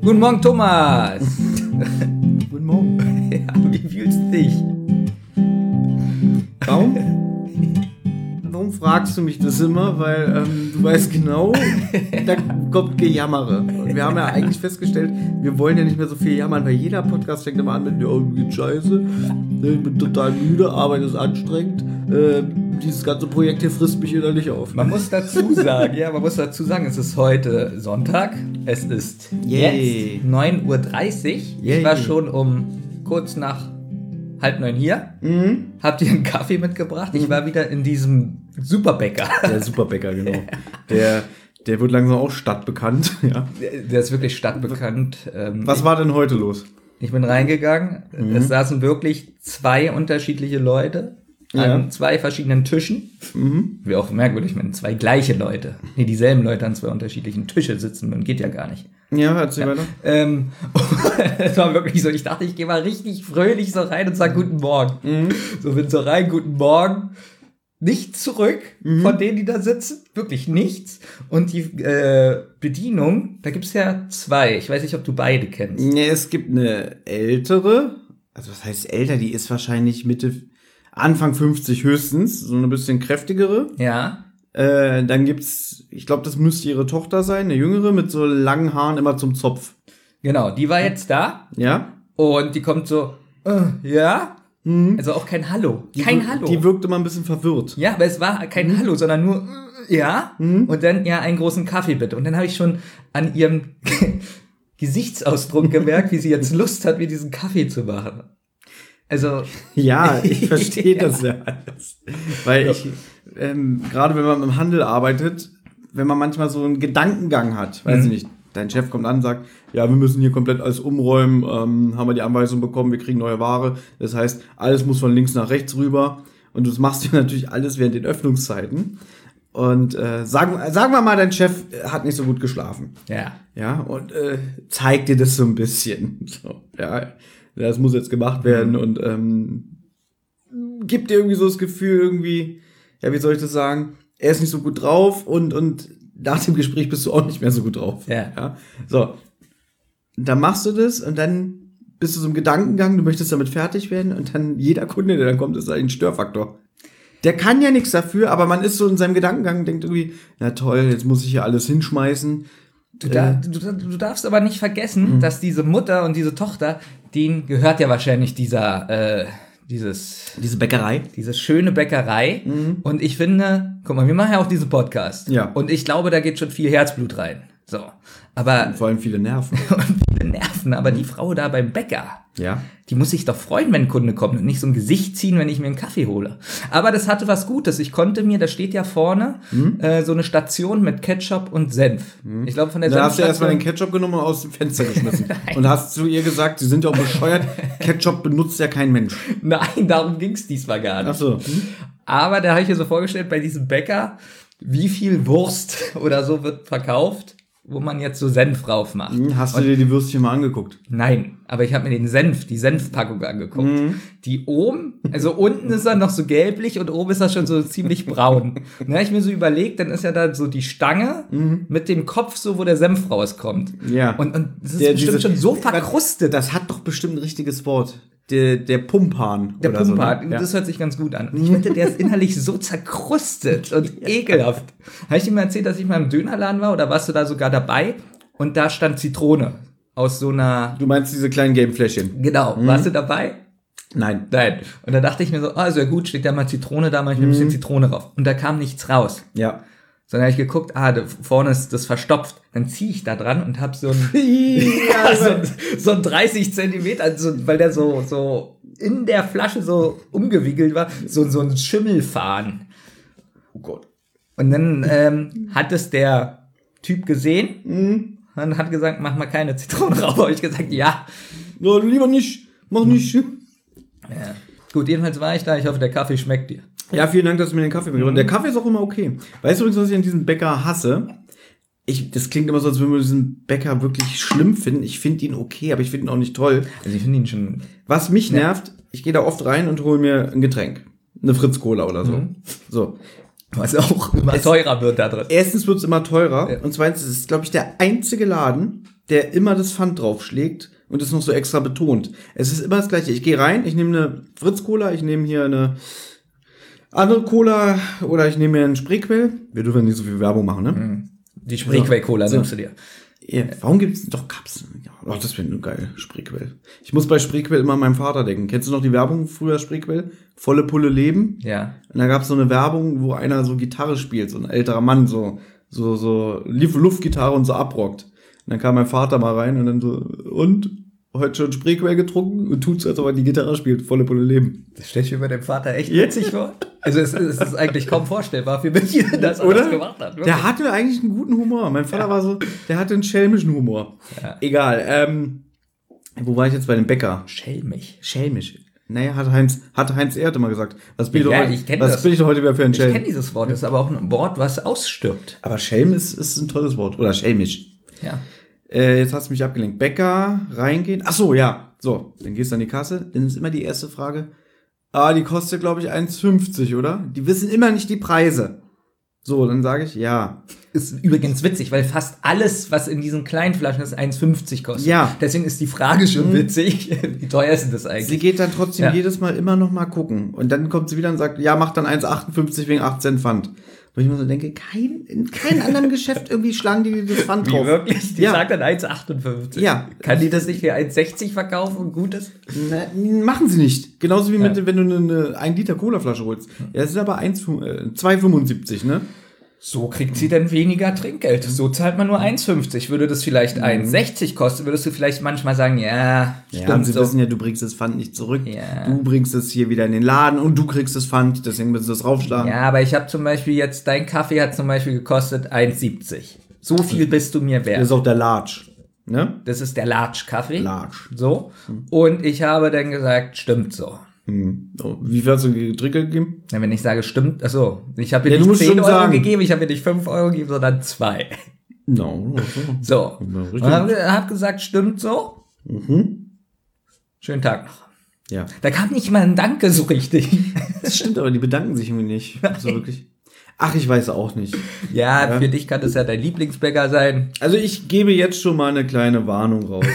Guten Morgen, Thomas. Guten Morgen. Ja, wie fühlst du dich? Warum fragst du mich das immer? Weil du weißt genau, da kommt Gejammere. Und wir haben ja eigentlich festgestellt, wir wollen ja nicht mehr so viel jammern, weil jeder Podcast fängt immer an mit, ja, mir geht's scheiße, ich bin total müde, Arbeit ist anstrengend, dieses ganze Projekt hier frisst mich innerlich auf. Man muss dazu sagen, es ist heute Sonntag, es ist Yay. jetzt 9:30 Uhr. Yay. Ich war schon um kurz nach 8:30 hier, hab dir einen Kaffee mitgebracht. Ich war wieder in diesem Superbäcker. Der Superbäcker, genau. Der wird langsam auch stadtbekannt. Ja. Der ist wirklich stadtbekannt. Was war denn heute los? Ich bin reingegangen, es saßen wirklich 2 unterschiedliche Leute an 2 verschiedenen Tischen. Wäre auch merkwürdig, wenn 2 gleiche Leute, dieselben Leute an 2 unterschiedlichen Tischen sitzen, dann geht ja gar nicht. Ja, erzähl weiter. Es war wirklich so, ich dachte, ich gehe mal richtig fröhlich so rein und sage Guten Morgen. So bin so rein, Guten Morgen. Nichts zurück von denen, die da sitzen. Wirklich nichts. Und die Bedienung, da gibt's ja 2. Ich weiß nicht, ob du beide kennst. Nee, es gibt eine ältere, also was heißt älter, die ist wahrscheinlich Anfang 50 höchstens, so eine bisschen kräftigere. Ja. Dann gibt's, ich glaube, das müsste ihre Tochter sein, eine jüngere, mit so langen Haaren immer zum Zopf. Genau, die war jetzt da. Ja. Und die kommt so, ja. Also auch kein Hallo. Hallo. Die wirkte mal ein bisschen verwirrt. Ja, aber es war kein Hallo, sondern nur, ja. Und dann, ja, einen großen Kaffee bitte. Und dann habe ich schon an ihrem Gesichtsausdruck gemerkt, wie sie jetzt Lust hat, mir diesen Kaffee zu machen. Also. Ja, ich verstehe das ja alles. Weil gerade wenn man im Handel arbeitet, wenn man manchmal so einen Gedankengang hat, weiß ich nicht, dein Chef kommt an und sagt, ja, wir müssen hier komplett alles umräumen, haben wir die Anweisung bekommen, wir kriegen neue Ware. Das heißt, alles muss von links nach rechts rüber. Und das machst du natürlich alles während den Öffnungszeiten. Und sagen wir mal, dein Chef hat nicht so gut geschlafen. Ja. Ja, und zeigt dir das so ein bisschen. So, ja, das muss jetzt gemacht werden und gibt dir irgendwie so das Gefühl, irgendwie, ja, wie soll ich das sagen? Er ist nicht so gut drauf und nach dem Gespräch bist du auch nicht mehr so gut drauf. Ja. So. Dann machst du das und dann bist du so im Gedankengang, du möchtest damit fertig werden und dann jeder Kunde, der dann kommt, ist ein Störfaktor. Der kann ja nichts dafür, aber man ist so in seinem Gedankengang und denkt irgendwie, na toll, jetzt muss ich hier alles hinschmeißen. Du darfst aber nicht vergessen, dass diese Mutter und diese Tochter, denen gehört ja wahrscheinlich diese Bäckerei. Diese schöne Bäckerei. Und ich finde, guck mal, wir machen ja auch diesen Podcast. Ja. Und ich glaube, da geht schon viel Herzblut rein. So. Aber. Und vor allem viele Nerven. Aber die Frau da beim Bäcker. Ja. Die muss sich doch freuen, wenn ein Kunde kommt und nicht so ein Gesicht ziehen, wenn ich mir einen Kaffee hole. Aber das hatte was Gutes. Ich konnte mir, da steht ja vorne, so eine Station mit Ketchup und Senf. Ich glaube, von der Da hast du Senfstation. erstmal den Ketchup genommen und aus dem Fenster geschmissen. Und hast zu ihr gesagt, sie sind ja auch bescheuert, Ketchup benutzt ja kein Mensch. Nein, darum ging's diesmal gar nicht. Ach so. Aber da habe ich mir so vorgestellt, bei diesem Bäcker, wie viel Wurst oder so wird verkauft, wo man jetzt so Senf drauf macht. Hast du dir die Würstchen mal angeguckt? Nein, aber ich habe mir die Senfpackung angeguckt. Die oben, also unten ist er noch so gelblich und oben ist er schon so ziemlich braun. Und da habe ich mir so überlegt, dann ist ja da so die Stange mit dem Kopf so, wo der Senf rauskommt. Ja. Und das ist bestimmt schon so verkrustet. Das hat doch bestimmt ein richtiges Wort. Der Pumphahn. Der oder Pumphahn, so, ne? das hört sich ganz gut an. Ich wette, der ist innerlich so zerkrustet und ekelhaft. Habe ich dir mal erzählt, dass ich mal im Dönerladen war oder warst du da sogar dabei? Und da stand Zitrone aus so einer... Du meinst diese kleinen gelben Fläschchen? Genau. Warst du dabei? Nein. Und da dachte ich mir so, sehr gut, steht da mal Zitrone da, mach ich mir ein bisschen Zitrone drauf. Und da kam nichts raus. Ja. Sondern habe ich geguckt, da vorne ist das verstopft. Dann ziehe ich da dran und habe so ein so ein 30 Zentimeter, weil der so in der Flasche so umgewickelt war, so ein Schimmelfaden. Oh Gott. Und dann hat es der Typ gesehen und hat gesagt, mach mal keine Zitrone drauf. Habe ich gesagt, ja. No, lieber nicht, mach nicht. Ja. Gut, jedenfalls war ich da. Ich hoffe, der Kaffee schmeckt dir. Ja, vielen Dank, dass du mir den Kaffee mitgebracht hast. Der Kaffee ist auch immer okay. Weißt du übrigens, was ich an diesem Bäcker hasse? Das klingt immer so, als würden wir diesen Bäcker wirklich schlimm finden. Ich finde ihn okay, aber ich finde ihn auch nicht toll. Also ich finde ihn schon... Was mich nervt, ich gehe da oft rein und hole mir ein Getränk. Eine Fritz-Cola oder so. So. Was auch immer teurer wird da drin. Erstens wird es immer teurer. Ja. Und zweitens ist es, glaube ich, der einzige Laden, der immer das Pfand draufschlägt und es noch so extra betont. Es ist immer das Gleiche. Ich gehe rein, ich nehme eine Fritz-Cola, ich nehme hier eine andere Cola oder ich nehme mir einen Spreequell. Wir dürfen nicht so viel Werbung machen, ne? Die Spreequell-Cola nimmst du dir. Ja, warum gibt es doch Kapseln? Ja, oh, das wäre nur geil, Spreequell. Ich muss bei Spreequell immer an meinen Vater denken. Kennst du noch die Werbung früher, Spreequell? Volle Pulle Leben? Ja. Und da gab es so eine Werbung, wo einer so Gitarre spielt, so ein älterer Mann, so Luftgitarre und so abrockt. Und dann kam mein Vater mal rein und dann so, und? Heute schon Spreequell getrunken und tut's, als ob er die Gitarre spielt, volle Pulle Leben. Das stelle ich mir bei dem Vater echt witzig vor. Also es ist eigentlich kaum vorstellbar für mich, dass er das gemacht hat. Wirklich. Der hatte eigentlich einen guten Humor. Mein Vater war so, der hatte einen schelmischen Humor. Ja. Egal. Wo war ich jetzt bei dem Bäcker? Schelmisch. Naja, hat Heinz Ehrt immer gesagt. Was bin ich doch heute wieder für ein Schelm? Ich kenne dieses Wort, das ist aber auch ein Wort, was ausstirbt. Aber Schelm ist ein tolles Wort. Oder schelmisch. Ja. Jetzt hast du mich abgelenkt. Bäcker, reingehen. Ach so, ja. So, dann gehst du an die Kasse. Dann ist immer die erste Frage. Die kostet, glaube ich, 1,50, oder? Die wissen immer nicht die Preise. So, dann sage ich, ja. Ist übrigens witzig, weil fast alles, was in diesen kleinen Flaschen ist, 1,50 kostet. Ja. Deswegen ist die Frage schon witzig. Wie teuer ist denn das eigentlich? Sie geht dann trotzdem jedes Mal immer noch mal gucken. Und dann kommt sie wieder und sagt, ja, mach dann 1,58 wegen 8 Cent Pfand. Wo ich mir so denke, in keinem anderen Geschäft irgendwie schlagen die das Pfand drauf. Wie wirklich? Die sagt dann 1,58. Ja. Kann die das nicht für 1,60 verkaufen und gut ist? Na, machen sie nicht. Genauso wie wenn du eine 1 Liter Colaflasche holst. Ja, das ist aber 2,75, ne? So kriegt sie dann weniger Trinkgeld. So zahlt man nur 1,50. Würde das vielleicht 1,60 kosten, würdest du vielleicht manchmal sagen, ja, stimmt. Sie wissen ja, du bringst das Pfand nicht zurück. Ja. Du bringst es hier wieder in den Laden und du kriegst das Pfand, deswegen müssen sie das raufschlagen. Ja, aber ich habe zum Beispiel jetzt, dein Kaffee hat zum Beispiel gekostet 1,70. So viel bist du mir wert. Das ist auch der Large, ne? Das ist der Large-Kaffee. Large. So. Und ich habe dann gesagt, stimmt so. Wie viel hast du Trinkgeld gegeben? Ja, wenn ich sage, stimmt, achso, ich habe dir nicht 10 Euro gegeben, ich habe dir nicht 5 Euro gegeben, sondern 2. No. So. Und hab gesagt, stimmt so. Schönen Tag noch. Ja. Da kam nicht mal ein Danke so richtig. Das stimmt, aber die bedanken sich irgendwie nicht. So wirklich. Ach, ich weiß auch nicht. Ja, für dich kann das ja dein Lieblingsbäcker sein. Also ich gebe jetzt schon mal eine kleine Warnung raus.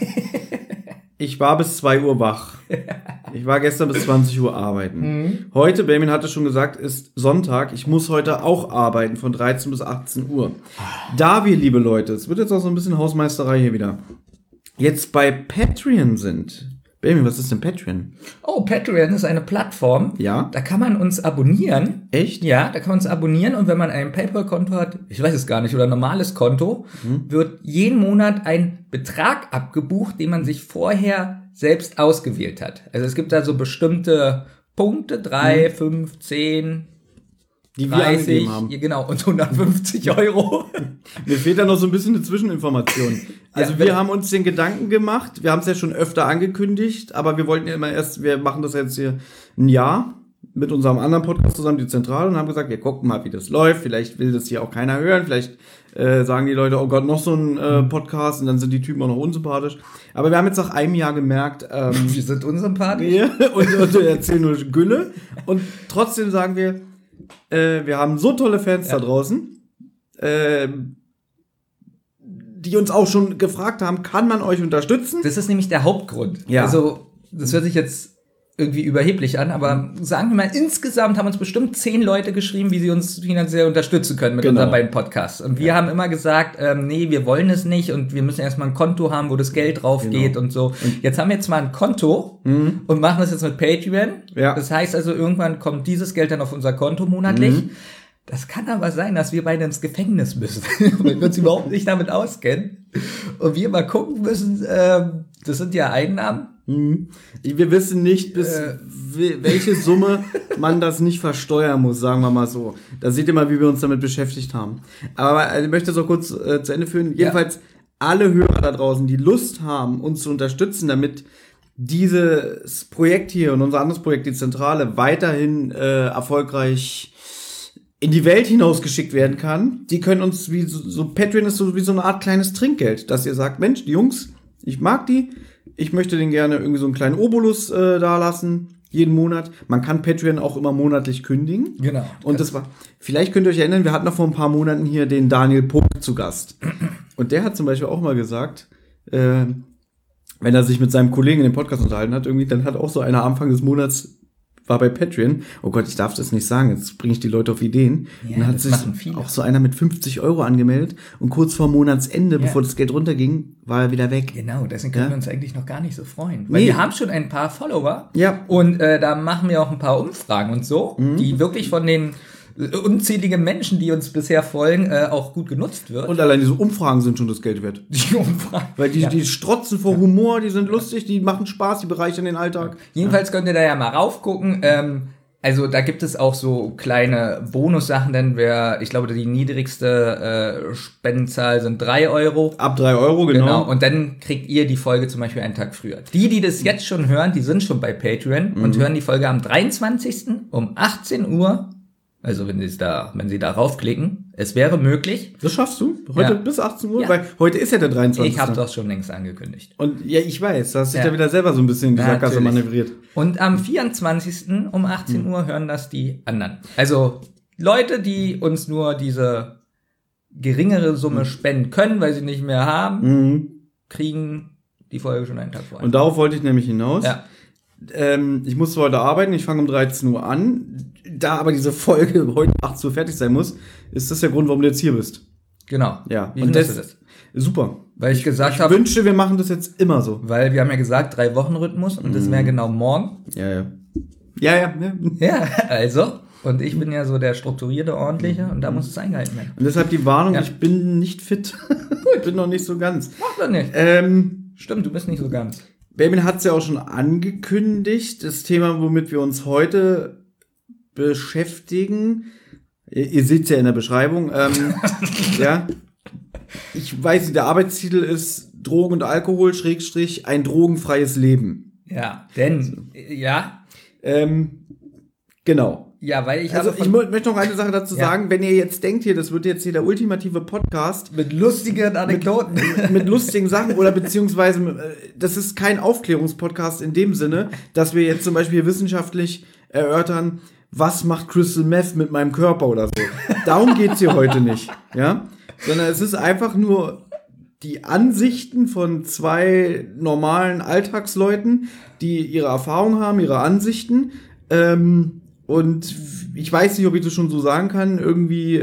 Ich war bis 2 Uhr wach. Ich war gestern bis 20 Uhr arbeiten. Heute, Benjamin hatte schon gesagt, ist Sonntag. Ich muss heute auch arbeiten von 13 bis 18 Uhr. Da wir, liebe Leute, es wird jetzt auch so ein bisschen Hausmeisterei hier wieder, jetzt bei Patreon sind. Benjamin, was ist denn Patreon? Oh, Patreon ist eine Plattform. Ja. Da kann man uns abonnieren. Echt? Ja, da kann man uns abonnieren und wenn man ein PayPal-Konto hat, ich weiß es gar nicht, oder ein normales Konto, wird jeden Monat ein Betrag abgebucht, den man sich vorher selbst ausgewählt hat. Also es gibt da so bestimmte Punkte, 3, 5, 10, die 30, wir angegeben haben. Genau, und 150 Euro. Mir fehlt da noch so ein bisschen eine Zwischeninformation. Also wir haben uns den Gedanken gemacht, wir haben es ja schon öfter angekündigt, aber wir wollten ja immer wir machen das jetzt hier ein Jahr mit unserem anderen Podcast zusammen, die Zentrale, und haben gesagt, wir gucken mal, wie das läuft, vielleicht will das hier auch keiner hören, vielleicht sagen die Leute, oh Gott, noch so ein Podcast, und dann sind die Typen auch noch unsympathisch. Aber wir haben jetzt nach einem Jahr gemerkt, wir sind unsympathisch. und erzählen nur Gülle, und trotzdem sagen wir haben so tolle Fans da draußen, die uns auch schon gefragt haben, kann man euch unterstützen? Das ist nämlich der Hauptgrund. Ja. Also, das hört sich jetzt irgendwie überheblich an, aber sagen wir mal, insgesamt haben uns bestimmt 10 Leute geschrieben, wie sie uns finanziell unterstützen können mit unseren beiden Podcasts. Und wir haben immer gesagt, nee, wir wollen es nicht und wir müssen erstmal ein Konto haben, wo das Geld drauf geht und so. Und jetzt haben wir jetzt mal ein Konto und machen das jetzt mit Patreon. Ja. Das heißt also, irgendwann kommt dieses Geld dann auf unser Konto monatlich. Das kann aber sein, dass wir beide ins Gefängnis müssen, weil wir uns überhaupt nicht damit auskennen. Und wir mal gucken müssen, das sind ja Einnahmen. Wir wissen nicht, bis welche Summe man das nicht versteuern muss, sagen wir mal so. Da seht ihr mal, wie wir uns damit beschäftigt haben. Aber ich möchte das auch kurz zu Ende führen. Jedenfalls alle Hörer da draußen, die Lust haben, uns zu unterstützen, damit dieses Projekt hier und unser anderes Projekt, die Zentrale, weiterhin erfolgreich in die Welt hinausgeschickt werden kann, die können uns wie so Patreon ist so wie so eine Art kleines Trinkgeld, dass ihr sagt, Mensch, die Jungs, ich mag die, ich möchte denen gerne irgendwie so einen kleinen Obolus da lassen, jeden Monat. Man kann Patreon auch immer monatlich kündigen. Genau. Und das war, vielleicht könnt ihr euch erinnern, wir hatten noch vor ein paar Monaten hier den Daniel Puck zu Gast. Und der hat zum Beispiel auch mal gesagt, wenn er sich mit seinem Kollegen in dem Podcast unterhalten hat, irgendwie, dann hat auch so einer Anfang des Monats war bei Patreon. Oh Gott, ich darf das nicht sagen, jetzt bringe ich die Leute auf Ideen. Ja, und dann hat sich auch so einer mit 50 € angemeldet und kurz vor Monatsende, bevor das Geld runterging, war er wieder weg. Genau, deswegen können wir uns eigentlich noch gar nicht so freuen. Weil wir haben schon ein paar Follower. Ja. Und da machen wir auch ein paar Umfragen und so, die wirklich von den unzähligen Menschen, die uns bisher folgen, auch gut genutzt wird. Und allein diese Umfragen sind schon das Geld wert. Die Umfragen. Weil die strotzen vor Humor, die sind lustig, die machen Spaß, die bereichern den Alltag. Jedenfalls könnt ihr da ja mal raufgucken. Also da gibt es auch so kleine Bonussachen, denn ich glaube, die niedrigste Spendenzahl sind 3 €. Ab 3 €, genau. Und dann kriegt ihr die Folge zum Beispiel einen Tag früher. Die das jetzt schon hören, die sind schon bei Patreon und hören die Folge am 23. um 18 Uhr. Also wenn sie da raufklicken, es wäre möglich. Das schaffst du? Heute bis 18 Uhr? Ja. Weil heute ist ja der 23. Ich habe das schon längst angekündigt. Und ja, ich weiß, da hast du dich ja wieder selber so ein bisschen in die Sackgasse manövriert. Und am 24. um 18 Uhr hören das die anderen. Also Leute, die uns nur diese geringere Summe spenden können, weil sie nicht mehr haben, kriegen die Folge schon einen Tag vorher. Und darauf wollte ich nämlich hinaus. Ja. Ich musste heute arbeiten, ich fange um 13 Uhr an. Da aber diese Folge heute 18 Uhr fertig sein muss, ist das der Grund, warum du jetzt hier bist. Genau. Ja. Wie findest du das? Super. Weil ich gesagt habe... Ich wünsche, wir machen das jetzt immer so. Weil wir haben ja gesagt, 3-Wochen-Rhythmus und das wäre genau morgen. Ja. Ja, also... Und ich bin ja so der strukturierte, ordentliche und da muss es eingehalten werden. Und deshalb die Warnung, ich bin nicht fit. Ich bin noch nicht so ganz. Mach doch nicht. Stimmt, du bist nicht so ganz. Benjamin hat es ja auch schon angekündigt, das Thema, womit wir uns heute beschäftigen. Ihr seht es ja in der Beschreibung. Ja. Ich weiß nicht, der Arbeitstitel ist Drogen und Alkohol / ein drogenfreies Leben. Ja, denn, genau. Ja, weil ich ich möchte noch eine Sache dazu sagen, wenn ihr jetzt denkt hier, das wird jetzt hier der ultimative Podcast. Mit lustigen Anekdoten. Mit lustigen Sachen oder beziehungsweise, das ist kein Aufklärungspodcast in dem Sinne, dass wir jetzt zum Beispiel wissenschaftlich erörtern, was macht Crystal Meth mit meinem Körper oder so. Darum geht's hier heute nicht, ja? Sondern es ist einfach nur die Ansichten von zwei normalen Alltagsleuten, die ihre Erfahrung haben, ihre Ansichten, und ich weiß nicht, ob ich das schon so sagen kann. Irgendwie,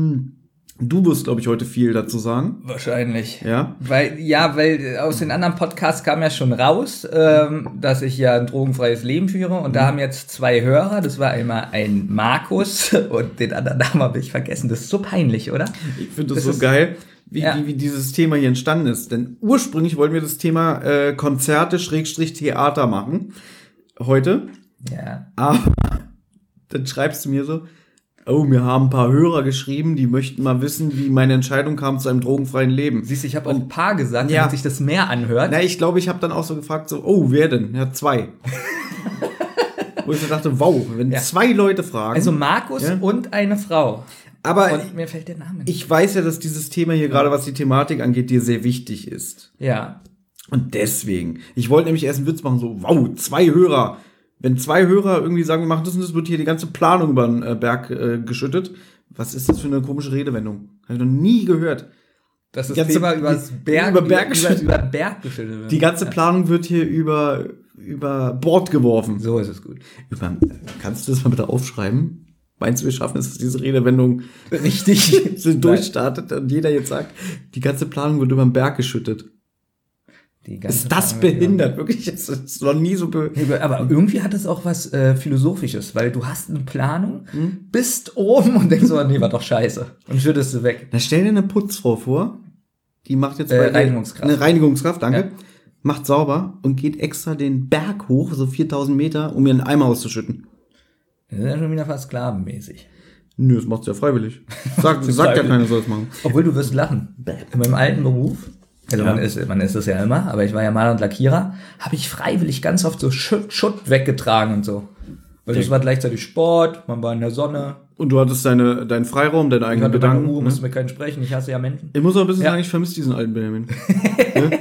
du wirst, glaube ich, heute viel dazu sagen. Wahrscheinlich. Ja. Weil aus den anderen Podcasts kam ja schon raus, dass ich ja ein drogenfreies Leben führe. Und da haben jetzt 2 Hörer. Das war einmal ein Markus und den anderen Namen habe ich vergessen. Das ist so peinlich, oder? Ich finde das so geil, wie dieses Thema hier entstanden ist. Denn ursprünglich wollten wir das Thema Konzerte / Theater machen. Heute. Ja. Aber dann schreibst du mir so, mir haben ein paar Hörer geschrieben, die möchten mal wissen, wie meine Entscheidung kam zu einem drogenfreien Leben. Siehst du, ich habe auch ein paar gesagt, damit sich das mehr anhört. Na, ich glaube, ich habe dann auch so gefragt, wer denn? Ja, 2. Wo ich so dachte, wow, wenn 2 Leute fragen. Also Markus und eine Frau. Aber und mir fällt der Name nicht. Ich weiß ja, dass dieses Thema hier, gerade was die Thematik angeht, dir sehr wichtig ist. Ja. Und deswegen, ich wollte nämlich erst einen Witz machen, so, wow, 2 Hörer. Wenn 2 Hörer irgendwie sagen, wir machen das und das, wird hier die ganze Planung über den Berg geschüttet. Was ist das für eine komische Redewendung? Habe ich noch nie gehört. Das ist das Thema über Berg geschüttet wird. Die ganze Planung wird hier über Bord geworfen. So ist es gut. Kannst du das mal bitte aufschreiben? Meinst du, wir schaffen es, dass diese Redewendung richtig durchstartet und jeder jetzt sagt, die ganze Planung wird über den Berg geschüttet? Ist das behindert? Wirklich, es ist noch nie so aber irgendwie hat es auch was Philosophisches, weil du hast eine Planung, bist oben und denkst so, nee, war doch scheiße. Und schüttest du weg. Na, stell dir eine Putzfrau vor, die macht jetzt Reinigungskraft. Eine Reinigungskraft, danke. Ja. Macht sauber und geht extra den Berg hoch, so 4000 Meter, um ihren Eimer auszuschütten. Das ist ja schon wieder fast sklavenmäßig. Nö, das macht's ja freiwillig. Sagt ja keiner, soll das machen. Obwohl, du wirst lachen. In meinem alten Beruf, also man ist es ja immer, aber ich war ja Maler und Lackierer, habe ich freiwillig ganz oft so Schutt weggetragen und so. Weil das war gleichzeitig Sport, man war in der Sonne. Und du hattest deinen Freiraum, deine eigenen Gedanken. Musste mit keinem sprechen, ich hasse ja Menschen. Ich muss auch ein bisschen sagen, ich vermisse diesen alten Benjamin.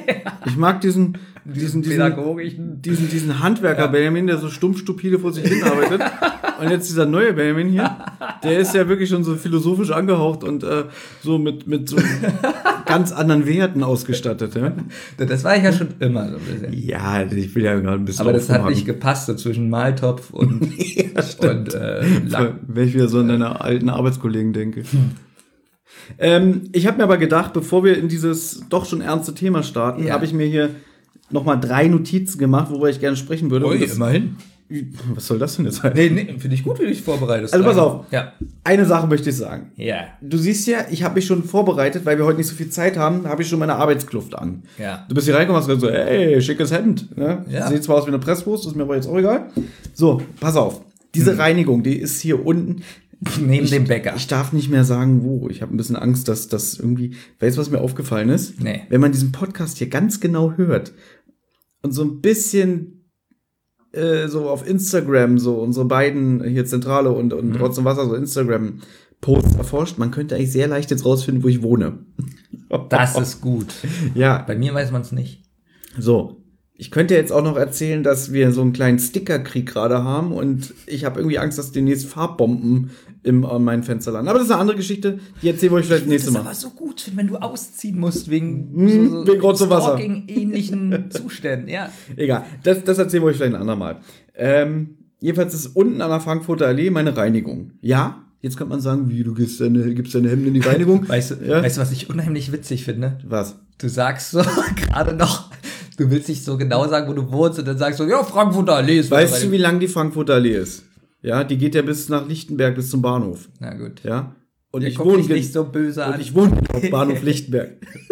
Ich mag diesen pädagogischen. diesen Handwerker-Benjamin, der so stumpf stupide vor sich hin arbeitet. Und jetzt dieser neue Benjamin hier, der ist ja wirklich schon so philosophisch angehaucht und so mit so ganz anderen Werten ausgestattet. Ja? Das war ich ja schon immer so ein bisschen. Ja, ich will ja gerade ein bisschen. Aber das hat nicht gepasst, so zwischen Maltopf und, Lack. Wenn ich wieder so an deine alten Arbeitskollegen denke. Ich habe mir aber gedacht, bevor wir in dieses doch schon ernste Thema starten, habe ich mir hier nochmal 3 Notizen gemacht, worüber ich gerne sprechen würde. Immerhin. Was soll das denn jetzt sein? Nee, finde ich gut, wie du dich vorbereitest. Also pass auf, ja. Eine Sache möchte ich sagen. Ja. Du siehst ja, ich habe mich schon vorbereitet, weil wir heute nicht so viel Zeit haben, habe ich schon meine Arbeitskluft an. Ja. Du bist hier reingekommen und hast gesagt so, ey, schickes Hemd. Ne? Ja. Sieht zwar aus wie eine Presswurst, ist mir aber jetzt auch egal. So, pass auf. Diese Reinigung, die ist hier unten. Neben dem Bäcker. Ich darf nicht mehr sagen, wo. Ich habe ein bisschen Angst, dass das irgendwie... Weißt du, was mir aufgefallen ist? Nee. Wenn man diesen Podcast hier ganz genau hört und so ein bisschen so auf Instagram, so unsere beiden hier Zentrale und Rotz und Wasser, so Instagram-Posts erforscht, man könnte eigentlich sehr leicht jetzt rausfinden, wo ich wohne. Das ist gut. Ja. Bei mir weiß man es nicht. So. Ich könnte jetzt auch noch erzählen, dass wir so einen kleinen Stickerkrieg gerade haben und ich habe irgendwie Angst, dass demnächst Farbbomben an meinen Fenster landen. Aber das ist eine andere Geschichte, die erzählen wir euch vielleicht nächstes Mal. Das ist aber so gut, wenn du ausziehen musst wegen wegen Rotz und Wasser. Stalking-ähnlichen Zuständen, ja. Egal, das erzählen wir euch vielleicht ein andermal. Jedenfalls ist unten an der Frankfurter Allee meine Reinigung. Ja, jetzt könnte man sagen, wie, gibst deine Hemden in die Reinigung? Weißt du, was ich unheimlich witzig finde? Was? Du sagst so gerade noch, du willst nicht so genau sagen, wo du wohnst und dann sagst du, ja, Frankfurter Allee ist... Weißt du, wie lang die Frankfurter Allee ist? Ja, die geht ja bis nach Lichtenberg, bis zum Bahnhof. Na gut. Ja. Und ich wohne nicht so böse an. Und ich wohne auf Bahnhof Lichtenberg.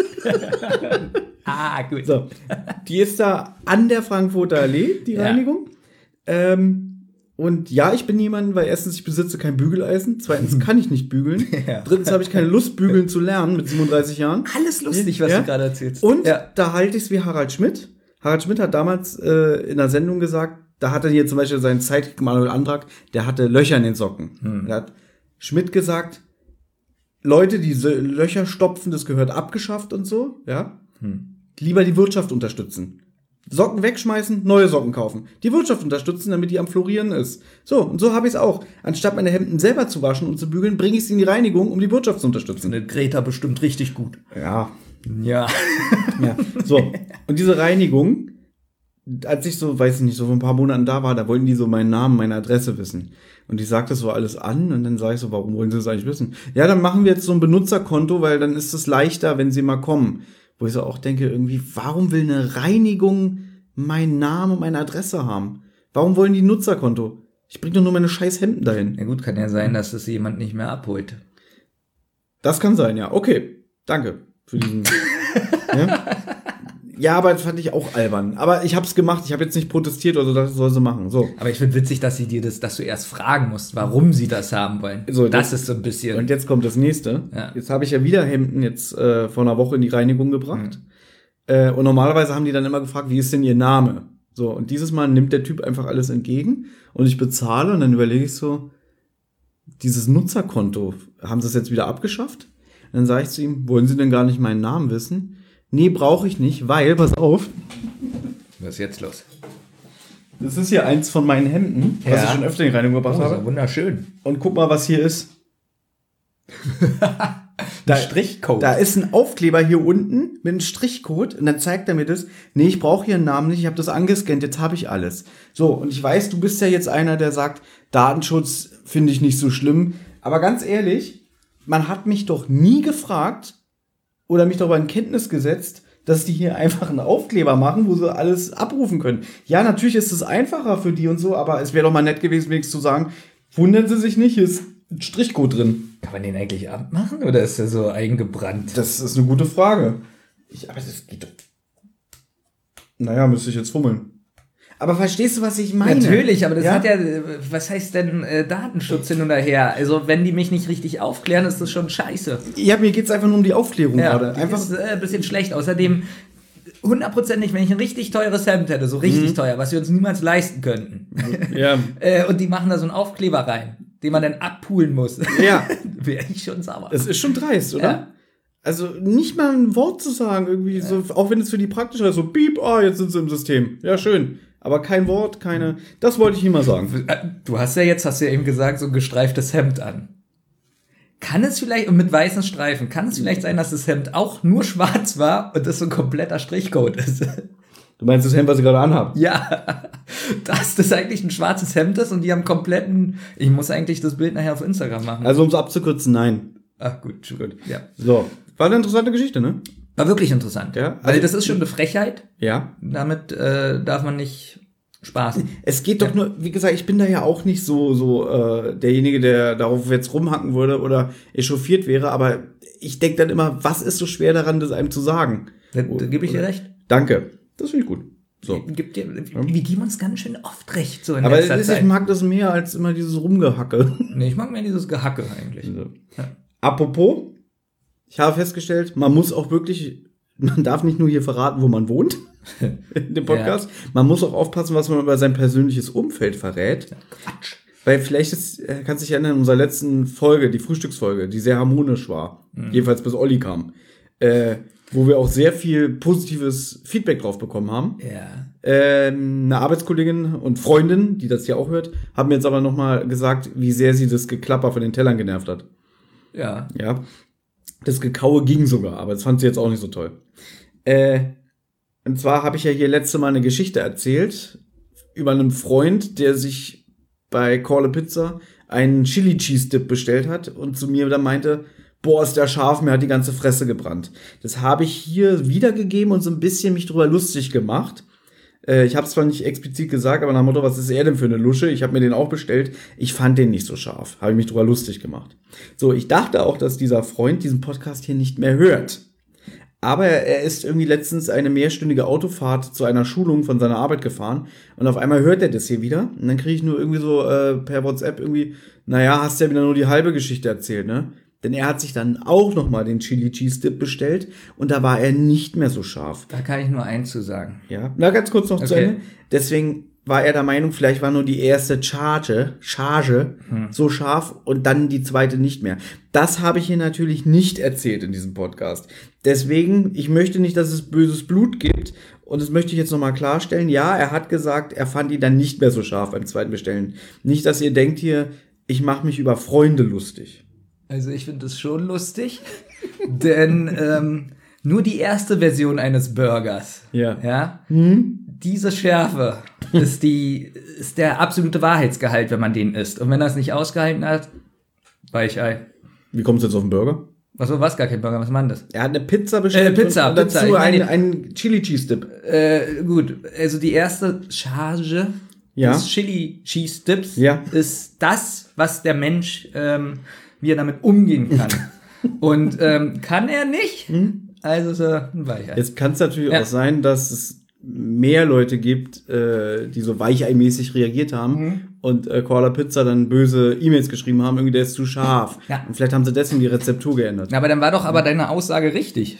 Gut. So. Die ist da an der Frankfurter Allee, die Reinigung. Und ja, ich bin jemand, weil erstens, ich besitze kein Bügeleisen. Zweitens kann ich nicht bügeln. Ja. Drittens habe ich keine Lust, bügeln zu lernen mit 37 Jahren. Alles lustig, was du gerade erzählst. Und da halte ich es wie Harald Schmidt. Harald Schmidt hat damals in der Sendung gesagt, da hatte hier zum Beispiel seinen Sidekick Manuel Antrag, der hatte Löcher in den Socken. Da hat Schmidt gesagt, Leute, die Löcher stopfen, das gehört abgeschafft und so, ja. Lieber die Wirtschaft unterstützen. Socken wegschmeißen, neue Socken kaufen. Die Wirtschaft unterstützen, damit die am Florieren ist. So, und so habe ich es auch. Anstatt meine Hemden selber zu waschen und zu bügeln, bringe ich sie in die Reinigung, um die Wirtschaft zu unterstützen. Eine Greta bestimmt richtig gut. Ja. Ja. So, und diese Reinigung, als ich so, weiß ich nicht, so vor ein paar Monaten da war, da wollten die so meinen Namen, meine Adresse wissen. Und ich sagte das so alles an und dann sage ich so, warum wollen sie das eigentlich wissen? Ja, dann machen wir jetzt so ein Benutzerkonto, weil dann ist es leichter, wenn sie mal kommen. Wo ich so auch denke, irgendwie, warum will eine Reinigung meinen Namen und meine Adresse haben? Warum wollen die ein Nutzerkonto? Ich bringe doch nur meine scheiß Hemden dahin. Na gut, kann ja sein, dass es jemand nicht mehr abholt. Das kann sein, ja. Okay, danke für diesen... Ja, aber das fand ich auch albern. Aber ich habe es gemacht. Ich habe jetzt nicht protestiert oder so, das soll sie machen. So. Aber ich finde witzig, dass dass du erst fragen musst, warum sie das haben wollen. So, das ist so ein bisschen... Und jetzt kommt das nächste. Ja. Jetzt habe ich ja wieder Hemden jetzt vor einer Woche in die Reinigung gebracht. Und normalerweise haben die dann immer gefragt, wie ist denn ihr Name? So, und dieses Mal nimmt der Typ einfach alles entgegen und ich bezahle und dann überlege ich so, dieses Nutzerkonto, haben sie es jetzt wieder abgeschafft? Und dann sage ich zu ihm, wollen Sie denn gar nicht meinen Namen wissen? Nee, brauche ich nicht, weil, pass auf. Was ist jetzt los? Das ist hier eins von meinen Hemden, was ich schon öfter in die Reinigung gebracht habe. Wunderschön. Und guck mal, was hier ist. Da Strichcode. Da ist ein Aufkleber hier unten mit einem Strichcode und dann zeigt er mir das. Nee, ich brauche hier einen Namen nicht, ich habe das angescannt, jetzt habe ich alles. So, und ich weiß, du bist ja jetzt einer, der sagt, Datenschutz finde ich nicht so schlimm. Aber ganz ehrlich, man hat mich doch nie gefragt, oder mich darüber in Kenntnis gesetzt, dass die hier einfach einen Aufkleber machen, wo sie alles abrufen können. Ja, natürlich ist es einfacher für die und so, aber es wäre doch mal nett gewesen, wenigstens zu sagen, wundern Sie sich nicht, hier ist ein Strichcode drin. Kann man den eigentlich abmachen oder ist der so eingebrannt? Das ist eine gute Frage. Aber das geht doch. Naja, müsste ich jetzt fummeln. Aber verstehst du, was ich meine? Natürlich, aber das hat ja, was heißt denn Datenschutz hin und her? Also wenn die mich nicht richtig aufklären, ist das schon scheiße. Ja, mir geht's einfach nur um die Aufklärung gerade. Einfach ist ein bisschen schlecht. Außerdem, 100%, wenn ich ein richtig teures Hemd hätte, so richtig teuer, was wir uns niemals leisten könnten. Ja. Und die machen da so einen Aufkleber rein, den man dann abpulen muss. Ja. Wäre ich schon sauer. Es ist schon dreist, oder? Ja. Also nicht mal ein Wort zu sagen, irgendwie so, auch wenn es für die praktisch ist, so piep, jetzt sind sie im System. Ja, schön. Aber kein Wort, das wollte ich ihm mal sagen. Du hast ja eben gesagt, so ein gestreiftes Hemd an. Kann es vielleicht, und mit weißen Streifen, kann es vielleicht sein, dass das Hemd auch nur schwarz war und das so ein kompletter Strichcode ist? Du meinst das Hemd, was ich gerade anhabe? Ja, dass das eigentlich ein schwarzes Hemd ist und die haben kompletten, ich muss eigentlich das Bild nachher auf Instagram machen. Also um es abzukürzen, nein. Ach gut. Ja. So, war eine interessante Geschichte, ne? War wirklich interessant. Ja, weil das ist schon eine Frechheit. Ja. Damit darf man nicht spaßen. Es geht doch nur, wie gesagt, ich bin da ja auch nicht so derjenige, der darauf jetzt rumhacken würde oder echauffiert wäre, aber ich denke dann immer, was ist so schwer daran, das einem zu sagen? Da gebe ich dir recht. Danke. Das finde ich gut. So. Wir geben uns ganz schön oft recht. So in aber letzter Zeit. Ich mag das mehr als immer dieses Rumgehacke. Nee, ich mag mehr dieses Gehacke eigentlich. So. Ja. Apropos, ich habe festgestellt, man darf nicht nur hier verraten, wo man wohnt, in dem Podcast. Ja. Man muss auch aufpassen, was man über sein persönliches Umfeld verrät. Ja, Quatsch. Weil vielleicht kannst du dich erinnern, in unserer letzten Folge, die Frühstücksfolge, die sehr harmonisch war, jedenfalls bis Olli kam, wo wir auch sehr viel positives Feedback drauf bekommen haben. Ja. Eine Arbeitskollegin und Freundin, die das hier auch hört, haben mir jetzt aber nochmal gesagt, wie sehr sie das Geklapper von den Tellern genervt hat. Ja. Ja. Das Gekaue ging sogar, aber das fand sie jetzt auch nicht so toll. Und zwar habe ich ja hier letzte Mal eine Geschichte erzählt über einen Freund, der sich bei Call a Pizza einen Chili Cheese Dip bestellt hat und zu mir dann meinte, boah, ist der scharf, mir hat die ganze Fresse gebrannt. Das habe ich hier wiedergegeben und so ein bisschen mich drüber lustig gemacht. Ich habe es zwar nicht explizit gesagt, aber nach dem Motto, was ist er denn für eine Lusche? Ich habe mir den auch bestellt. Ich fand den nicht so scharf. Habe ich mich drüber lustig gemacht. So, ich dachte auch, dass dieser Freund diesen Podcast hier nicht mehr hört. Aber er ist irgendwie letztens eine mehrstündige Autofahrt zu einer Schulung von seiner Arbeit gefahren. Und auf einmal hört er das hier wieder. Und dann kriege ich nur irgendwie so per WhatsApp irgendwie, naja, hast ja wieder nur die halbe Geschichte erzählt, ne? Denn er hat sich dann auch nochmal den Chili Cheese Dip bestellt und da war er nicht mehr so scharf. Da kann ich nur eins zu sagen. Ja, na ganz kurz noch zu Ende. Deswegen war er der Meinung, vielleicht war nur die erste Charge so scharf und dann die zweite nicht mehr. Das habe ich hier natürlich nicht erzählt in diesem Podcast. Deswegen, ich möchte nicht, dass es böses Blut gibt und das möchte ich jetzt nochmal klarstellen. Ja, er hat gesagt, er fand ihn dann nicht mehr so scharf beim zweiten Bestellen. Nicht, dass ihr denkt hier, ich mache mich über Freunde lustig. Also ich finde das schon lustig, denn nur die erste Version eines Burgers, diese Schärfe ist der absolute Wahrheitsgehalt, wenn man den isst. Und wenn er es nicht ausgehalten hat, Weichei. Wie kommst du jetzt auf den Burger? Was gar kein Burger, was man das? Er hat eine Pizza bestellt und dazu einen Chili Cheese Dip. Gut, also die erste Charge des Chili Cheese Dips ist das, was der Mensch wie er damit umgehen kann. Und kann er nicht, also ist er ein Weichei. Jetzt kann es natürlich auch sein, dass es mehr Leute gibt, die so Weichei-mäßig reagiert haben und Call a Pizza dann böse E-Mails geschrieben haben, irgendwie der ist zu scharf. Ja. Und vielleicht haben sie deswegen die Rezeptur geändert. Aber dann war doch deine Aussage richtig.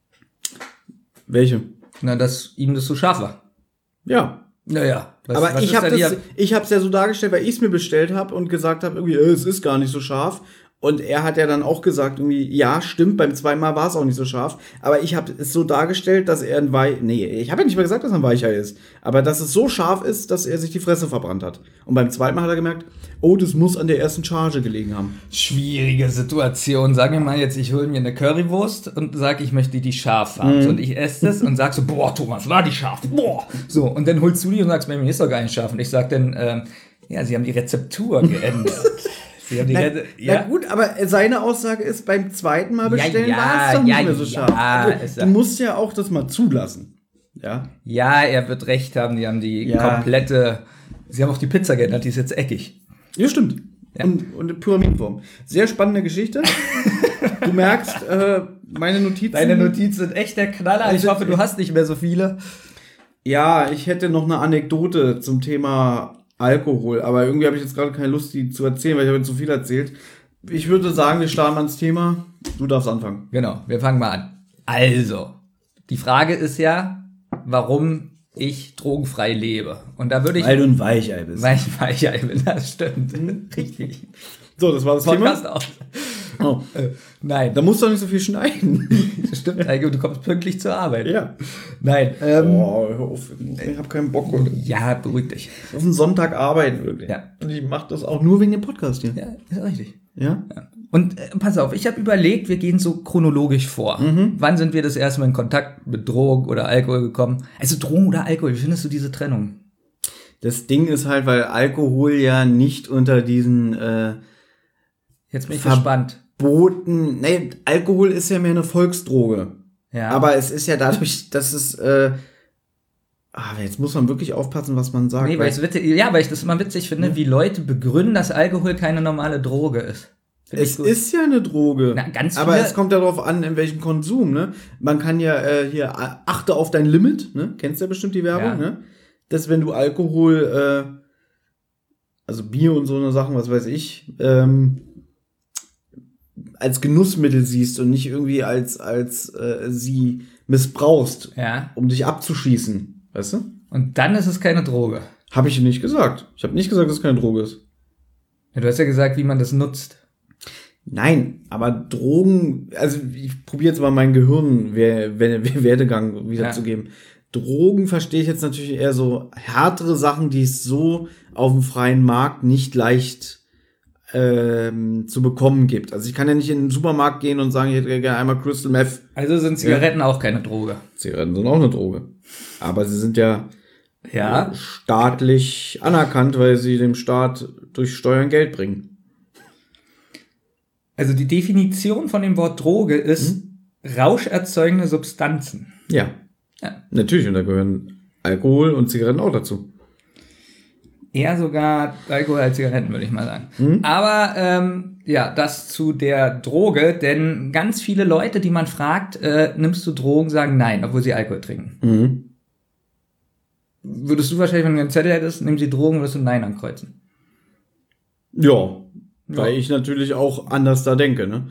Welche? Na, dass ihm das zu scharf war. Ja. Naja. Aber ich habe es ja so dargestellt, weil ich es mir bestellt habe und gesagt habe, irgendwie, es ist gar nicht so scharf. Und er hat ja dann auch gesagt, irgendwie, ja, stimmt, beim zweiten Mal war es auch nicht so scharf. Aber ich habe es so dargestellt, dass er ich habe ja nicht mal gesagt, dass er ein Weichei ist. Aber dass es so scharf ist, dass er sich die Fresse verbrannt hat. Und beim zweiten Mal hat er gemerkt, oh, das muss an der ersten Charge gelegen haben. Schwierige Situation. Sagen wir mal jetzt, ich hole mir eine Currywurst und sage, ich möchte die scharf haben. Und ich esse das und sag so, boah, Thomas, war die scharf? Boah. So, und dann holst du die und sagst, bei mir ist doch gar nicht scharf. Und ich sag dann, sie haben die Rezeptur geändert. Na gut, aber seine Aussage ist, beim zweiten Mal bestellen war es doch nicht mehr so scharf. Also, du musst ja auch das mal zulassen. Ja, er wird recht haben, die haben die komplette, sie haben auch die Pizza geändert, die ist jetzt eckig. Ja, stimmt. Ja. Und eine Pyramidenform. Sehr spannende Geschichte. Du merkst, meine Notizen. Deine Notizen sind echt der Knaller. Ich hoffe, du hast nicht mehr so viele. Ja, ich hätte noch eine Anekdote zum Thema Alkohol, aber irgendwie habe ich jetzt gerade keine Lust, die zu erzählen, weil ich habe jetzt so viel erzählt. Ich würde sagen, wir starten ans Thema. Du darfst anfangen. Genau, wir fangen mal an. Also, die Frage ist ja, warum ich drogenfrei lebe. Und da würde ich... Weil du ein Weichei bist. Weil ich ein Weichei bin, das stimmt. Richtig. So, das war das Podcast Thema. Auch. Oh. Nein. Da musst du doch nicht so viel schneiden. Das stimmt, Heiko, du kommst pünktlich zur Arbeit. Ja. Nein. Hör auf, ich habe keinen Bock. Ja, beruhig dich. Auf einen Sonntag arbeiten, wirklich. Ja. Und ich mache das auch nur wegen dem Podcast hier. Ja, ist richtig. Ja? Und pass auf, ich habe überlegt, wir gehen so chronologisch vor. Wann sind wir das erste Mal in Kontakt mit Drogen oder Alkohol gekommen? Also Drogen oder Alkohol, wie findest du diese Trennung? Das Ding ist halt, weil Alkohol ja nicht unter diesen Jetzt bin ich gespannt. Verboten. Nee, Alkohol ist ja mehr eine Volksdroge. Ja. Aber es ist ja dadurch, dass es jetzt muss man wirklich aufpassen, was man sagt. Nee, weil ich das immer witzig finde, wie Leute begründen, dass Alkohol keine normale Droge ist. Es ist ja eine Droge. Na, ganz aber viele- es kommt darauf an, in welchem Konsum, ne? Man kann ja hier achte auf dein Limit, ne? Kennst du ja bestimmt die Werbung, Ja. ne? Dass wenn du Alkohol, also Bier und so eine Sachen, was weiß ich, als Genussmittel siehst und nicht irgendwie als sie missbrauchst, Ja. um dich abzuschießen, weißt du? Und dann ist es keine Droge. Habe ich nicht gesagt. Ich habe nicht gesagt, dass es keine Droge ist. Ja, du hast ja gesagt, wie man das nutzt. Nein, aber Drogen, also ich probiere jetzt mal meinen Werdegang wiederzugeben. Drogen verstehe ich jetzt natürlich eher so härtere Sachen, die es so auf dem freien Markt nicht leicht zu bekommen gibt. Also ich kann ja nicht in den Supermarkt gehen und sagen, ich hätte gerne einmal Crystal Meth. Also sind Zigaretten auch keine Droge. Zigaretten sind auch eine Droge. Aber sie sind ja staatlich anerkannt, weil sie dem Staat durch Steuern Geld bringen. Also die Definition von dem Wort Droge ist rauscherzeugende Substanzen. Ja. Natürlich, und da gehören Alkohol und Zigaretten auch dazu. Eher sogar Alkohol als Zigaretten, würde ich mal sagen. Aber das zu der Droge, denn ganz viele Leute, die man fragt, nimmst du Drogen, sagen nein, obwohl sie Alkohol trinken. Würdest du wahrscheinlich, wenn du einen Zettel hättest, nimm sie Drogen, würdest du nein ankreuzen? Ja, weil ich natürlich auch anders da denke, ne?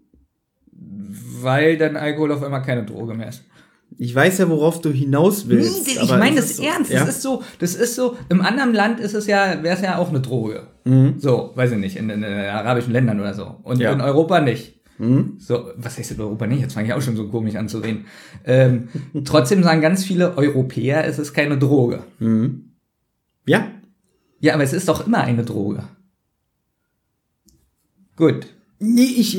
Weil dann Alkohol auf einmal keine Droge mehr ist. Ich weiß ja, worauf du hinaus willst. Ich aber meine es das ist so, ernst. Ja? Das ist so, im anderen Land ist es ja, wäre es ja auch eine Droge. So, weiß ich nicht, in arabischen Ländern oder so. Und in Europa nicht. So, was heißt in Europa nicht? Jetzt fange ich auch schon so komisch an zu reden. Trotzdem sagen ganz viele Europäer, es ist keine Droge. Ja. Ja, aber es ist doch immer eine Droge. Gut. Nee, ich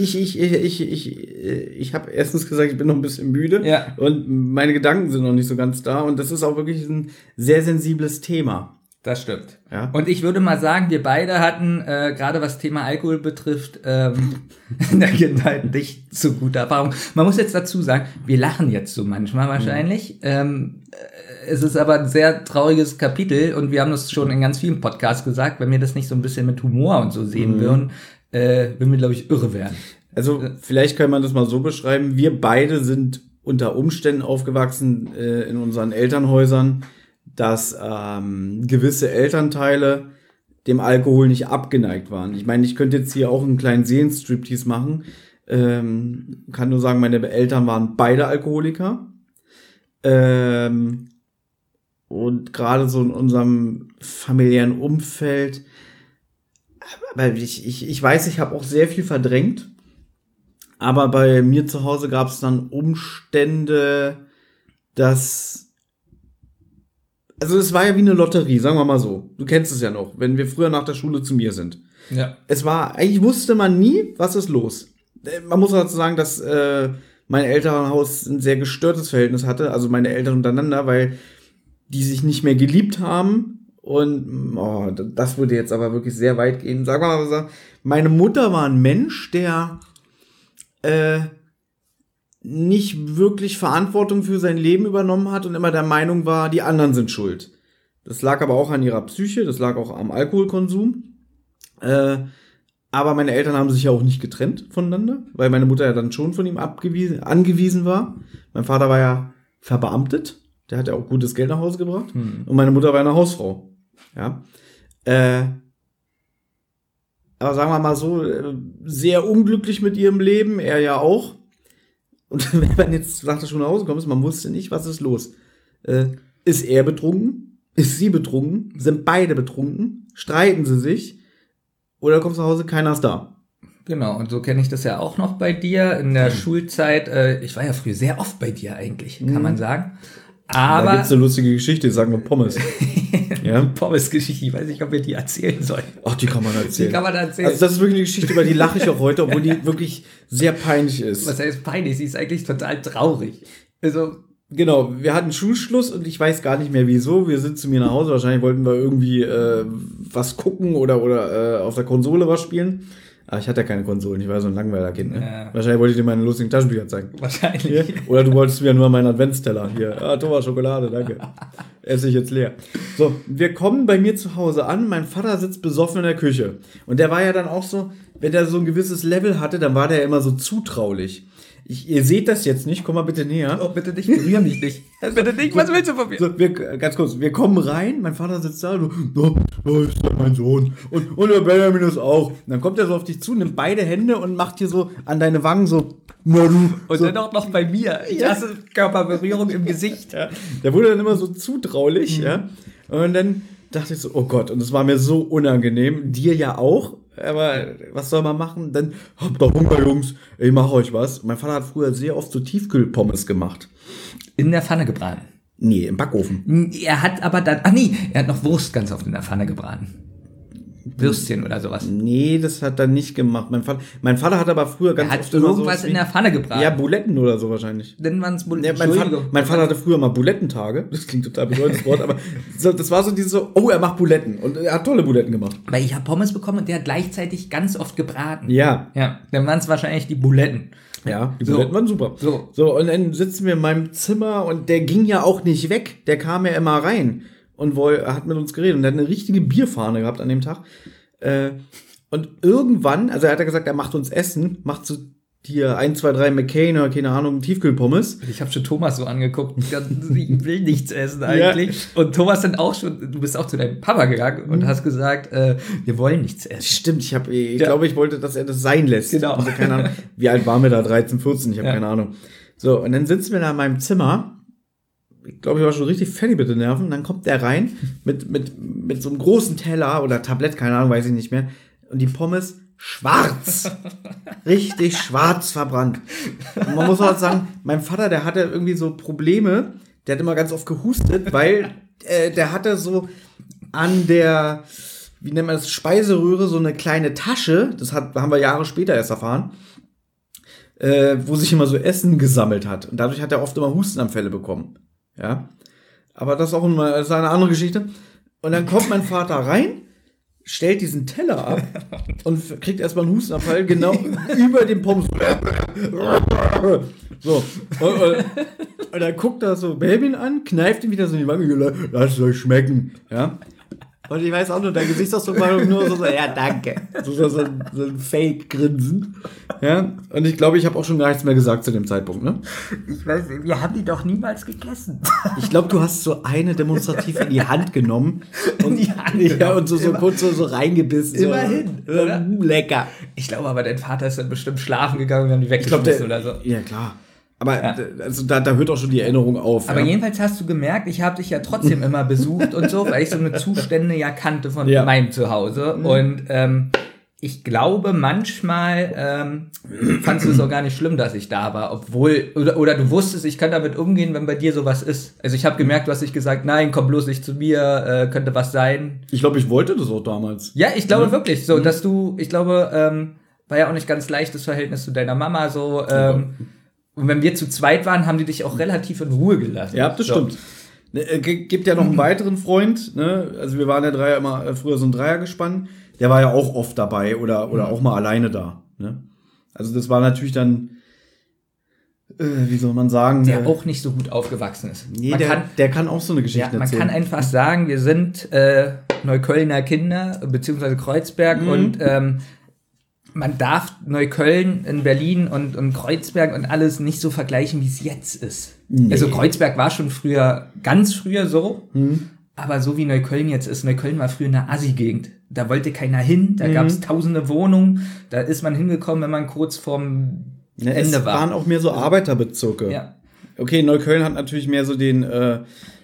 habe erstens gesagt, ich bin noch ein bisschen müde. Ja. Und meine Gedanken sind noch nicht so ganz da. Und das ist auch wirklich ein sehr sensibles Thema. Das stimmt. Ja. Und ich würde mal sagen, wir beide hatten, gerade was Thema Alkohol betrifft, in der Kindheit nicht so gute Erfahrungen. Man muss jetzt dazu sagen, wir lachen jetzt so manchmal wahrscheinlich. Es ist aber ein sehr trauriges Kapitel und wir haben das schon in ganz vielen Podcasts gesagt, wenn wir das nicht so ein bisschen mit Humor und so sehen würden, würden wir, glaube ich, irre werden. Also vielleicht kann man das mal so beschreiben. Wir beide sind unter Umständen aufgewachsen in unseren Elternhäusern, dass gewisse Elternteile dem Alkohol nicht abgeneigt waren. Ich meine, ich könnte jetzt hier auch einen kleinen Seelenstriptease machen. Kann nur sagen, meine Eltern waren beide Alkoholiker. Und gerade so in unserem familiären Umfeld, aber ich weiß, ich habe auch sehr viel verdrängt. Aber bei mir zu Hause gab es dann Umstände, dass also es war ja wie eine Lotterie, sagen wir mal so. Du kennst es ja noch, wenn wir früher nach der Schule zu mir sind. Ja. Es war, eigentlich wusste man nie, was ist los. Man muss dazu sagen, dass mein Elternhaus ein sehr gestörtes Verhältnis hatte, also meine Eltern untereinander, weil die sich nicht mehr geliebt haben. Und das würde jetzt aber wirklich sehr weit gehen. Sagen wir mal so, meine Mutter war ein Mensch, der nicht wirklich Verantwortung für sein Leben übernommen hat und immer der Meinung war, die anderen sind schuld. Das lag aber auch an ihrer Psyche, das lag auch am Alkoholkonsum. Aber meine Eltern haben sich ja auch nicht getrennt voneinander, weil meine Mutter ja dann schon von ihm angewiesen war. Mein Vater war ja verbeamtet, der hat ja auch gutes Geld nach Hause gebracht. Und meine Mutter war eine Hausfrau. Ja. Aber sagen wir mal so, sehr unglücklich mit ihrem Leben, er ja auch. Und wenn man jetzt nach der Schule nach Hause kommt, man wusste nicht, was ist los. Ist er betrunken? Ist sie betrunken? Sind beide betrunken? Streiten sie sich? Oder kommst du nach Hause, keiner ist da? Genau, und so kenne ich das ja auch noch bei dir in der Schulzeit. Ich war ja früher sehr oft bei dir eigentlich, kann man sagen. Aber da gibt's eine lustige Geschichte, die sagen wir Pommes. Ja? Pommes-Geschichte, ich weiß nicht, ob wir die erzählen sollen. Ach, die kann man erzählen. Die kann man erzählen. Also das ist wirklich eine Geschichte, über die lache ich auch heute, obwohl die wirklich sehr peinlich ist. Was heißt peinlich? Sie ist eigentlich total traurig. Also genau, wir hatten Schulschluss und ich weiß gar nicht mehr wieso. Wir sind zu mir nach Hause, wahrscheinlich wollten wir irgendwie was gucken oder auf der Konsole was spielen. Aber ich hatte ja keine Konsolen, ich war so ein Langweiler-Kind. Ne? Ja. Wahrscheinlich wollte ich dir meine lustigen Taschenbücher zeigen. Wahrscheinlich. Hier. Oder du wolltest mir nur meinen Adventsteller. Hier, Thomas, Schokolade, danke. Esse ich jetzt leer. So, wir kommen bei mir zu Hause an, mein Vater sitzt besoffen in der Küche. Und der war ja dann auch so, wenn der so ein gewisses Level hatte, dann war der immer so zutraulich. Ihr seht das jetzt nicht, komm mal bitte näher. Oh, bitte nicht, berühr mich nicht. Bitte nicht, was willst du von mir? So, ganz kurz, wir kommen rein, mein Vater sitzt da, so, da ist ja mein Sohn. Und der Benjamin ist auch. Und dann kommt er so auf dich zu, nimmt beide Hände und macht dir so an deine Wangen so, na du. Und so. dann auch noch bei mir. Ich hasse Körperberührung im Gesicht. Ja. Der wurde dann immer so zutraulich, ja. Und dann dachte ich so, oh Gott, und es war mir so unangenehm, dir ja auch. Aber was soll man machen? Dann habt ihr Hunger, Jungs. Ich mache euch was. Mein Vater hat früher sehr oft so Tiefkühlpommes gemacht. In der Pfanne gebraten? Nee, im Backofen. Er hat aber dann, er hat noch Wurst ganz oft in der Pfanne gebraten. Würstchen oder sowas. Nee, das hat er nicht gemacht. Mein Vater hat aber früher ganz oft irgendwas in der Pfanne gebraten. Ja, Buletten oder so wahrscheinlich. Dann waren es Buletten. Ja, mein Vater hatte früher mal Bulettentage. Das klingt total bedeutendes Wort, aber das war so dieses so, oh, er macht Buletten. Und er hat tolle Buletten gemacht. Weil ich habe Pommes bekommen und der hat gleichzeitig ganz oft gebraten. Ja. Ja, dann waren es wahrscheinlich die Buletten. Ja, die Buletten waren super. So, und dann sitzen wir in meinem Zimmer und der ging ja auch nicht weg. Der kam ja immer rein und hat mit uns geredet. Und der hat eine richtige Bierfahne gehabt an dem Tag. Und irgendwann, also er hat ja gesagt, er macht uns Essen, macht so dir 1, 2, 3 McCain oder keine Ahnung, Tiefkühlpommes. Ich habe schon Thomas so angeguckt, ich will nichts essen eigentlich. Ja. Und Thomas dann auch schon, du bist auch zu deinem Papa gegangen und hast gesagt, wir wollen nichts essen. Stimmt, ich glaube, ich wollte, dass er das sein lässt. Genau. Also, keine Ahnung, wie alt waren wir da? 13, 14, ich habe keine Ahnung. So, und dann sitzen wir da in meinem Zimmer. Ich glaube, ich war schon richtig fertig mit den Nerven. Dann kommt der rein mit so einem großen Teller oder Tablett, keine Ahnung, weiß ich nicht mehr. Und die Pommes schwarz. Richtig schwarz verbrannt. Und man muss auch sagen, mein Vater, der hatte irgendwie so Probleme. Der hat immer ganz oft gehustet, weil der hatte so an der, wie nennt man das, Speiseröhre so eine kleine Tasche. Das haben wir Jahre später erst erfahren. Wo sich immer so Essen gesammelt hat. Und dadurch hat er oft immer Hustenanfälle bekommen. Ja, aber das ist auch das ist eine andere Geschichte. Und dann kommt mein Vater rein, stellt diesen Teller ab und kriegt erstmal einen Hustenanfall genau über den Pommes. So. Und dann guckt er so Babyn an, kneift ihm wieder so in die Wange, lasst es euch schmecken. Ja. Und ich weiß auch nur, dein Gesichtsausdruck war nur so, ja, danke. So ein Fake-Grinsen. Ja. Und ich glaube, ich habe auch schon gar nichts mehr gesagt zu dem Zeitpunkt, ne? Ich weiß nicht, wir haben die doch niemals gegessen. Ich glaube, du hast so eine demonstrativ in die Hand genommen. Und, und so kurz so reingebissen. Immerhin. So, oder? Lecker. Ich glaube aber, dein Vater ist dann bestimmt schlafen gegangen und dann die weggeschmissen oder so. Ja, klar. Aber also da hört auch schon die Erinnerung auf. Aber jedenfalls hast du gemerkt, ich habe dich ja trotzdem immer besucht und so, weil ich so eine Zustände ja kannte von meinem Zuhause. Und ich glaube, manchmal fandst du es auch gar nicht schlimm, dass ich da war, obwohl, oder du wusstest, ich kann damit umgehen, wenn bei dir sowas ist. Also ich habe gemerkt, du hast nicht gesagt, nein, komm bloß nicht zu mir, könnte was sein. Ich glaube, ich wollte das auch damals. Ja, ich glaube wirklich, so, dass du, ich glaube, war ja auch nicht ganz leichtes Verhältnis zu deiner Mama, so, und wenn wir zu zweit waren, haben die dich auch relativ in Ruhe gelassen. Ja, das stimmt. Gibt ja noch einen weiteren Freund, ne? Also wir waren ja früher so ein Dreiergespann. Der war ja auch oft dabei oder auch mal alleine da. Ne? Also das war natürlich dann, wie soll man sagen? Der auch nicht so gut aufgewachsen ist. Nee, der kann auch so eine Geschichte erzählen. Man kann einfach sagen, wir sind Neuköllner Kinder, beziehungsweise Kreuzberg und man darf Neukölln in Berlin und Kreuzberg und alles nicht so vergleichen, wie es jetzt ist. Nee. Also Kreuzberg war schon ganz früher so, aber so wie Neukölln jetzt ist, Neukölln war früher eine Assi-Gegend. Da wollte keiner hin, da gab es tausende Wohnungen, da ist man hingekommen, wenn man kurz vorm Ende war. Es waren auch mehr so Arbeiterbezirke. Ja. Okay, Neukölln hat natürlich mehr so den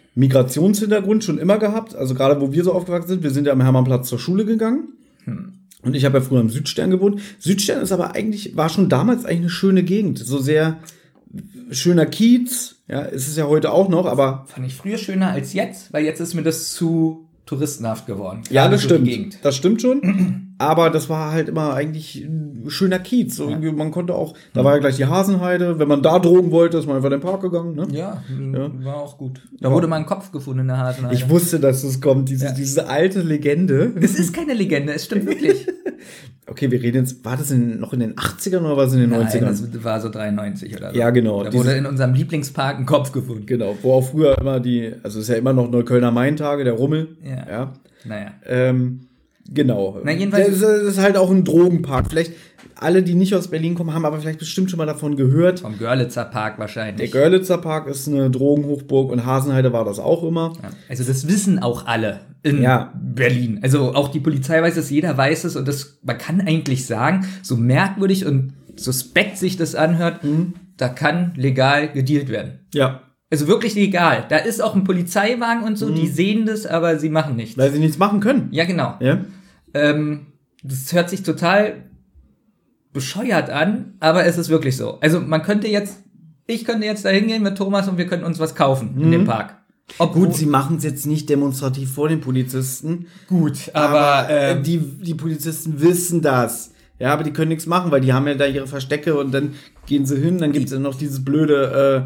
Migrationshintergrund schon immer gehabt, also gerade wo wir so aufgewachsen sind, wir sind ja am Hermannplatz zur Schule gegangen. Und ich habe ja früher am Südstern gewohnt. Südstern ist aber war schon damals eigentlich eine schöne Gegend. So sehr schöner Kiez. Ja, ist es ja heute auch noch, aber. Fand ich früher schöner als jetzt, weil jetzt ist mir das zu touristenhaft geworden. Ja, das stimmt. Das stimmt schon. Aber das war halt immer eigentlich ein schöner Kiez. So, man konnte auch, da war ja gleich die Hasenheide. Wenn man da drogen wollte, ist man einfach in den Park gegangen. Ne? Ja, war auch gut. Da wurde mal ein Kopf gefunden in der Hasenheide. Ich wusste, dass es kommt, diese alte Legende. Es ist keine Legende, es stimmt wirklich. Okay, wir reden jetzt, war das noch in den 80ern oder war es in den 90ern? Das war so 93 oder so. Ja, genau. Da wurde in unserem Lieblingspark ein Kopf gefunden. Genau, wo auch früher immer also es ist ja immer noch Neuköllner Maintage, der Rummel. Ja. Naja. Genau. Na, jedenfalls das ist halt auch ein Drogenpark. Vielleicht alle, die nicht aus Berlin kommen, haben aber vielleicht bestimmt schon mal davon gehört. Vom Görlitzer Park wahrscheinlich. Der Görlitzer Park ist eine Drogenhochburg und Hasenheide war das auch immer. Ja. Also das wissen auch alle in Berlin. Also auch die Polizei weiß es, jeder weiß es und man kann eigentlich sagen, so merkwürdig und suspekt sich das anhört, da kann legal gedealt werden. Ja. Also wirklich legal. Da ist auch ein Polizeiwagen und so, die sehen das, aber sie machen nichts. Weil sie nichts machen können. Ja, genau. Ja. Das hört sich total bescheuert an, aber es ist wirklich so. Also ich könnte jetzt da hingehen mit Thomas und wir könnten uns was kaufen in dem Park. Gut, sie machen es jetzt nicht demonstrativ vor den Polizisten. Gut, aber die Polizisten wissen das. Ja, aber die können nichts machen, weil die haben ja da ihre Verstecke und dann gehen sie hin, dann gibt es ja noch dieses blöde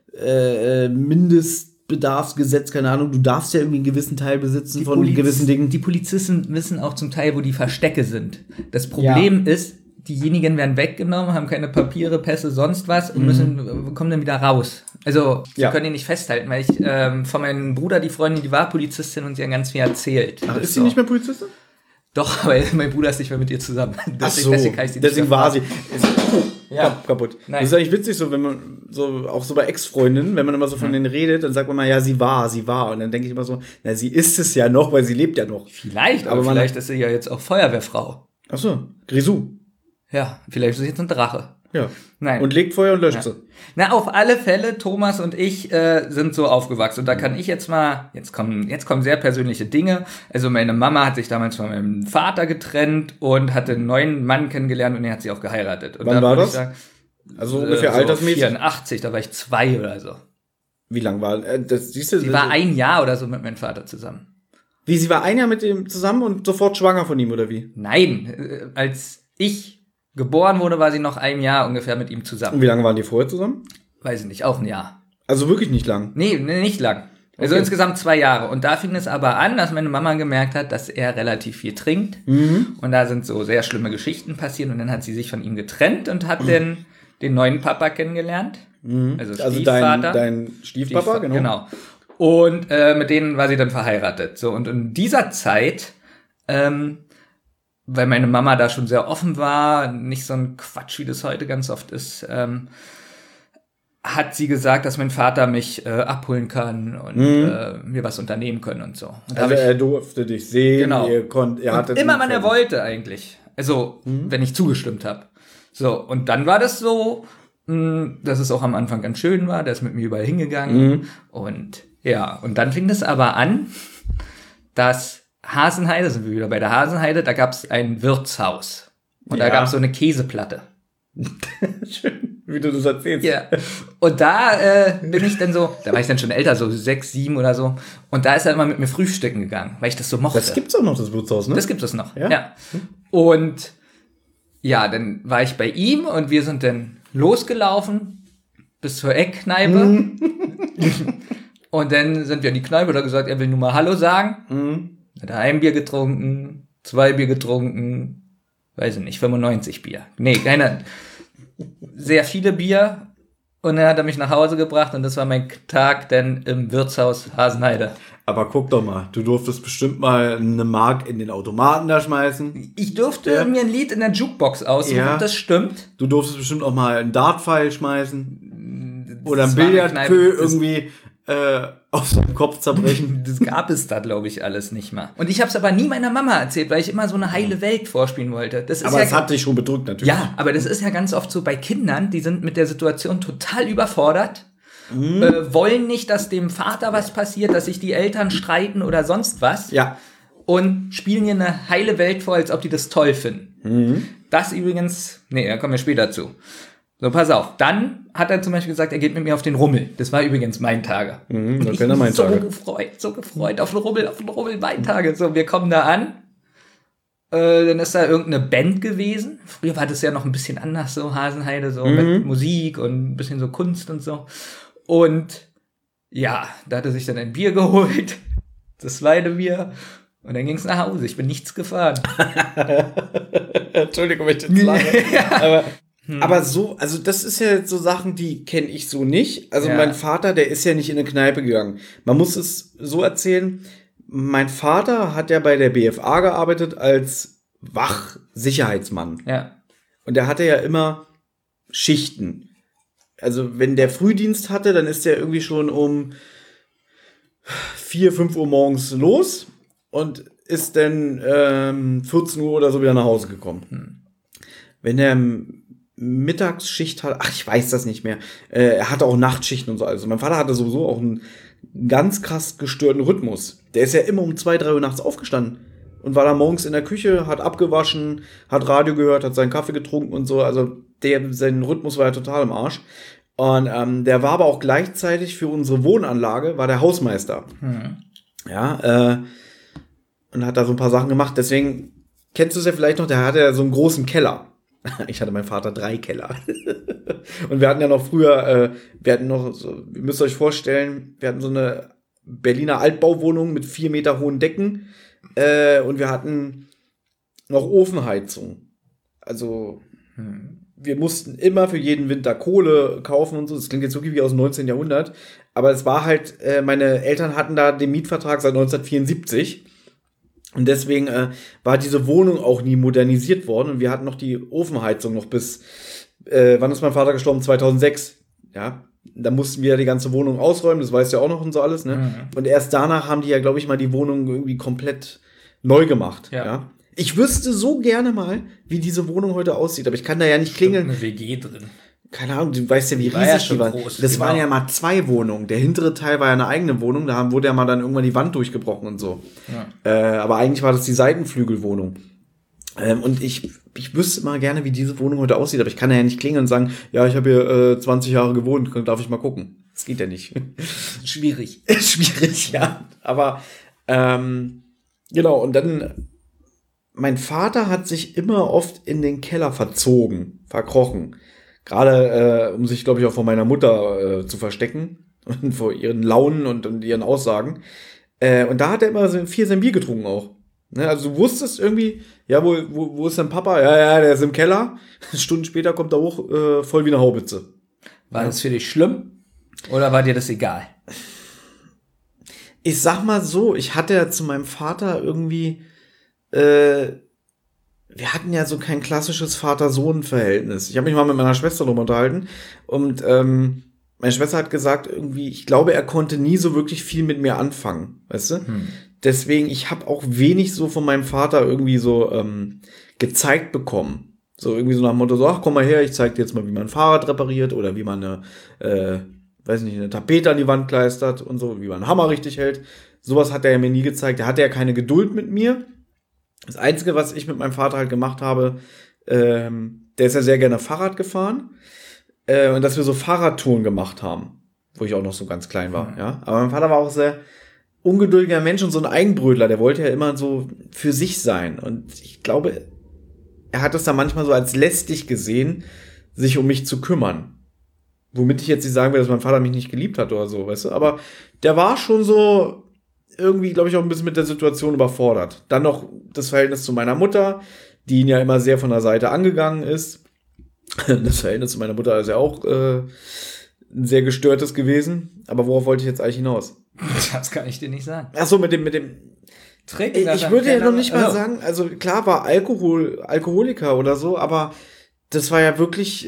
Mindestbedarfsgesetz, keine Ahnung, du darfst ja irgendwie einen gewissen Teil besitzen von gewissen Dingen. Die Polizisten wissen auch zum Teil, wo die Verstecke sind. Das Problem ist, diejenigen werden weggenommen, haben keine Papiere, Pässe, sonst was und kommen dann wieder raus. Also, sie können ihn nicht festhalten, weil ich von meinem Bruder, die Freundin, die war Polizistin und sie hat ganz viel erzählt. Ach, ist sie nicht mehr Polizistin? Doch, weil mein Bruder ist nicht mehr mit ihr zusammen. Deswegen war sie. Kaputt. Nein. Das ist eigentlich witzig, so wenn man auch so bei Ex-Freundinnen, wenn man immer so von denen redet, dann sagt man mal, ja, sie war. Und dann denke ich immer so, na, sie ist es ja noch, weil sie lebt ja noch. Vielleicht, aber vielleicht ist sie ja jetzt auch Feuerwehrfrau. Ach so, Grisou. Ja, vielleicht ist sie jetzt ein Drache. Ja. Nein. Und legt Feuer und löscht sie. Na, auf alle Fälle, Thomas und ich sind so aufgewachsen. Und da kann ich jetzt kommen sehr persönliche Dinge. Also meine Mama hat sich damals von meinem Vater getrennt und hatte einen neuen Mann kennengelernt und er hat sie auch geheiratet. Und wann war das? Also ungefähr so altersmäßig? 84, da war ich 2 oder so. Wie lang war das? Siehst du, sie war 1 Jahr oder so mit meinem Vater zusammen. Wie, sie war 1 Jahr mit ihm zusammen und sofort schwanger von ihm, oder wie? Nein, als ich geboren wurde, war sie noch 1 Jahr ungefähr mit ihm zusammen. Und wie lange waren die vorher zusammen? Weiß ich nicht, auch 1 Jahr. Also wirklich nicht lang? Nee, nicht lang. Also insgesamt 2 Jahre. Und da fing es aber an, dass meine Mama gemerkt hat, dass er relativ viel trinkt. Und da sind so sehr schlimme Geschichten passiert. Und dann hat sie sich von ihm getrennt und hat den neuen Papa kennengelernt. Also Stiefvater. Dein Stiefpapa, genau. Und mit denen war sie dann verheiratet. So, und in dieser Zeit, weil meine Mama da schon sehr offen war, nicht so ein Quatsch, wie das heute ganz oft ist, hat sie gesagt, dass mein Vater mich abholen kann und wir was unternehmen können und so. Und also er durfte dich sehen, genau. er hatte immer wann er wollte eigentlich. Also, wenn ich zugestimmt habe. So, und dann war das so, dass es auch am Anfang ganz schön war, der ist mit mir überall hingegangen und ja, und dann fing das aber an, dass Hasenheide, sind wir wieder bei der Hasenheide, da gab es ein Wirtshaus und da gab es so eine Käseplatte. Schön, wie du das erzählst. Ja. Und da bin ich dann so, da war ich dann schon älter, so 6, 7 oder so. Und da ist er immer mit mir frühstücken gegangen, weil ich das so mochte. Das gibt's auch noch, das Wirtshaus, ne? Das gibt es noch, ja. Und ja, dann war ich bei ihm und wir sind dann losgelaufen bis zur Eckkneipe. Und dann sind wir in die Kneipe, da gesagt, er will nur mal Hallo sagen. Hat er 1 Bier getrunken, 2 Bier getrunken, weiß ich nicht, 95 Bier. Nee, sehr viele Bier. Und dann hat er mich nach Hause gebracht und das war mein Tag dann im Wirtshaus Hasenheide. Aber guck doch mal, du durftest bestimmt mal eine Mark in den Automaten da schmeißen. Ich durfte mir ein Lied in der Jukebox aussuchen, das stimmt. Du durftest bestimmt auch mal einen Dartpfeil schmeißen. Oder ein Billardkö irgendwie auf seinem Kopf zerbrechen. Das gab es da, glaube ich, alles nicht mal. Und ich habe es aber nie meiner Mama erzählt, weil ich immer so eine heile Welt vorspielen wollte. Aber es hat dich schon bedrückt, natürlich. Ja, aber das ist ja ganz oft so bei Kindern, die sind mit der Situation total überfordert, wollen nicht, dass dem Vater was passiert, dass sich die Eltern streiten oder sonst was. Ja. und spielen hier eine heile Welt vor, als ob die das toll finden. Das übrigens, da kommen wir später zu. So, pass auf. Dann hat er zum Beispiel gesagt, er geht mit mir auf den Rummel. Das war übrigens Weintage. Das wäre mein Tage. So gefreut auf den Rummel, Weintage. So, wir kommen da an. Dann ist da irgendeine Band gewesen. Früher war das ja noch ein bisschen anders, so Hasenheide, so mit Musik und ein bisschen so Kunst und so. Und ja, da hat er sich dann ein Bier geholt. Das zweite Bier. Und dann ging es nach Hause. Ich bin nichts gefahren. Entschuldigung, wenn ich jetzt lache. Aber so, also das ist ja jetzt so Sachen, die kenne ich so nicht. Also mein Vater, der ist ja nicht in eine Kneipe gegangen. Man muss es so erzählen, mein Vater hat ja bei der BFA gearbeitet als Wachsicherheitsmann. Ja. Und der hatte ja immer Schichten. Also wenn der Frühdienst hatte, dann ist der irgendwie schon um 4, 5 Uhr morgens los und ist dann 14 Uhr oder so wieder nach Hause gekommen. Wenn er Mittagsschicht hat, ich weiß das nicht mehr. Er hatte auch Nachtschichten und so. Also mein Vater hatte sowieso auch einen ganz krass gestörten Rhythmus. Der ist ja immer um 2, 3 Uhr nachts aufgestanden und war da morgens in der Küche, hat abgewaschen, hat Radio gehört, hat seinen Kaffee getrunken und so. Also sein Rhythmus war ja total im Arsch. Und der war aber auch gleichzeitig für unsere Wohnanlage, war der Hausmeister. Ja, und hat da so ein paar Sachen gemacht. Deswegen kennst du es ja vielleicht noch, der hatte ja so einen großen Keller. Ich hatte meinen Vater 3 Keller. Und wir hatten ja noch früher, ihr müsst euch vorstellen, wir hatten so eine Berliner Altbauwohnung mit 4 Meter hohen Decken. Und wir hatten noch Ofenheizung. Also, wir mussten immer für jeden Winter Kohle kaufen und so. Das klingt jetzt wirklich wie aus dem 19. Jahrhundert. Aber es war halt, meine Eltern hatten da den Mietvertrag seit 1974. Und deswegen war diese Wohnung auch nie modernisiert worden. Und wir hatten noch die Ofenheizung noch bis, wann ist mein Vater gestorben? 2006. Ja, da mussten wir die ganze Wohnung ausräumen. Das weißt du ja auch noch und so alles, ne? Und erst danach haben die ja, glaube ich, mal die Wohnung irgendwie komplett neu gemacht. Ja. Ich wüsste so gerne mal, wie diese Wohnung heute aussieht. Aber ich kann da ja nicht klingeln. Eine WG drin. Keine Ahnung, du weißt ja, wie riesig die war. Das waren ja mal 2 Wohnungen. Der hintere Teil war ja eine eigene Wohnung. Da wurde ja mal dann irgendwann die Wand durchgebrochen und so. Ja. Aber eigentlich war das die Seitenflügelwohnung. Und ich wüsste mal gerne, wie diese Wohnung heute aussieht. Aber ich kann ja nicht klingeln und sagen, ja, ich habe hier 20 Jahre gewohnt. Darf ich mal gucken? Das geht ja nicht. Schwierig. Schwierig, ja. Aber genau, und dann mein Vater hat sich immer oft in den Keller verkrochen. Gerade, um sich, glaube ich, auch vor meiner Mutter zu verstecken und vor ihren Launen und ihren Aussagen. Und da hat er immer viel sein Bier getrunken auch. Ne? Also du wusstest irgendwie, ja, wo ist dein Papa? Ja, der ist im Keller. Stunden später kommt er hoch, voll wie eine Haubitze. War das für dich schlimm? Oder war dir das egal? Ich sag mal so, ich hatte ja zu meinem Vater irgendwie wir hatten ja so kein klassisches Vater-Sohn-Verhältnis. Ich habe mich mal mit meiner Schwester drüber unterhalten und meine Schwester hat gesagt, irgendwie, ich glaube, er konnte nie so wirklich viel mit mir anfangen, weißt du? Deswegen, ich habe auch wenig so von meinem Vater irgendwie so gezeigt bekommen. So irgendwie so nach dem Motto, so, ach, komm mal her, ich zeig dir jetzt mal, wie man ein Fahrrad repariert oder wie man eine Tapete an die Wand kleistert und so, wie man einen Hammer richtig hält. Sowas hat er ja mir nie gezeigt. Er hatte ja keine Geduld mit mir. Das Einzige, was ich mit meinem Vater halt gemacht habe, der ist ja sehr gerne Fahrrad gefahren und dass wir so Fahrradtouren gemacht haben, wo ich auch noch so ganz klein war. Ja, aber mein Vater war auch sehr ungeduldiger Mensch und so ein Eigenbrötler. Der wollte ja immer so für sich sein und ich glaube, er hat es da manchmal so als lästig gesehen, sich um mich zu kümmern. Womit ich jetzt nicht sagen will, dass mein Vater mich nicht geliebt hat oder so, weißt du? Aber der war schon so irgendwie, glaube ich, auch ein bisschen mit der Situation überfordert. Dann noch das Verhältnis zu meiner Mutter, die ihn ja immer sehr von der Seite angegangen ist. Das Verhältnis zu meiner Mutter ist ja auch ein sehr gestörtes gewesen. Aber worauf wollte ich jetzt eigentlich hinaus? Das kann ich dir nicht sagen. Ach so, mit dem Trinken. Ich würde ja noch nicht mal sagen, also klar war Alkoholiker oder so, aber das war ja wirklich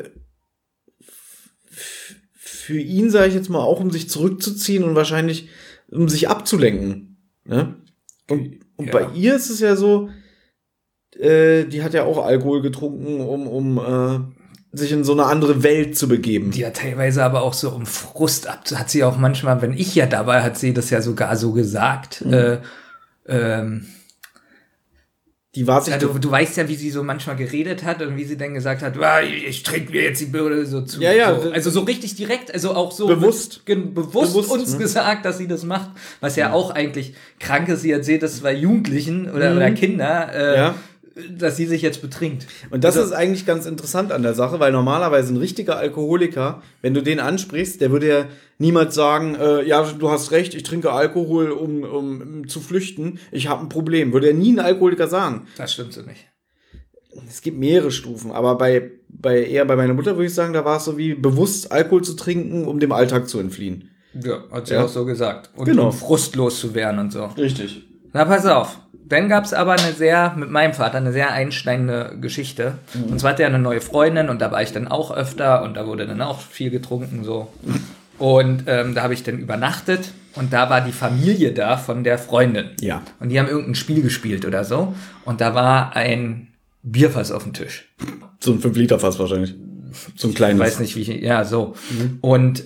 für ihn, sage ich jetzt mal, auch um sich zurückzuziehen und wahrscheinlich um sich abzulenken. Ne? Und ja. Bei ihr ist es ja so, die hat ja auch Alkohol getrunken, um sich in so eine andere Welt zu begeben. Die hat teilweise aber auch so um Frust hat sie auch manchmal, wenn ich ja dabei, hat sie das ja sogar so gesagt, Die war sich du weißt ja, wie sie so manchmal geredet hat und wie sie dann gesagt hat, ich trinke mir jetzt die Birne so zu. Ja. So, also so richtig direkt, also auch so bewusst uns gesagt, dass sie das macht, was ja auch eigentlich krank ist. Sie erzählt das bei Jugendlichen oder Kinder, dass sie sich jetzt betrinkt. Und das ist eigentlich ganz interessant an der Sache, weil normalerweise ein richtiger Alkoholiker, wenn du den ansprichst, der würde ja niemals sagen, ja, du hast recht, ich trinke Alkohol, um zu flüchten, ich habe ein Problem. Würde ja nie ein Alkoholiker sagen. Das stimmt so nicht. Es gibt mehrere Stufen, aber bei meiner Mutter würde ich sagen, da war es so wie bewusst Alkohol zu trinken, um dem Alltag zu entfliehen. Ja, hat sie auch so gesagt. Und genau. Um frustlos zu werden und so. Richtig. Na, pass auf. Dann gab's aber mit meinem Vater eine sehr einschneidende Geschichte. Und zwar hatte er eine neue Freundin und da war ich dann auch öfter und da wurde dann auch viel getrunken so. Und da habe ich dann übernachtet und da war die Familie da von der Freundin. Ja. Und die haben irgendein Spiel gespielt oder so. Und da war ein Bierfass auf dem Tisch. So ein 5-Liter-Fass wahrscheinlich. So ein kleines. Ich weiß nicht, so. Und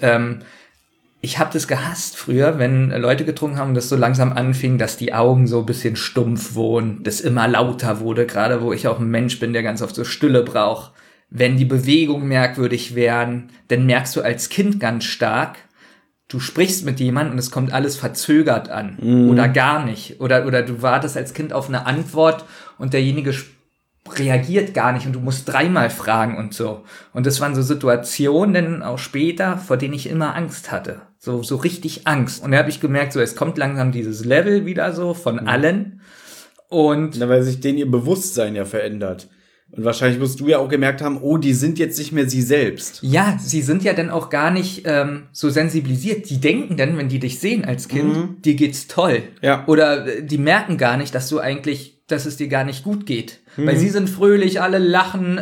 ich habe das gehasst früher, wenn Leute getrunken haben und das so langsam anfing, dass die Augen so ein bisschen stumpf wurden, das immer lauter wurde, gerade wo ich auch ein Mensch bin, der ganz oft so Stille braucht. Wenn die Bewegungen merkwürdig werden, dann merkst du als Kind ganz stark, du sprichst mit jemandem und es kommt alles verzögert an oder gar nicht. Oder du wartest als Kind auf eine Antwort und derjenige reagiert gar nicht und du musst 3-mal fragen und so. Und das waren so Situationen dann auch später, vor denen ich immer Angst hatte. So richtig Angst. Und da habe ich gemerkt, so es kommt langsam dieses Level wieder so von allen. Und weil sich denen ihr Bewusstsein ja verändert. Und wahrscheinlich musst du ja auch gemerkt haben, oh, die sind jetzt nicht mehr sie selbst. Ja, sie sind ja dann auch gar nicht so sensibilisiert. Die denken dann, wenn die dich sehen als Kind, dir geht's toll. Ja. Oder die merken gar nicht, dass es dir gar nicht gut geht. Weil sie sind fröhlich, alle lachen.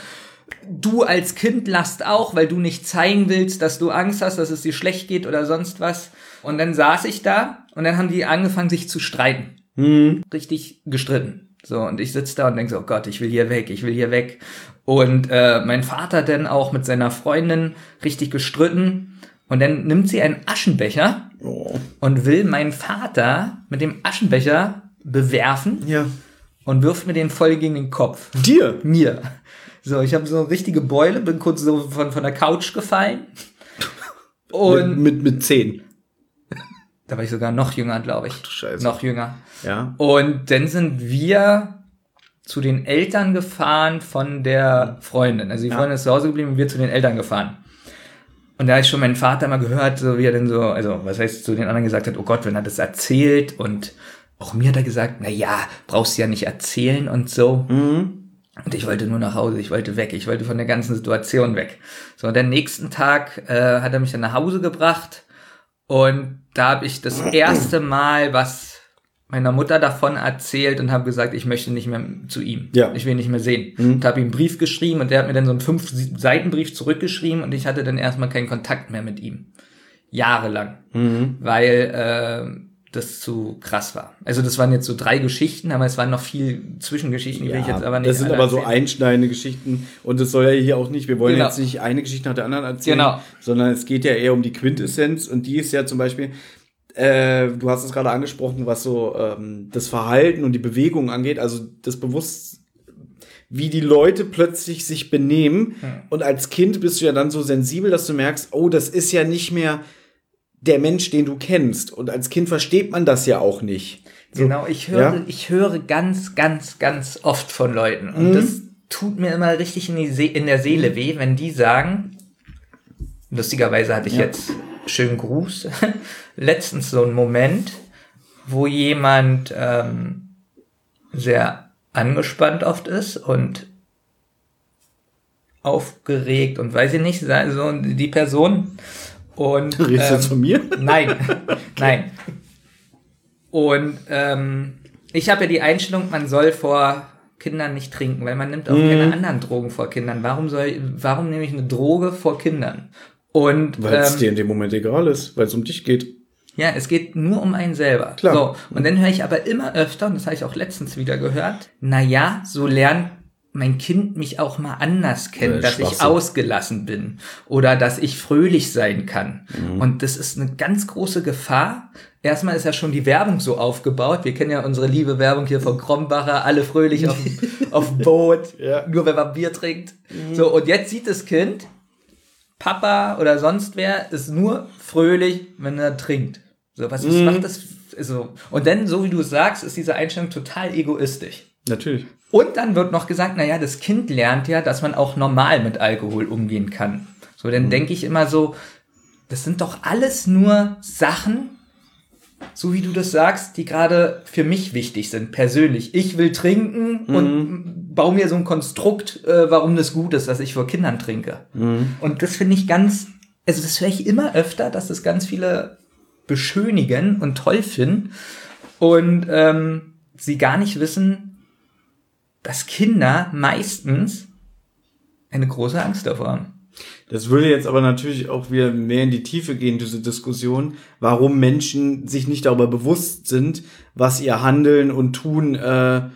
Du als Kind lachst auch, weil du nicht zeigen willst, dass du Angst hast, dass es dir schlecht geht oder sonst was. Und dann saß ich da und dann haben die angefangen, sich zu streiten. Richtig gestritten. So, und ich sitze da und denke so, oh Gott, ich will hier weg. Und mein Vater dann auch mit seiner Freundin richtig gestritten. Und dann nimmt sie einen Aschenbecher und will meinen Vater mit dem Aschenbecher bewerfen und wirft mir den voll gegen den Kopf. Dir? Mir. So, ich habe so eine richtige Beule, bin kurz so von der Couch gefallen. Und mit 10. Da war ich sogar noch jünger, glaube ich. Ach, Scheiße. Noch jünger. Ja. Und dann sind wir zu den Eltern gefahren von der Freundin. Also die Freundin ist zu Hause geblieben und wir zu den Eltern gefahren. Und da habe ich schon meinen Vater mal gehört, so wie er denn so, also was heißt, zu den anderen gesagt hat, oh Gott, wenn er das erzählt. Und auch mir hat er gesagt, na ja, brauchst du ja nicht erzählen und so. Und ich wollte nur nach Hause, ich wollte weg, ich wollte von der ganzen Situation weg. So, und den nächsten Tag hat er mich dann nach Hause gebracht und da habe ich das erste Mal was meiner Mutter davon erzählt und habe gesagt, ich möchte nicht mehr zu ihm. Ja. Ich will nicht mehr sehen. Und habe ihm einen Brief geschrieben und der hat mir dann so einen 5-Seiten-Brief zurückgeschrieben und ich hatte dann erstmal keinen Kontakt mehr mit ihm. Jahrelang. Weil das zu krass war. Also das waren jetzt so 3 Geschichten, aber es waren noch viel Zwischengeschichten, die will ich jetzt aber nicht. Das sind aber so einschneidende Geschichten und das soll ja hier auch nicht, wir wollen jetzt nicht eine Geschichte nach der anderen erzählen, sondern es geht ja eher um die Quintessenz und die ist ja zum Beispiel, du hast es gerade angesprochen, was so das Verhalten und die Bewegung angeht, also das Bewusstsein, wie die Leute plötzlich sich benehmen und als Kind bist du ja dann so sensibel, dass du merkst, oh, das ist ja nicht mehr der Mensch, den du kennst. Und als Kind versteht man das ja auch nicht. So, genau, ich höre ganz, ganz, ganz oft von Leuten. Und das tut mir immer richtig in der Seele weh, wenn die sagen, lustigerweise hatte ich jetzt, schönen Gruß, letztens so einen Moment, wo jemand sehr angespannt oft ist und aufgeregt und weiß ich nicht, so die Person. Und, redest du jetzt von mir? Nein, nein. Und ich habe ja die Einstellung, man soll vor Kindern nicht trinken, weil man nimmt auch keine anderen Drogen vor Kindern. Warum nehme ich eine Droge vor Kindern? Und weil es dir in dem Moment egal ist, weil es um dich geht. Ja, es geht nur um einen selber. Klar. So, und dann höre ich aber immer öfter, und das habe ich auch letztens wieder gehört, naja, so lernt mein Kind mich auch mal anders kennt, dass ich ausgelassen bin oder dass ich fröhlich sein kann. Und das ist eine ganz große Gefahr. Erstmal ist ja schon die Werbung so aufgebaut. Wir kennen ja unsere liebe Werbung hier von Krombacher, alle fröhlich auf dem Boot, nur wenn man Bier trinkt. So, und jetzt sieht das Kind, Papa oder sonst wer ist nur fröhlich, wenn er trinkt. So, was macht das so? Und dann, so wie du sagst, ist diese Einstellung total egoistisch. Natürlich. Und dann wird noch gesagt, naja, das Kind lernt ja, dass man auch normal mit Alkohol umgehen kann. So, dann denke ich immer so, das sind doch alles nur Sachen, so wie du das sagst, die gerade für mich wichtig sind, persönlich. Ich will trinken und baue mir so ein Konstrukt, warum das gut ist, dass ich vor Kindern trinke. Und das finde ich also das höre ich immer öfter, dass das ganz viele beschönigen und toll finden und sie gar nicht wissen, dass Kinder meistens eine große Angst davor haben. Das würde jetzt aber natürlich auch wieder mehr in die Tiefe gehen, diese Diskussion, warum Menschen sich nicht darüber bewusst sind, was ihr Handeln und Tun für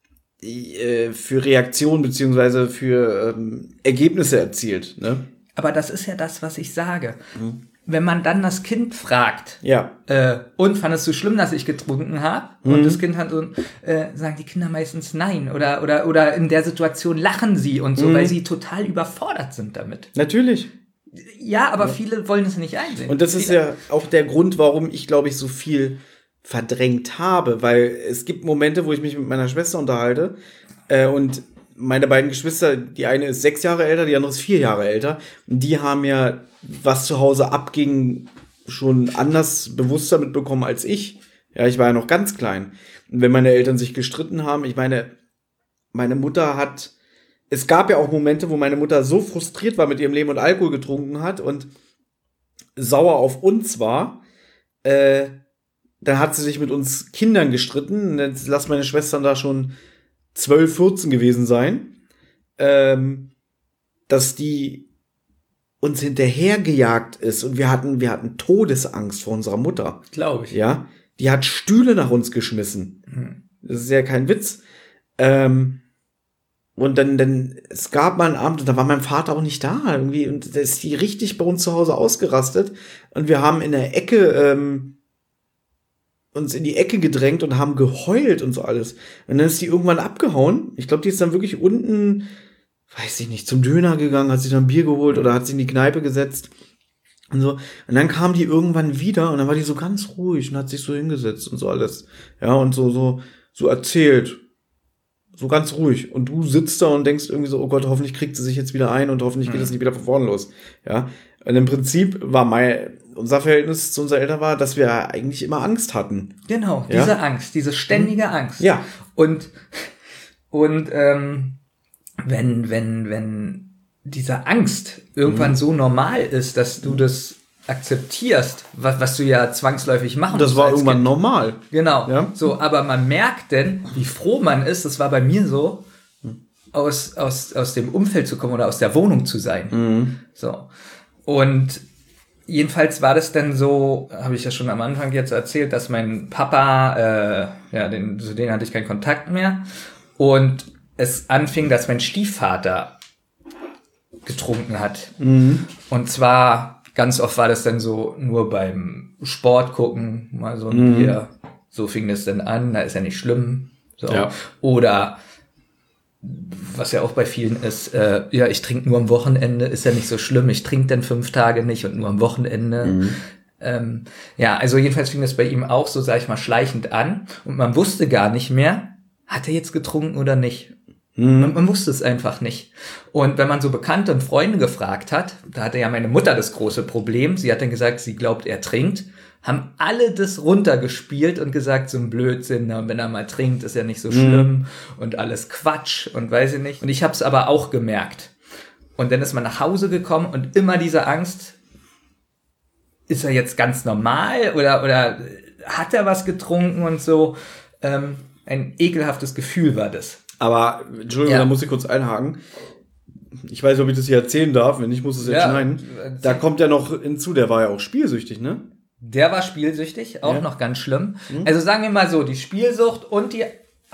Reaktionen beziehungsweise für Ergebnisse erzielt. Ne? Aber das ist ja das, was ich sage. Wenn man dann das Kind fragt, und fandest du schlimm, dass ich getrunken habe? Und das Kind hat so, sagen die Kinder meistens nein. Oder in der Situation lachen sie und so, weil sie total überfordert sind damit. Natürlich. Ja, aber viele wollen es nicht einsehen. Und das ist ja auch der Grund, warum ich, glaube ich, so viel verdrängt habe. Weil es gibt Momente, wo ich mich mit meiner Schwester unterhalte und meine beiden Geschwister, die eine ist 6 Jahre älter, die andere ist 4 Jahre älter. Und die haben ja, was zu Hause abging, schon anders bewusster mitbekommen als ich. Ja, ich war ja noch ganz klein. Und wenn meine Eltern sich gestritten haben, ich meine Mutter es gab ja auch Momente, wo meine Mutter so frustriert war mit ihrem Leben und Alkohol getrunken hat und sauer auf uns war, dann hat sie sich mit uns Kindern gestritten. Jetzt lass meine Schwestern da schon 12, 14 gewesen sein, dass die uns hinterhergejagt ist und wir hatten Todesangst vor unserer Mutter. Glaube ich. Ja, die hat Stühle nach uns geschmissen. Das ist ja kein Witz. Und dann, es gab mal einen Abend, und da war mein Vater auch nicht da irgendwie und da ist die richtig bei uns zu Hause ausgerastet und wir haben in der Ecke uns in die Ecke gedrängt und haben geheult und so alles. Und dann ist die irgendwann abgehauen. Ich glaube, die ist dann wirklich unten, weiß ich nicht, zum Döner gegangen, hat sich dann ein Bier geholt oder hat sich in die Kneipe gesetzt und so. Und dann kam die irgendwann wieder und dann war die so ganz ruhig und hat sich so hingesetzt und so alles. Ja, und so erzählt. So ganz ruhig. Und du sitzt da und denkst irgendwie so, oh Gott, hoffentlich kriegt sie sich jetzt wieder ein und hoffentlich geht es nicht wieder von vorne los. Ja. Und im Prinzip war unser Verhältnis zu unseren Eltern war, dass wir eigentlich immer Angst hatten. Genau, diese Angst, diese ständige Angst. Ja. Und wenn diese Angst irgendwann so normal ist, dass du das akzeptierst, was du ja zwangsläufig machen musst. Das war irgendwann normal. Genau. Ja? So, aber man merkt denn, wie froh man ist, das war bei mir so, aus dem Umfeld zu kommen oder aus der Wohnung zu sein. So. Und jedenfalls war das dann so, habe ich ja schon am Anfang jetzt erzählt, dass mein Papa, zu denen hatte ich keinen Kontakt mehr. Und es anfing, dass mein Stiefvater getrunken hat. Und zwar, ganz oft war das dann so nur beim Sport gucken, mal so ein Bier. So fing das dann an, da ist ja nicht schlimm. So. Ja. Oder was ja auch bei vielen ist, ich trinke nur am Wochenende, ist ja nicht so schlimm, ich trinke dann 5 Tage nicht und nur am Wochenende. Also jedenfalls fing das bei ihm auch so, sag ich mal, schleichend an und man wusste gar nicht mehr, hat er jetzt getrunken oder nicht. Man wusste es einfach nicht. Und wenn man so Bekannte und Freunde gefragt hat, da hatte ja meine Mutter das große Problem, sie hat dann gesagt, sie glaubt, er trinkt, haben alle das runtergespielt und gesagt, so ein Blödsinn, und wenn er mal trinkt, ist ja nicht so schlimm und alles Quatsch und weiß ich nicht. Und ich habe es aber auch gemerkt. Und dann ist man nach Hause gekommen und immer diese Angst, ist er jetzt ganz normal oder hat er was getrunken und so. Ein ekelhaftes Gefühl war das. Aber, Entschuldigung, da muss ich kurz einhaken. Ich weiß nicht, ob ich das hier erzählen darf, wenn nicht, muss es jetzt schneiden. Da kommt ja noch hinzu, der war ja auch spielsüchtig, ne? Der war spielsüchtig, auch noch ganz schlimm. Also sagen wir mal so, die Spielsucht und die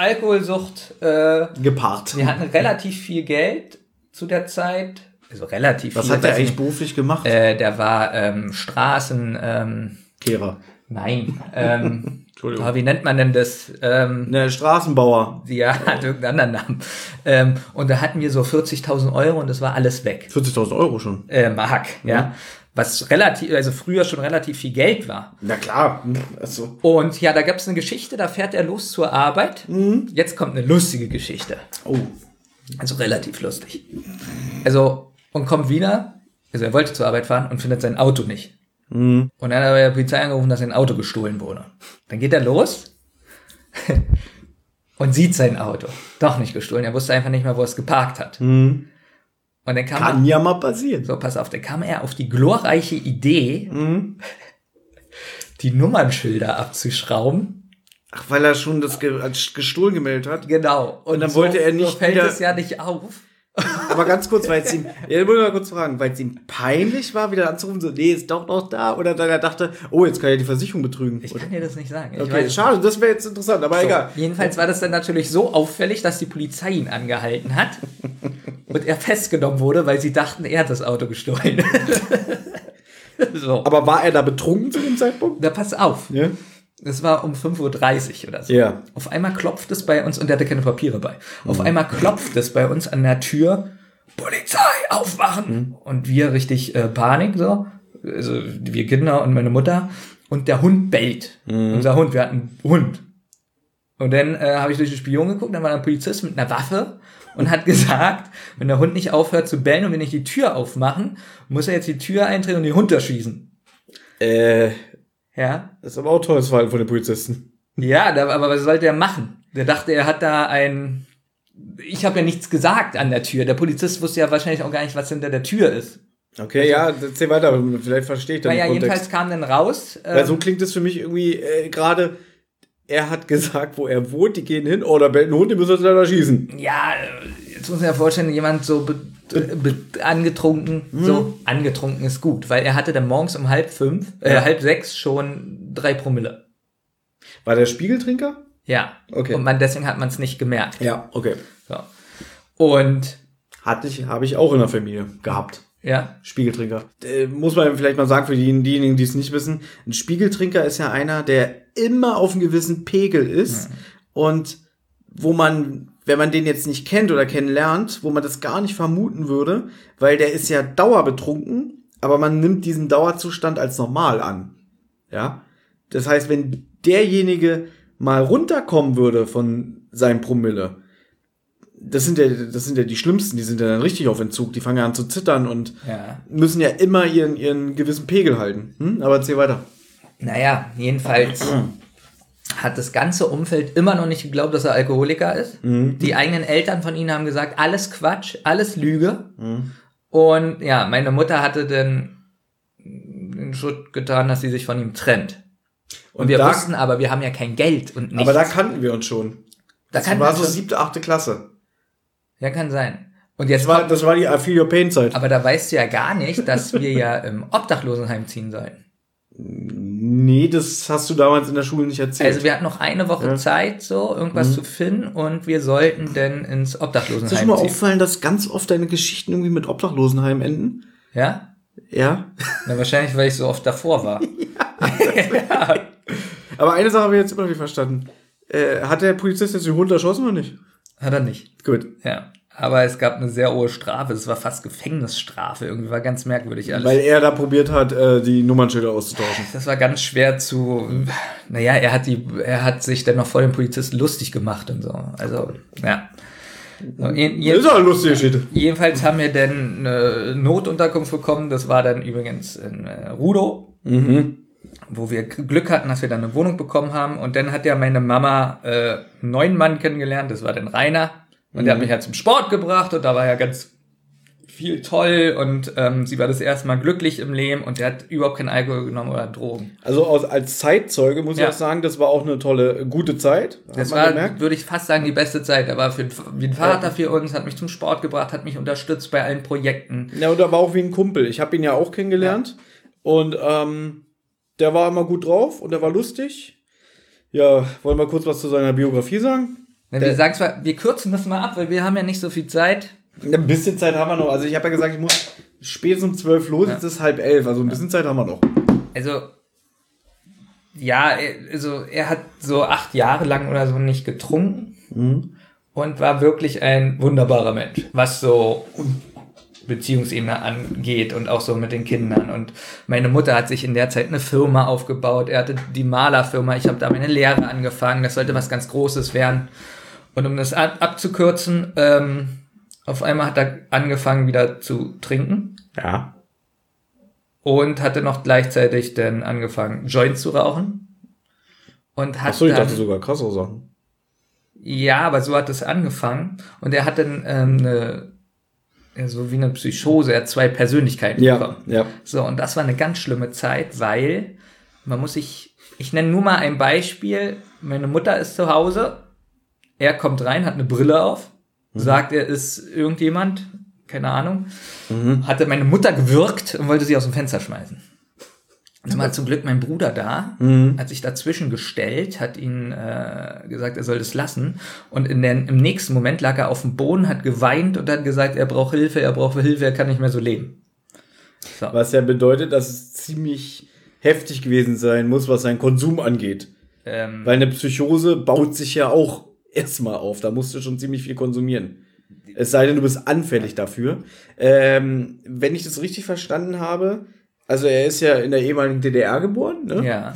Alkoholsucht. Gepaart. Wir hatten relativ viel Geld zu der Zeit. Also relativ Was viel. hat der eigentlich beruflich gemacht? Der war Straßen... Kehrer. Nein. Entschuldigung. Wie nennt man denn das? Ne, Straßenbauer. Ja, hat irgendeinen anderen Namen. Und da hatten wir so 40.000 Euro und das war alles weg. 40.000 Euro schon. Mark, ja. Was relativ, also früher schon relativ viel Geld war. Na klar. Also. Und ja, da gab es eine Geschichte, da fährt er los zur Arbeit. Jetzt kommt eine lustige Geschichte. Oh. Also relativ lustig. Also, und kommt wieder, also er wollte zur Arbeit fahren und findet sein Auto nicht. Und dann hat er bei der Polizei angerufen, dass sein Auto gestohlen wurde. Dann geht er los und sieht sein Auto. Doch nicht gestohlen, er wusste einfach nicht mehr, wo er es geparkt hat. Und dann Kann ja mal passieren. So, pass auf, da kam er auf die glorreiche Idee, die Nummernschilder abzuschrauben. Ach, weil er schon das als gestohlen gemeldet hat? Genau. Und dann wollte er nicht so fällt wieder- es ja nicht auf. Aber ganz kurz, weil es ihm, ja, muss ich mal kurz fragen, weil es ihm peinlich war, wieder anzurufen, so, nee, ist doch noch da, oder dann er dachte, oh, jetzt kann er die Versicherung betrügen. Ich kann dir das nicht sagen. Ich Okay, weiß schade, das wäre jetzt interessant, aber So, egal. jedenfalls war das dann natürlich so auffällig, dass die Polizei ihn angehalten hat und er festgenommen wurde, weil sie dachten, er hat das Auto gestohlen. So. Aber war er da betrunken zu dem Zeitpunkt? Da pass auf. Ja. Das war um 5:30 Uhr oder so. Ja. Auf einmal klopft es bei uns, und der hatte keine Papiere bei. Auf einmal klopft es bei uns an der Tür, Polizei, aufwachen! Und wir richtig Panik, so. Also wir Kinder und meine Mutter. Und der Hund bellt. Unser Hund, wir hatten einen Hund. Und dann habe ich durch den Spion geguckt, dann war ein Polizist mit einer Waffe und hat gesagt, wenn der Hund nicht aufhört zu bellen und wir nicht die Tür aufmachen, muss er jetzt die Tür eintreten und den Hund erschießen. Ja. Das ist aber auch tolles Verhalten von den Polizisten. Ja, aber was sollte er machen? Der dachte, er hat da ich habe ja nichts gesagt an der Tür. Der Polizist wusste ja wahrscheinlich auch gar nicht, was hinter der Tür ist. Okay, ja, erzähl weiter, vielleicht verstehe ich dann Naja, den Kontext. jedenfalls kam dann raus. Weil so klingt es für mich irgendwie gerade, er hat gesagt, wo er wohnt, die gehen hin, oh, da bellt ein Hund, die müssen uns leider schießen. Ja, jetzt muss man ja vorstellen, jemand so angetrunken, so angetrunken ist gut, weil er hatte dann morgens um 4:30 schon 3 Promille. War der Spiegeltrinker? Ja. Okay. Und deswegen hat man es nicht gemerkt. Ja, okay. So. Und Habe ich auch in der Familie gehabt. ja, Spiegeltrinker. Muss man vielleicht mal sagen, für diejenigen, die es nicht wissen, ein Spiegeltrinker ist ja einer, der immer auf einem gewissen Pegel ist und wo man, wenn man den jetzt nicht kennt oder kennenlernt, wo man das gar nicht vermuten würde, weil der ist ja dauerbetrunken, aber man nimmt diesen Dauerzustand als normal an. Ja? Das heißt, wenn derjenige mal runterkommen würde von seinem Promille, das sind ja die Schlimmsten, die sind ja dann richtig auf Entzug, die fangen ja an zu zittern und müssen ja immer ihren gewissen Pegel halten. Aber erzähl weiter. naja, jedenfalls hat das ganze Umfeld immer noch nicht geglaubt, dass er Alkoholiker ist. Die eigenen Eltern von ihm haben gesagt, alles Quatsch, alles Lüge. Und ja, meine Mutter hatte dann den Schritt getan, dass sie sich von ihm trennt. Und wir wussten aber, wir haben ja kein Geld und nichts. Aber da kannten wir uns schon. Das war so 7., 8. Klasse. Ja, kann sein. Und jetzt Das war die I Feel Your Pain Zeit. aber da weißt du ja gar nicht, dass wir ja im Obdachlosenheim ziehen sollten. Nee, das hast du damals in der Schule nicht erzählt. Also wir hatten noch eine Woche Zeit, so irgendwas zu finden, und wir sollten dann ins Obdachlosenheim ist dir schon mal ziehen. auffallen, dass ganz oft deine Geschichten irgendwie mit Obdachlosenheim enden? Ja? Ja. Na, wahrscheinlich, weil ich so oft davor war. Aber eine Sache habe ich jetzt immer noch nicht verstanden. Hat der Polizist jetzt den Hund erschossen oder nicht? Hat er nicht. Gut. Ja. Aber es gab eine sehr hohe Strafe. Es war fast Gefängnisstrafe. Irgendwie war ganz merkwürdig alles. Weil er da probiert hat, die Nummernschilder auszutauschen. Das war ganz schwer naja, er hat sich dann noch vor dem Polizisten lustig gemacht und so. Also, ja. So, Das ist auch eine lustige Geschichte. jedenfalls haben wir dann eine Notunterkunft bekommen. Das war dann übrigens in Rudow, wo wir Glück hatten, dass wir dann eine Wohnung bekommen haben. Und dann hat ja meine Mama einen neuen Mann kennengelernt. Das war dann Rainer. Und der hat mich halt zum Sport gebracht und da war ja ganz viel toll und sie war das erste Mal glücklich im Leben und der hat überhaupt keinen Alkohol genommen oder Drogen. Also als Zeitzeuge muss ich auch sagen, das war auch eine gute Zeit. Das war, würde ich fast sagen, die beste Zeit. Er war wie ein Vater für uns, hat mich zum Sport gebracht, hat mich unterstützt bei allen Projekten. Ja, und er war auch wie ein Kumpel. Ich habe ihn ja auch kennengelernt und der war immer gut drauf und der war lustig. Ja, wollen wir kurz was zu seiner Biografie sagen? Wir sagen zwar, wir kürzen das mal ab, weil wir haben ja nicht so viel Zeit. Ein bisschen Zeit haben wir noch. Also ich habe ja gesagt, ich muss spätestens um 12 los, jetzt ist 10:30. Also ein bisschen Zeit haben wir noch. Also, ja, er hat so 8 Jahre lang oder so nicht getrunken und war wirklich ein wunderbarer Mensch, was so Beziehungsebene angeht und auch so mit den Kindern. Und meine Mutter hat sich in der Zeit eine Firma aufgebaut. Er hatte die Malerfirma. Ich habe da meine Lehre angefangen. Das sollte was ganz Großes werden. Und um das abzukürzen, auf einmal hat er angefangen wieder zu trinken. Ja. Und hatte noch gleichzeitig dann angefangen, Joints zu rauchen. Und hat Achso, ich dachte sogar krassere Sachen. Ja, aber so hat es angefangen. Und er hat dann so wie eine Psychose, er hat 2 Persönlichkeiten bekommen. Ja. So, und das war eine ganz schlimme Zeit, weil ich nenne nur mal ein Beispiel, meine Mutter ist zu Hause, er kommt rein, hat eine Brille auf, sagt, er ist irgendjemand, keine Ahnung, hatte meine Mutter gewürgt und wollte sie aus dem Fenster schmeißen. Dann war zum Glück mein Bruder da, hat sich dazwischen gestellt, hat ihn gesagt, er soll das lassen. Und im nächsten Moment lag er auf dem Boden, hat geweint und hat gesagt, er braucht Hilfe, er kann nicht mehr so leben. So. Was ja bedeutet, dass es ziemlich heftig gewesen sein muss, was seinen Konsum angeht. Weil eine Psychose baut sich ja auch erstmal auf. Da musst du schon ziemlich viel konsumieren. Es sei denn, du bist anfällig dafür. Wenn ich das richtig verstanden habe, also er ist ja in der ehemaligen DDR geboren, ne? Ja.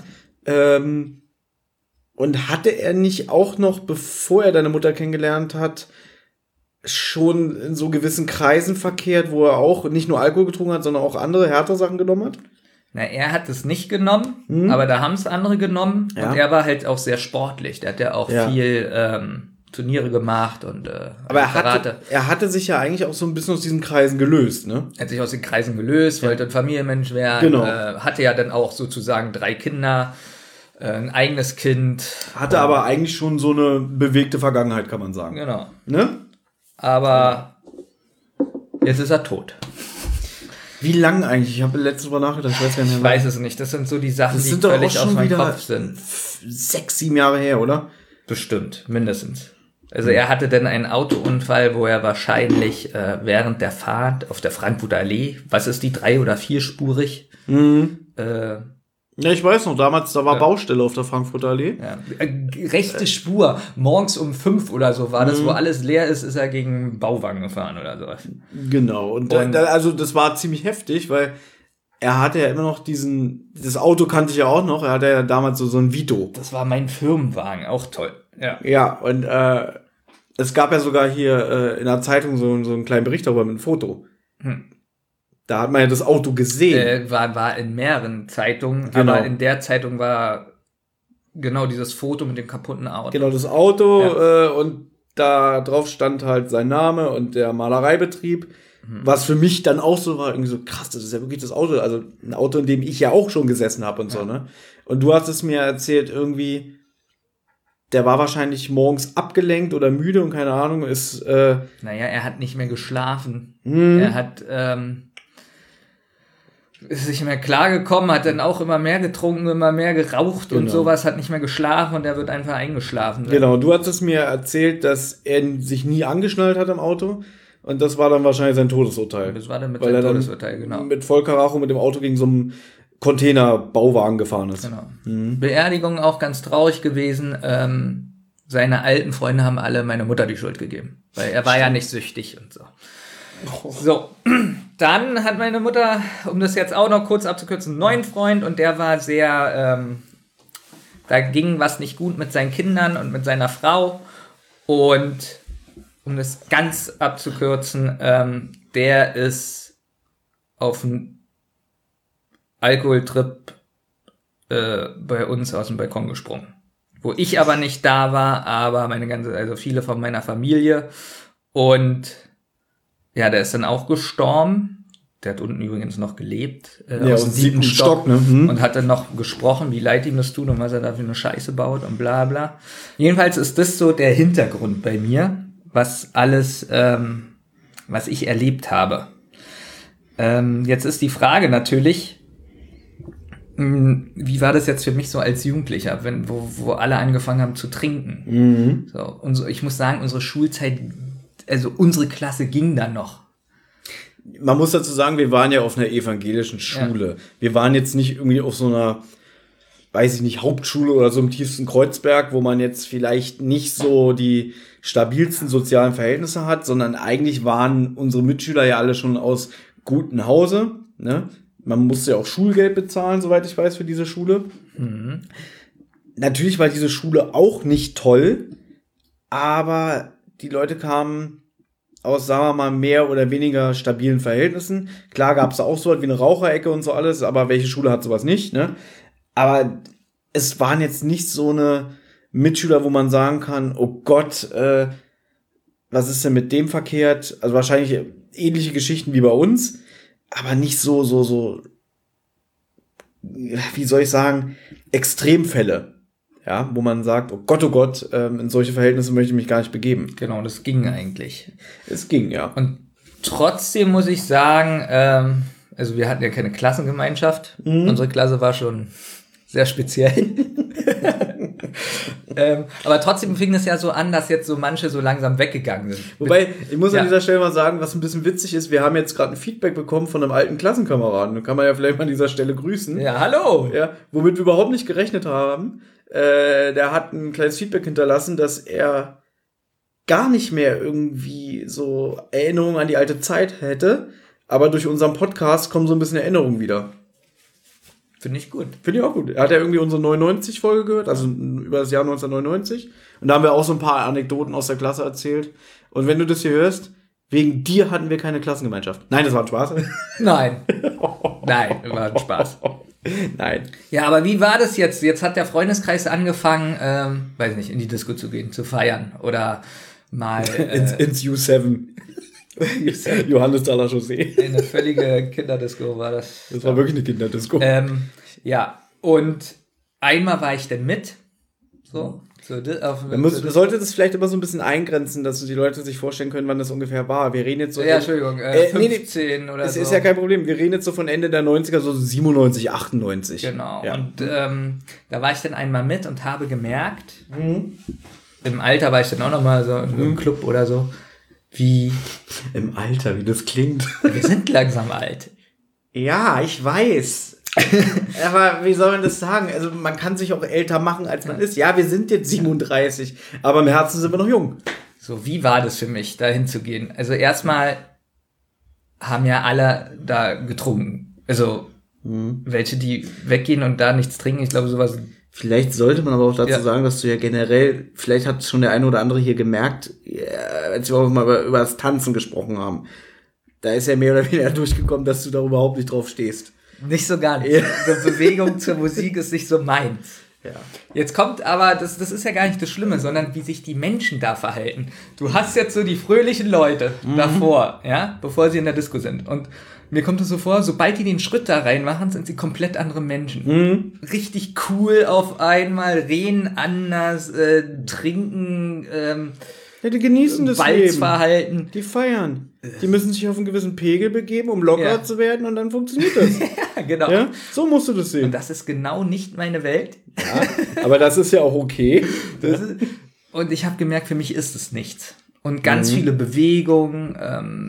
Und hatte er nicht auch noch, bevor er deine Mutter kennengelernt hat, schon in so gewissen Kreisen verkehrt, wo er auch nicht nur Alkohol getrunken hat, sondern auch andere härtere Sachen genommen hat? Na, er hat es nicht genommen, aber da haben es andere genommen. Ja. Und er war halt auch sehr sportlich. Der hat ja auch viel Turniere gemacht und aber er hatte sich ja eigentlich auch so ein bisschen aus diesen Kreisen gelöst, ne? Er hat sich aus den Kreisen gelöst, wollte ein Familienmensch werden, genau. Hatte ja dann auch sozusagen 3 Kinder, ein eigenes Kind. Hatte aber eigentlich schon so eine bewegte Vergangenheit, kann man sagen. Genau. Ne? Aber jetzt ist er tot. Wie lang eigentlich? Ich habe letztens drüber nachgedacht. Ich weiß es nicht. Das sind so die Sachen, die völlig aus meinem Kopf sind. 6, 7 Jahre her, oder? Bestimmt, mindestens. Also er hatte dann einen Autounfall, wo er wahrscheinlich während der Fahrt auf der Frankfurter Allee, was ist die, 3- oder 4-spurig? Ja, ich weiß noch, damals, da war Baustelle auf der Frankfurter Allee. Ja. Rechte Spur, morgens um 5 oder so war das, wo alles leer ist er gegen einen Bauwagen gefahren oder sowas. Genau, und also das war ziemlich heftig, weil er hatte ja immer noch das Auto kannte ich ja auch noch, er hatte ja damals so ein Vito. Das war mein Firmenwagen, auch toll. Ja, und es gab ja sogar hier in der Zeitung so einen kleinen Bericht darüber mit einem Foto. Da hat man ja das Auto gesehen. War in mehreren Zeitungen, genau. Aber in der Zeitung war genau dieses Foto mit dem kaputten Auto. Genau, das Auto und da drauf stand halt sein Name und der Malereibetrieb. Was für mich dann auch so war, irgendwie so krass, das ist ja wirklich das Auto, also ein Auto, in dem ich ja auch schon gesessen habe und so, ne? Und du hast es mir erzählt, irgendwie, der war wahrscheinlich morgens abgelenkt oder müde und keine Ahnung, ist naja, er hat nicht mehr geschlafen. Er hat ist nicht mehr klargekommen, hat dann auch immer mehr getrunken, immer mehr geraucht und sowas, hat nicht mehr geschlafen und er wird einfach eingeschlafen. Genau, du hattest mir erzählt, dass er sich nie angeschnallt hat im Auto. Und das war dann wahrscheinlich sein Todesurteil. Das war dann mit seinem Todesurteil, genau. Mit Vollkaracho mit dem Auto gegen so einen Containerbauwagen gefahren ist. Genau. Beerdigung auch ganz traurig gewesen. Seine alten Freunde haben alle meiner Mutter die Schuld gegeben. Weil er war ja nicht süchtig und so. So, dann hat meine Mutter, um das jetzt auch noch kurz abzukürzen, einen neuen Freund und der war sehr, da ging was nicht gut mit seinen Kindern und mit seiner Frau und um das ganz abzukürzen, der ist auf einen Alkoholtrip bei uns aus dem Balkon gesprungen. Wo ich aber nicht da war, aber also viele von meiner Familie. Und ja, der ist dann auch gestorben. Der hat unten übrigens noch gelebt. Aus dem 7. Stock, ne? Und hat dann noch gesprochen, wie leid ihm das tut und was er da für eine Scheiße baut und bla bla. Jedenfalls ist das so der Hintergrund bei mir, was alles, was ich erlebt habe. Jetzt ist die Frage natürlich, wie war das jetzt für mich so als Jugendlicher, wo alle angefangen haben zu trinken? So, und so, ich muss sagen, unsere Schulzeit, also unsere Klasse ging dann noch. Man muss dazu sagen, wir waren ja auf einer evangelischen Schule. Ja. Wir waren jetzt nicht irgendwie auf so einer, weiß ich nicht, Hauptschule oder so im tiefsten Kreuzberg, wo man jetzt vielleicht nicht so die stabilsten sozialen Verhältnisse hat, sondern eigentlich waren unsere Mitschüler ja alle schon aus gutem Hause. Ne? Man musste ja auch Schulgeld bezahlen, soweit ich weiß, für diese Schule. Natürlich war diese Schule auch nicht toll, aber die Leute kamen aus, sagen wir mal, mehr oder weniger stabilen Verhältnissen. Klar gab es auch so was wie eine Raucherecke und so alles, aber welche Schule hat sowas nicht, ne? Aber es waren jetzt nicht so eine Mitschüler, wo man sagen kann, oh Gott, was ist denn mit dem verkehrt? Also wahrscheinlich ähnliche Geschichten wie bei uns, aber nicht so, wie soll ich sagen, Extremfälle. Ja, wo man sagt, oh Gott, in solche Verhältnisse möchte ich mich gar nicht begeben. Genau, das ging eigentlich. Es ging, ja. Und trotzdem muss ich sagen, also wir hatten ja keine Klassengemeinschaft. Unsere Klasse war schon sehr speziell. Aber trotzdem fing es ja so an, dass jetzt so manche so langsam weggegangen sind. Wobei, ich muss an dieser Stelle mal sagen, was ein bisschen witzig ist, wir haben jetzt gerade ein Feedback bekommen von einem alten Klassenkameraden. Da kann man ja vielleicht mal an dieser Stelle grüßen. Ja, hallo! Ja, womit wir überhaupt nicht gerechnet haben. Der hat ein kleines Feedback hinterlassen, dass er gar nicht mehr irgendwie so Erinnerungen an die alte Zeit hätte, aber durch unseren Podcast kommen so ein bisschen Erinnerungen wieder. Finde ich gut. Finde ich auch gut. Er hat ja irgendwie unsere 99-Folge gehört, also über das Jahr 1999. Und da haben wir auch so ein paar Anekdoten aus der Klasse erzählt. Und wenn du das hier hörst, wegen dir hatten wir keine Klassengemeinschaft. Nein, das war ein Spaß. Nein. Nein, war ein Spaß. Nein. Ja, aber wie war das jetzt? Jetzt hat der Freundeskreis angefangen, weiß nicht, in die Disco zu gehen, zu feiern oder mal ins U7. Johannes de la Chaussee. Eine völlige Kinderdisco war das. Das war wirklich eine Kinderdisco. Ja, und einmal war ich dann mit. So. Man sollte das vielleicht immer so ein bisschen eingrenzen, dass die Leute sich vorstellen können, wann das ungefähr war. Wir reden jetzt so... Ja, Entschuldigung, 15 oder das so. Das ist ja kein Problem. Wir reden jetzt so von Ende der 90er, so 97, 98. Genau. Ja. Und da war ich dann einmal mit und habe gemerkt, im Alter war ich dann auch noch mal so im Club oder so, wie... Im Alter, wie das klingt. Wir sind langsam alt. Ja, ich weiß. Aber wie soll man das sagen? Also man kann sich auch älter machen, als man ist. Ja, wir sind jetzt 37, aber im Herzen sind wir noch jung. So, wie war das für mich, da hinzugehen? Also erstmal haben ja alle da getrunken. Also welche, die weggehen und da nichts trinken, ich glaube sowas... Vielleicht sollte man aber auch dazu sagen, dass du ja generell, vielleicht hat schon der eine oder andere hier gemerkt, als wir auch mal über das Tanzen gesprochen haben, da ist ja mehr oder weniger durchgekommen, dass du da überhaupt nicht drauf stehst. Nicht so ganz. Ja. So Bewegung zur Musik ist nicht so meins. Ja. Jetzt kommt aber, das ist ja gar nicht das Schlimme, sondern wie sich die Menschen da verhalten. Du hast jetzt so die fröhlichen Leute davor, ja, bevor sie in der Disco sind. Und mir kommt es so vor, sobald die den Schritt da reinmachen, sind sie komplett andere Menschen. Richtig cool auf einmal, reden anders, trinken, ja, die genießen das Balzverhalten. Leben. Die feiern. Die müssen sich auf einen gewissen Pegel begeben, um locker zu werden und dann funktioniert das. Ja, genau. Ja? So musst du das sehen. Und das ist genau nicht meine Welt. Ja, aber das ist ja auch okay. Und ich habe gemerkt, für mich ist es nichts. Und ganz viele Bewegungen,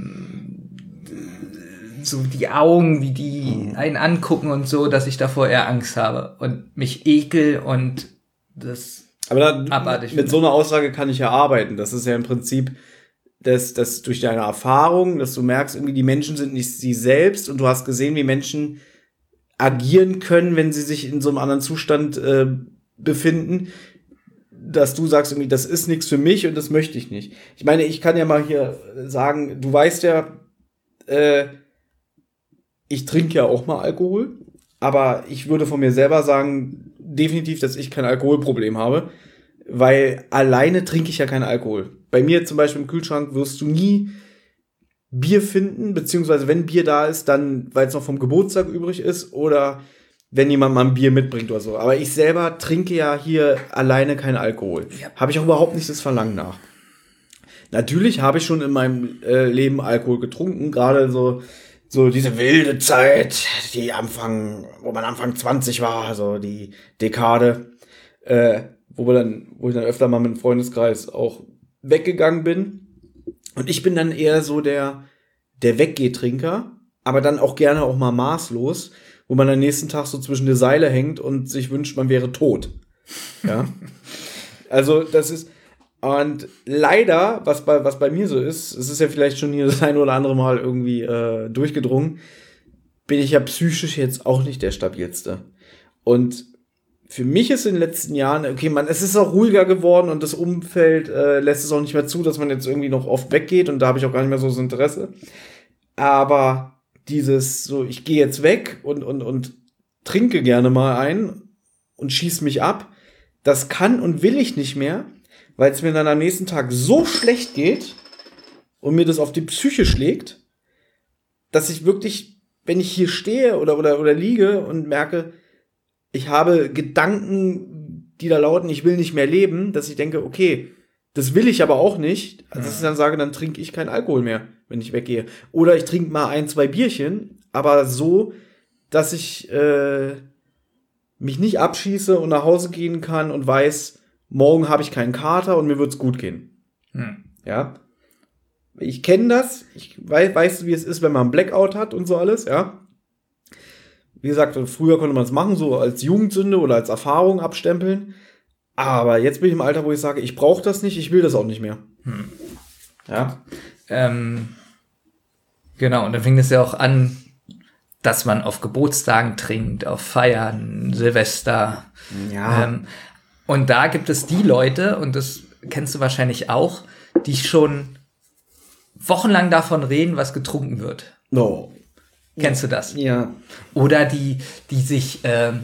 so die Augen, wie die einen angucken und so, dass ich davor eher Angst habe und mich ekel und das aber mit so einer Aussage kann ich ja arbeiten. Das ist ja im Prinzip das durch deine Erfahrung, dass du merkst, irgendwie die Menschen sind nicht sie selbst und du hast gesehen, wie Menschen agieren können, wenn sie sich in so einem anderen Zustand befinden, dass du sagst, irgendwie, das ist nichts für mich und das möchte ich nicht. Ich meine, ich kann ja mal hier sagen, du weißt ja, ich trinke ja auch mal Alkohol, aber ich würde von mir selber sagen, definitiv, dass ich kein Alkoholproblem habe, weil alleine trinke ich ja keinen Alkohol. Bei mir zum Beispiel im Kühlschrank wirst du nie Bier finden, beziehungsweise wenn Bier da ist, dann, weil es noch vom Geburtstag übrig ist oder wenn jemand mal ein Bier mitbringt oder so. Aber ich selber trinke ja hier alleine keinen Alkohol. Ja. Habe ich auch überhaupt nicht das Verlangen nach. Natürlich habe ich schon in meinem Leben Alkohol getrunken, gerade so so diese wilde Zeit, wo man Anfang 20 war, so die Dekade, wo ich dann öfter mal mit dem Freundeskreis auch weggegangen bin. Und ich bin dann eher so der Weggehtrinker, aber dann auch gerne auch mal maßlos, wo man am nächsten Tag so zwischen die Seile hängt und sich wünscht, man wäre tot. Ja. Also das ist, und leider, was bei mir so ist, es ist ja vielleicht schon hier das ein oder andere Mal irgendwie durchgedrungen, bin ich ja psychisch jetzt auch nicht der stabilste. Und für mich ist in den letzten Jahren, okay, es ist auch ruhiger geworden und das Umfeld lässt es auch nicht mehr zu, dass man jetzt irgendwie noch oft weggeht und da habe ich auch gar nicht mehr so das Interesse. Aber dieses so, ich gehe jetzt weg und trinke gerne mal ein und schieß mich ab, das kann und will ich nicht mehr, weil es mir dann am nächsten Tag so schlecht geht und mir das auf die Psyche schlägt, dass ich wirklich, wenn ich hier stehe oder liege und merke, ich habe Gedanken, die da lauten, ich will nicht mehr leben, dass ich denke, okay, das will ich aber auch nicht. Also dass ich dann sage, dann trinke ich keinen Alkohol mehr, wenn ich weggehe. Oder ich trinke mal 1, 2 Bierchen, aber so, dass ich mich nicht abschieße und nach Hause gehen kann und weiß, morgen habe ich keinen Kater und mir wird's gut gehen. Ja. Ich kenne das. Ich weiß, wie es ist, wenn man einen Blackout hat und so alles, ja. Wie gesagt, früher konnte man es machen, so als Jugendsünde oder als Erfahrung abstempeln. Aber jetzt bin ich im Alter, wo ich sage, ich brauche das nicht, ich will das auch nicht mehr. Ja. Genau, und dann fing es ja auch an, dass man auf Geburtstagen trinkt, auf Feiern, Silvester. Ja. Und da gibt es die Leute, und das kennst du wahrscheinlich auch, die schon wochenlang davon reden, was getrunken wird. No. Kennst du das? Ja. Oder die sich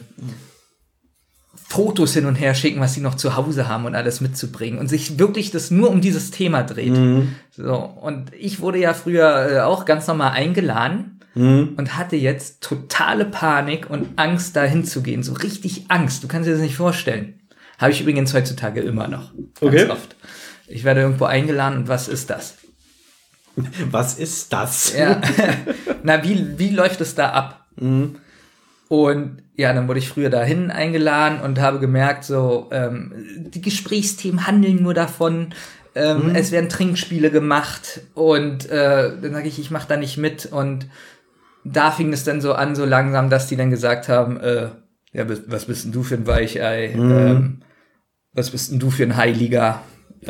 Fotos hin und her schicken, was sie noch zu Hause haben und alles mitzubringen und sich wirklich das nur um dieses Thema dreht. So, und ich wurde ja früher auch ganz normal eingeladen und hatte jetzt totale Panik und Angst, da hinzugehen. So richtig Angst. Du kannst dir das nicht vorstellen. Habe ich übrigens heutzutage immer noch. Ganz oft. Ich werde irgendwo eingeladen und was ist das? Was ist das? Ja. Na, wie läuft es da ab? Und ja, dann wurde ich früher dahin eingeladen und habe gemerkt, so die Gesprächsthemen handeln nur davon, es werden Trinkspiele gemacht und dann sage ich mache da nicht mit und da fing es dann so an, so langsam, dass die dann gesagt haben, ja, was bist denn du für ein Weichei? Was bist denn du für ein Heiliger?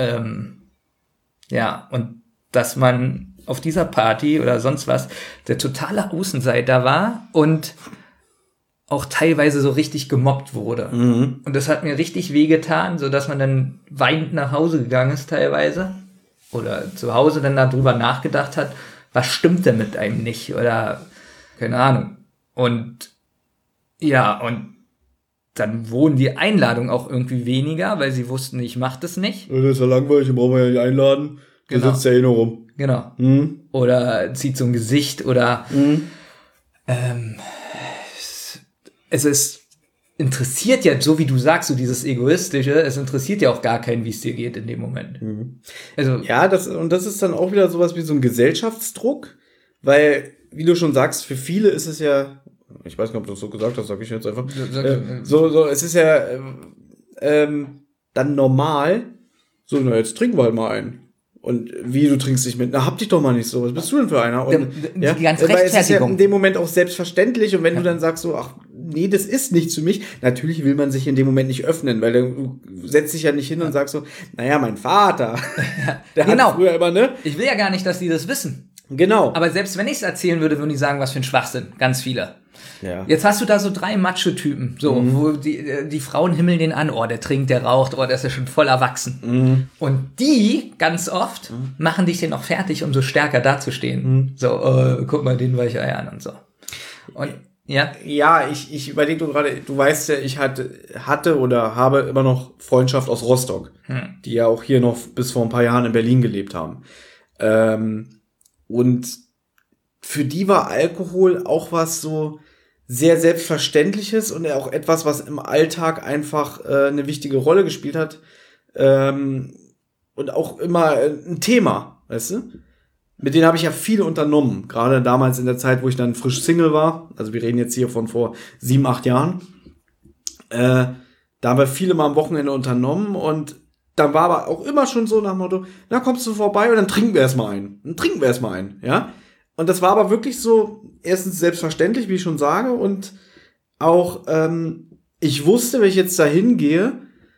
Ja, und dass man auf dieser Party oder sonst was der totale Außenseiter war und auch teilweise so richtig gemobbt wurde. Und das hat mir richtig wehgetan, so dass man dann weinend nach Hause gegangen ist teilweise oder zu Hause dann darüber nachgedacht hat, was stimmt denn mit einem nicht oder keine Ahnung. Und ja, und dann wurden die Einladungen auch irgendwie weniger, weil sie wussten, ich mach das nicht. Das ist ja langweilig, den brauchen wir ja nicht einladen. Da sitzt ja eh nur rum. Genau. Oder zieht so ein Gesicht oder es interessiert ja, so wie du sagst, so dieses Egoistische, es interessiert ja auch gar keinen, wie es dir geht in dem Moment. Also, ja, das ist dann auch wieder sowas wie so ein Gesellschaftsdruck, weil, wie du schon sagst, für viele ist es ja, ich weiß nicht, ob du das so gesagt hast, sag ich jetzt einfach, es ist ja dann normal, so, na, jetzt trinken wir halt mal einen. Und wie, du trinkst nicht mit? Na, hab dich doch mal nicht so. Was bist du denn für einer? Und, die ganze Rechtfertigung. Es ist ja in dem Moment auch selbstverständlich. Und wenn du dann sagst so, ach, nee, das ist nichts für mich. Natürlich will man sich in dem Moment nicht öffnen, weil du setzt dich ja nicht hin und sagst so, naja, mein Vater, der hat früher immer, ne? Ich will ja gar nicht, dass die das wissen. Genau. Aber selbst wenn ich es erzählen würde, würden die sagen, was für ein Schwachsinn. Ganz viele. Ja. Jetzt hast du da so 3 Macho-Typen, so, wo die Frauen himmeln den an, oh, der trinkt, der raucht, oh, der ist ja schon voll erwachsen. Und die, ganz oft, machen dich dann auch fertig, um so stärker dazustehen. So, guck mal, den Weichei an und so. Und, ja? Ja, ich überlege gerade, du weißt ja, ich hatte oder habe immer noch Freundschaft aus Rostock, die ja auch hier noch bis vor ein paar Jahren in Berlin gelebt haben. Und für die war Alkohol auch was so sehr Selbstverständliches und auch etwas, was im Alltag einfach eine wichtige Rolle gespielt hat und auch immer ein Thema, weißt du? mit denen habe ich ja viel unternommen. Gerade damals in der Zeit, wo ich dann frisch Single war. Also wir reden jetzt hier von vor 7, 8 Jahren. Da haben wir viele mal am Wochenende unternommen und dann war aber auch immer schon so nach dem Motto, na kommst du vorbei und dann trinken wir erstmal einen. Ja. Und das war aber wirklich so, erstens selbstverständlich, wie ich schon sage, und auch, ich wusste, wenn ich jetzt da hingehe,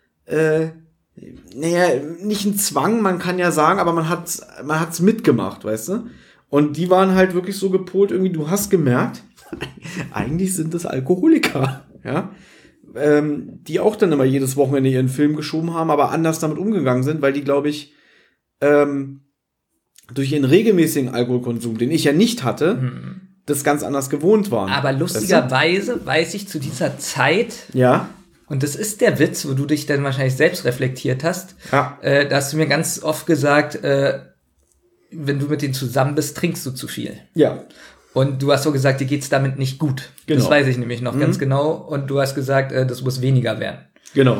nicht ein Zwang, man kann ja sagen, aber man hat's mitgemacht, weißt du? Und die waren halt wirklich so gepolt, irgendwie, du hast gemerkt, eigentlich sind das Alkoholiker, ja? Die auch dann immer jedes Wochenende ihren Film geschoben haben, aber anders damit umgegangen sind, weil die, glaube ich, durch ihren regelmäßigen Alkoholkonsum, den ich ja nicht hatte, das ganz anders gewohnt waren. Aber lustigerweise weiß ich zu dieser Zeit, ja, und das ist der Witz, wo du dich dann wahrscheinlich selbst reflektiert hast, ja, da hast du mir ganz oft gesagt, wenn du mit denen zusammen bist, trinkst du zu viel. Ja. Und du hast so gesagt, dir geht's damit nicht gut. Genau. Das weiß ich nämlich noch ganz genau. Und du hast gesagt, das muss weniger werden. Genau.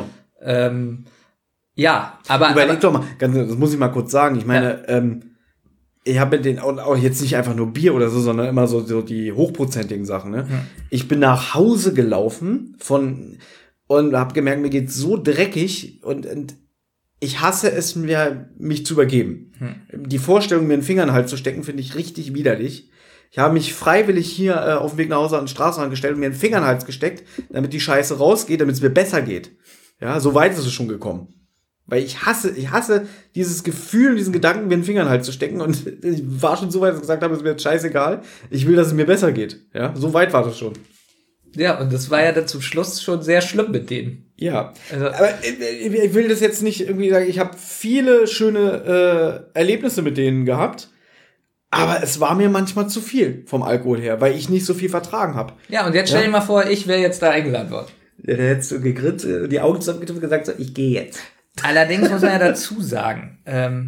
Ja, aber... Überleg doch mal, das muss ich mal kurz sagen. Ich meine, ich habe mit denen auch jetzt nicht einfach nur Bier oder so, sondern immer so die hochprozentigen Sachen. Ne? Ich bin nach Hause gelaufen und habe gemerkt, mir geht's so dreckig und ich hasse es, mich zu übergeben. Die Vorstellung, mir einen Finger in den Hals zu stecken, finde ich richtig widerlich. Ich habe mich freiwillig hier auf dem Weg nach Hause an den Straßenrand gestellt und mir einen Finger in den Hals gesteckt, damit die Scheiße rausgeht, damit es mir besser geht. Ja, so weit ist es schon gekommen. Weil ich hasse dieses Gefühl, diesen Gedanken, mir einen Finger in den Hals zu stecken, und ich war schon so weit, dass ich gesagt habe, es ist mir jetzt scheißegal. Ich will, dass es mir besser geht. Ja, so weit war das schon. Ja, und das war ja dann zum Schluss schon sehr schlimm mit denen. Ja, also, aber ich will das jetzt nicht irgendwie sagen, ich habe viele schöne Erlebnisse mit denen gehabt, aber es war mir manchmal zu viel vom Alkohol her, weil ich nicht so viel vertragen habe. Ja, und jetzt stell dir mal vor, ich wäre jetzt da eingeladen worden. Der hätte so gegrinst, die Augen zusammengetupft und gesagt, so, ich gehe jetzt. Allerdings muss man ja dazu sagen,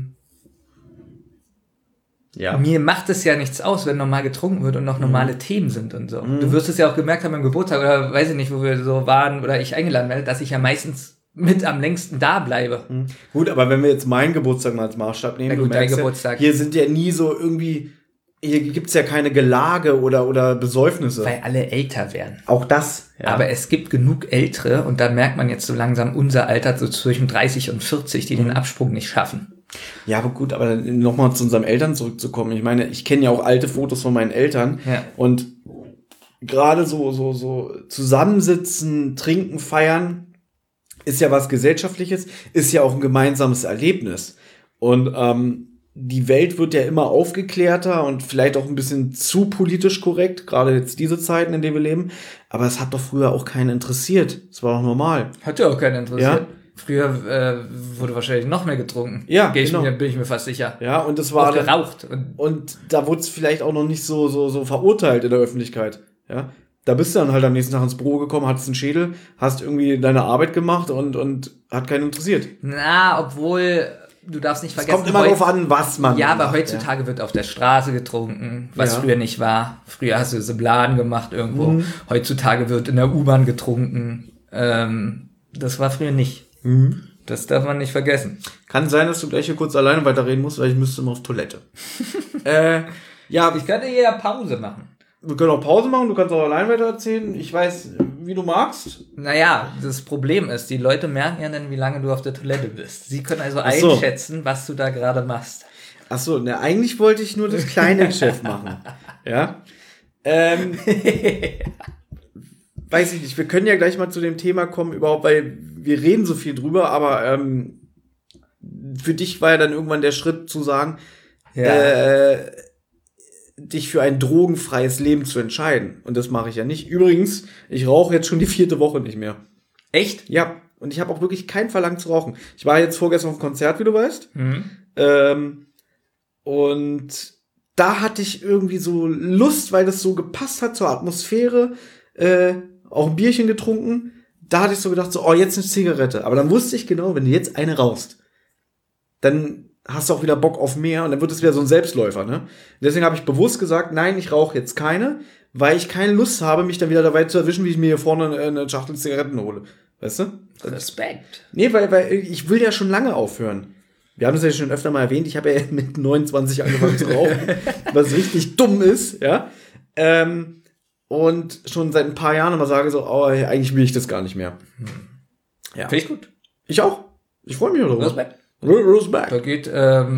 mir macht es ja nichts aus, wenn normal getrunken wird und noch normale Themen sind und so. Du wirst es ja auch gemerkt haben beim Geburtstag oder weiß ich nicht, wo wir so waren oder ich eingeladen werde, dass ich ja meistens mit am längsten da bleibe. Gut, aber wenn wir jetzt meinen Geburtstag mal als Maßstab nehmen, gut, dein Geburtstag. Hier sind ja nie so irgendwie, hier gibt's ja keine Gelage oder Besäufnisse. Weil alle älter werden. Auch das. Ja. Aber es gibt genug Ältere und da merkt man jetzt so langsam unser Alter, so zwischen 30 und 40, die den Absprung nicht schaffen. Ja, aber gut, aber nochmal zu unseren Eltern zurückzukommen. Ich meine, ich kenne ja auch alte Fotos von meinen Eltern. Ja. Und gerade so zusammensitzen, trinken, feiern, ist ja was Gesellschaftliches, ist ja auch ein gemeinsames Erlebnis. Und die Welt wird ja immer aufgeklärter und vielleicht auch ein bisschen zu politisch korrekt, gerade jetzt diese Zeiten, in denen wir leben. Aber es hat doch früher auch keinen interessiert. Es war doch normal. Hat ja auch keinen interessiert. Ja? Früher wurde wahrscheinlich noch mehr getrunken. Ja, genau. Bin ich mir fast sicher. Ja, und das war geraucht. Und da wurde es vielleicht auch noch nicht so verurteilt in der Öffentlichkeit. Ja, da bist du dann halt am nächsten Tag ins Büro gekommen, hattest einen Schädel, hast irgendwie deine Arbeit gemacht und hat keinen interessiert. Na, obwohl, du darfst nicht vergessen. Es kommt immer darauf an, was man macht. Aber heutzutage wird auf der Straße getrunken, was früher nicht war. Früher hast du so Bladen gemacht irgendwo. Heutzutage wird in der U-Bahn getrunken. Das war früher nicht. Das darf man nicht vergessen. Kann sein, dass du gleich hier kurz alleine weiterreden musst, weil ich müsste mal auf Toilette. Ja, ich könnte hier Pause machen. Wir können auch Pause machen, du kannst auch allein weiter erzählen. Ich weiß, wie du magst. Naja, das Problem ist, die Leute merken ja dann, wie lange du auf der Toilette bist. Sie können also einschätzen, was du da gerade machst. Ach so, ne, eigentlich wollte ich nur das kleine Geschäft machen. Ja. Weiß ich nicht, wir können ja gleich mal zu dem Thema kommen, überhaupt, weil wir reden so viel drüber, aber für dich war ja dann irgendwann der Schritt zu sagen, dich für ein drogenfreies Leben zu entscheiden. Und das mache ich ja nicht. Übrigens, ich rauche jetzt schon die 4. Woche nicht mehr. Echt? Ja, und ich habe auch wirklich kein Verlangen zu rauchen. Ich war jetzt vorgestern auf dem Konzert, wie du weißt. Und da hatte ich irgendwie so Lust, weil das so gepasst hat zur Atmosphäre, auch ein Bierchen getrunken. Da hatte ich so gedacht, so, jetzt eine Zigarette. Aber dann wusste ich genau, wenn du jetzt eine rauchst, dann hast du auch wieder Bock auf mehr und dann wird es wieder so ein Selbstläufer, ne? Deswegen habe ich bewusst gesagt, nein, ich rauche jetzt keine, weil ich keine Lust habe, mich dann wieder dabei zu erwischen, wie ich mir hier vorne eine Schachtel Zigaretten hole. Weißt du? Respekt. Nee, weil ich will ja schon lange aufhören. Wir haben das ja schon öfter mal erwähnt. Ich habe ja mit 29 angefangen zu rauchen, was richtig dumm ist, ja. Und schon seit ein paar Jahren immer sage so, oh, eigentlich will ich das gar nicht mehr. Ja. Finde ich gut. Ich auch. Ich freue mich darüber. Respekt. Da geht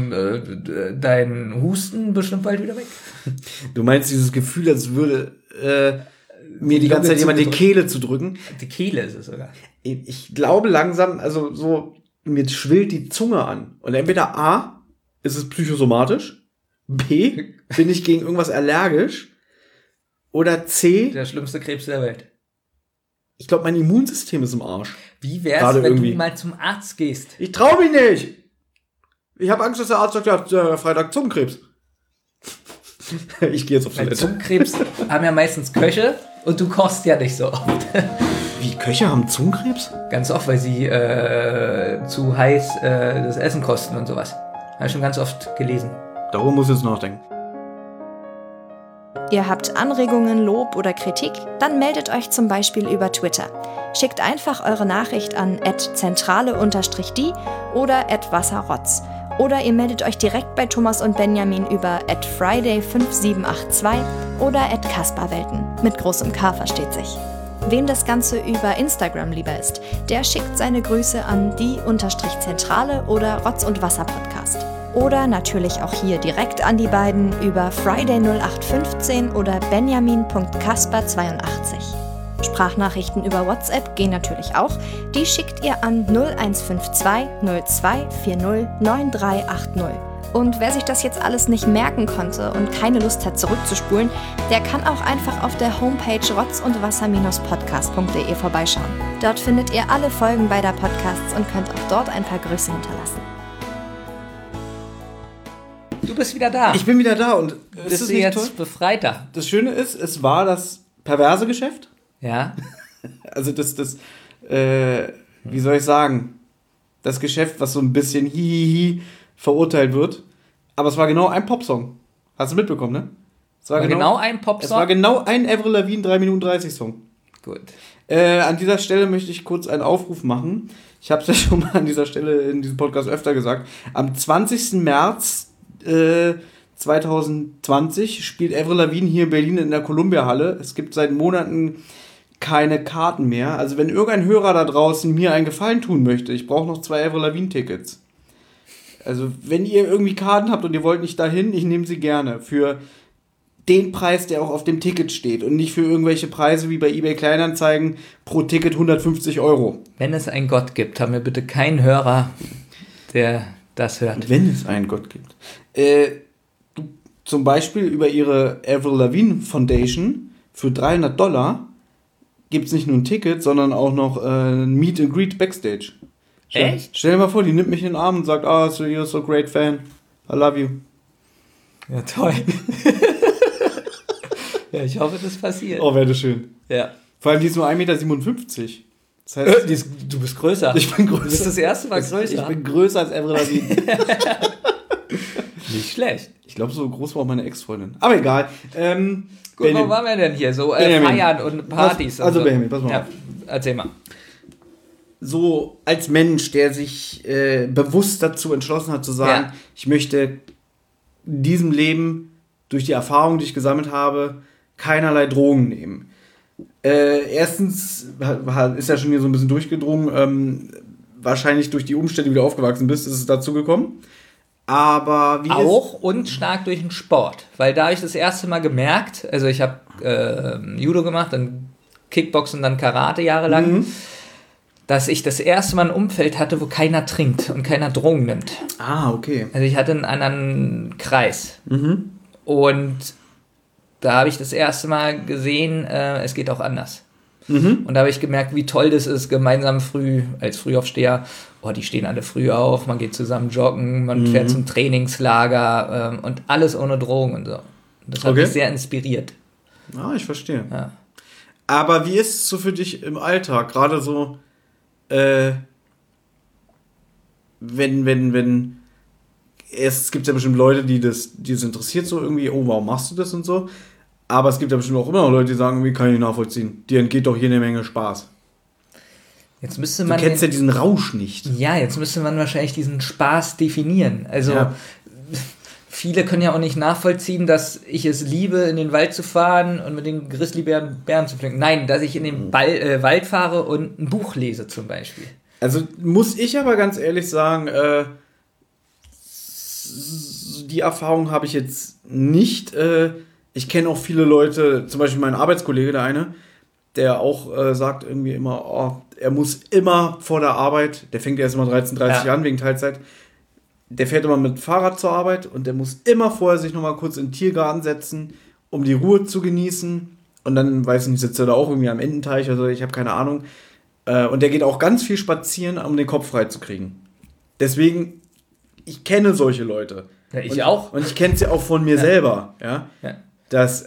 dein Husten bestimmt bald wieder weg. Du meinst dieses Gefühl, als würde mir die ganze Zeit jemand die Kehle zu drücken? Die Kehle ist es sogar. Ich glaube langsam, also so, mir schwillt die Zunge an. Und entweder A, ist es psychosomatisch, B, bin ich gegen irgendwas allergisch, oder C, der schlimmste Krebs der Welt. Ich glaube, mein Immunsystem ist im Arsch. Wie wär's, wenn du mal zum Arzt gehst? Ich trau mich nicht! Ich habe Angst, dass der Arzt sagt, ja, Freitag Zungenkrebs. Ich gehe jetzt auf Toilette. Zungenkrebs haben ja meistens Köche und du kochst ja nicht so oft. Wie, Köche haben Zungenkrebs? Ganz oft, weil sie zu heiß das Essen kosten und sowas. Habe ich schon ganz oft gelesen. Darüber muss ich jetzt nachdenken. Ihr habt Anregungen, Lob oder Kritik? Dann meldet euch zum Beispiel über Twitter. Schickt einfach eure Nachricht an @zentrale_die oder @wasserrotz. Oder ihr meldet euch direkt bei Thomas und Benjamin über @friday5782 oder @kasperwelten. Mit großem K versteht sich. Wem das Ganze über Instagram lieber ist, der schickt seine Grüße an die_zentrale oder Rotz und Wasser Podcast. Oder natürlich auch hier direkt an die beiden über Friday0815 oder benjamin.kasper82. Sprachnachrichten über WhatsApp gehen natürlich auch. Die schickt ihr an 0152 0240 9380. Und wer sich das jetzt alles nicht merken konnte und keine Lust hat zurückzuspulen, der kann auch einfach auf der Homepage rotzundwasser-podcast.de vorbeischauen. Dort findet ihr alle Folgen beider Podcasts und könnt auch dort ein paar Grüße hinterlassen. Du bist wieder da. Ich bin wieder da und bist du jetzt toll? Befreiter. Das Schöne ist, es war das perverse Geschäft. Ja. Also wie soll ich sagen, das Geschäft, was so ein bisschen hihihi verurteilt wird. Aber es war genau ein Popsong. Hast du mitbekommen, ne? Es war genau ein Popsong? Es war genau ein Avril Lavigne 3 Minuten 30 Song. Gut. An dieser Stelle möchte ich kurz einen Aufruf machen. Ich habe es ja schon mal an dieser Stelle in diesem Podcast öfter gesagt. Am 20. März 2020 spielt Avril Lavigne hier in Berlin in der Columbia-Halle. Es gibt seit Monaten keine Karten mehr. Also wenn irgendein Hörer da draußen mir einen Gefallen tun möchte, ich brauche noch 2 Avril Lavigne-Tickets. Also wenn ihr irgendwie Karten habt und ihr wollt nicht dahin, ich nehme sie gerne. Für den Preis, der auch auf dem Ticket steht und nicht für irgendwelche Preise wie bei eBay Kleinanzeigen pro Ticket 150 €. Wenn es einen Gott gibt, haben wir bitte keinen Hörer, der das hört. Wenn es einen Gott gibt. Zum Beispiel über ihre Avril Lavigne Foundation für $300 gibt es nicht nur ein Ticket, sondern auch noch ein Meet and Greet Backstage. Echt? Stell dir mal vor, die nimmt mich in den Arm und sagt, so you're so great fan, I love you. Ja, toll. Ja, ich hoffe, das passiert. Oh, wäre das schön. Ja. Vor allem, die ist nur 1,57 Meter. Das heißt, du bist größer. Ich bin größer. Du bist das erste Mal größer. Ich bin größer als Avril Lavigne. Nicht schlecht. Ich glaube, so groß war auch meine Ex-Freundin. Aber egal. Gut, wo waren wir denn hier? So Feiern und Partys. Also, Benjamin, pass mal auf. Erzähl mal. So als Mensch, der sich bewusst dazu entschlossen hat zu sagen, ich möchte in diesem Leben durch die Erfahrung, die ich gesammelt habe, keinerlei Drogen nehmen. Erstens ist ja schon hier so ein bisschen durchgedrungen, wahrscheinlich durch die Umstände, wie du aufgewachsen bist, ist es dazu gekommen. Aber wie auch und stark durch den Sport, weil da habe ich das erste Mal gemerkt, also ich habe Judo gemacht, dann Kickboxen, dann Karate jahrelang, dass ich das erste Mal ein Umfeld hatte, wo keiner trinkt und keiner Drogen nimmt. Ah, okay. Also ich hatte einen anderen Kreis. Und da habe ich das erste Mal gesehen, es geht auch anders. Und da habe ich gemerkt, wie toll das ist, gemeinsam als Frühaufsteher. Oh, die stehen alle früh auf, man geht zusammen joggen, man fährt zum Trainingslager und alles ohne Drogen und so. Und das hat mich sehr inspiriert. Ah, ich verstehe. Ja. Aber wie ist es so für dich im Alltag? Gerade so, wenn es gibt ja bestimmt Leute, die das interessiert so irgendwie, oh, warum machst du das und so. Aber es gibt ja bestimmt auch immer noch Leute, die sagen, wie kann ich nachvollziehen? Dir entgeht doch hier eine Menge Spaß. Jetzt müsste Du man kennst ja diesen Rausch nicht. Ja, jetzt müsste man wahrscheinlich diesen Spaß definieren. Also viele können ja auch nicht nachvollziehen, dass ich es liebe, in den Wald zu fahren und mit den Grizzlybären Bären zu pflücken. Nein, dass ich in den Wald fahre und ein Buch lese zum Beispiel. Also muss ich aber ganz ehrlich sagen, die Erfahrung habe ich jetzt nicht. Ich kenne auch viele Leute, zum Beispiel mein Arbeitskollege, der eine, der auch sagt irgendwie immer, er muss immer vor der Arbeit, der fängt erst immer 13:30 an wegen Teilzeit, der fährt immer mit Fahrrad zur Arbeit und der muss immer vorher sich nochmal kurz in den Tiergarten setzen, um die Ruhe zu genießen. Und dann, weiß ich nicht, sitzt er da auch irgendwie am Ententeich, also ich habe keine Ahnung. Und der geht auch ganz viel spazieren, um den Kopf frei zu kriegen. Deswegen, ich kenne solche Leute. Ja, ich auch. Und ich kenne sie auch von mir selber, ja. Dass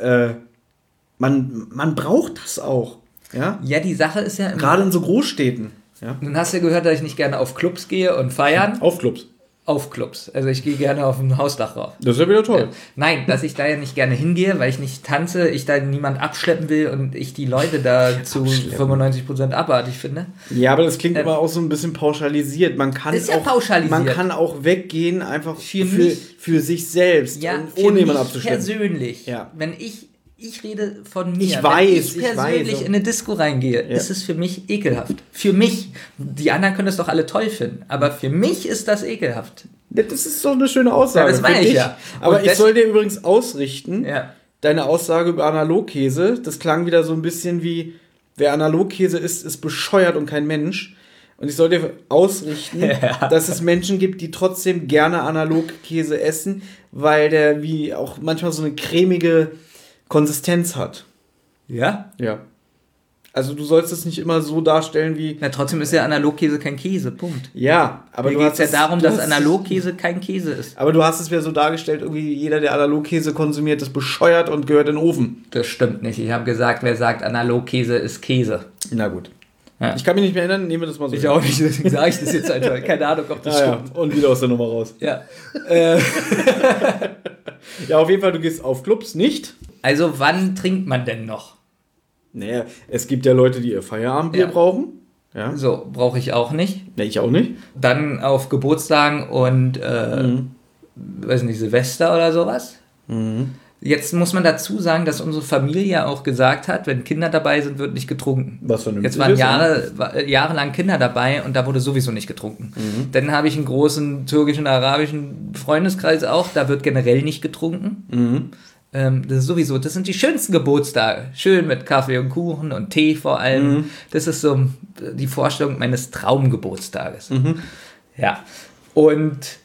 man braucht das auch, ja. Ja, die Sache ist ja... Gerade in so Großstädten, ja. Dann hast du ja gehört, dass ich nicht gerne auf Clubs gehe und feiern. Auf Clubs. Auf Clubs. Also ich gehe gerne auf ein Hausdach rauf. Das ist ja wieder toll. Nein, dass ich da ja nicht gerne hingehe, weil ich nicht tanze, ich da niemand abschleppen will und ich die Leute da zu 95% abartig finde. Ja, aber das klingt immer auch so ein bisschen pauschalisiert. Man kann ist ja pauschalisiert. Man kann auch weggehen, einfach für sich selbst, ohne jemanden abzuschleppen. Persönlich. Ja. Wenn ich rede von mir. Ich weiß. Wenn ich persönlich in eine Disco reingehe, ist es für mich ekelhaft. Für mich. Die anderen können es doch alle toll finden. Aber für mich ist das ekelhaft. Das ist doch eine schöne Aussage. Ja, das meine ich ja. Aber ich soll dir übrigens ausrichten, ja. Deine Aussage über Analogkäse, das klang wieder so ein bisschen wie, wer Analogkäse isst, ist bescheuert und kein Mensch. Und ich soll dir ausrichten, dass es Menschen gibt, die trotzdem gerne Analogkäse essen, weil der wie auch manchmal so eine cremige Konsistenz hat. Ja? Ja. Also du sollst es nicht immer so darstellen wie... Na, trotzdem ist ja Analogkäse kein Käse, Punkt. Ja, aber Mir geht es ja darum, dass Analogkäse kein Käse ist. Aber du hast es wieder so dargestellt, irgendwie jeder, der Analogkäse konsumiert, ist bescheuert und gehört in den Ofen. Das stimmt nicht. Ich habe gesagt, wer sagt, Analogkäse ist Käse. Na gut. Ja. Ich kann mich nicht mehr erinnern, nehmen wir das mal so. Ich auch nicht, deswegen sage ich das jetzt einfach. Keine Ahnung, ob das stimmt. Ja. Und wieder aus der Nummer raus. Ja. Ja, auf jeden Fall, du gehst auf Clubs nicht. Also wann trinkt man denn noch? Naja, es gibt ja Leute, die ihr Feierabendbier brauchen. Ja. So, brauche ich auch nicht. Nee, ich auch nicht. Dann auf Geburtstagen und, weiß nicht, Silvester oder sowas. Mhm. Jetzt muss man dazu sagen, dass unsere Familie auch gesagt hat, wenn Kinder dabei sind, wird nicht getrunken. Was vernünftig Jetzt waren ist, jahrelang Kinder dabei und da wurde sowieso nicht getrunken. Dann habe ich einen großen türkischen, arabischen Freundeskreis auch, da wird generell nicht getrunken. Das ist sowieso, das sind die schönsten Geburtstage. Schön mit Kaffee und Kuchen und Tee vor allem. Das ist so die Vorstellung meines Traumgeburtstages. Ja. Und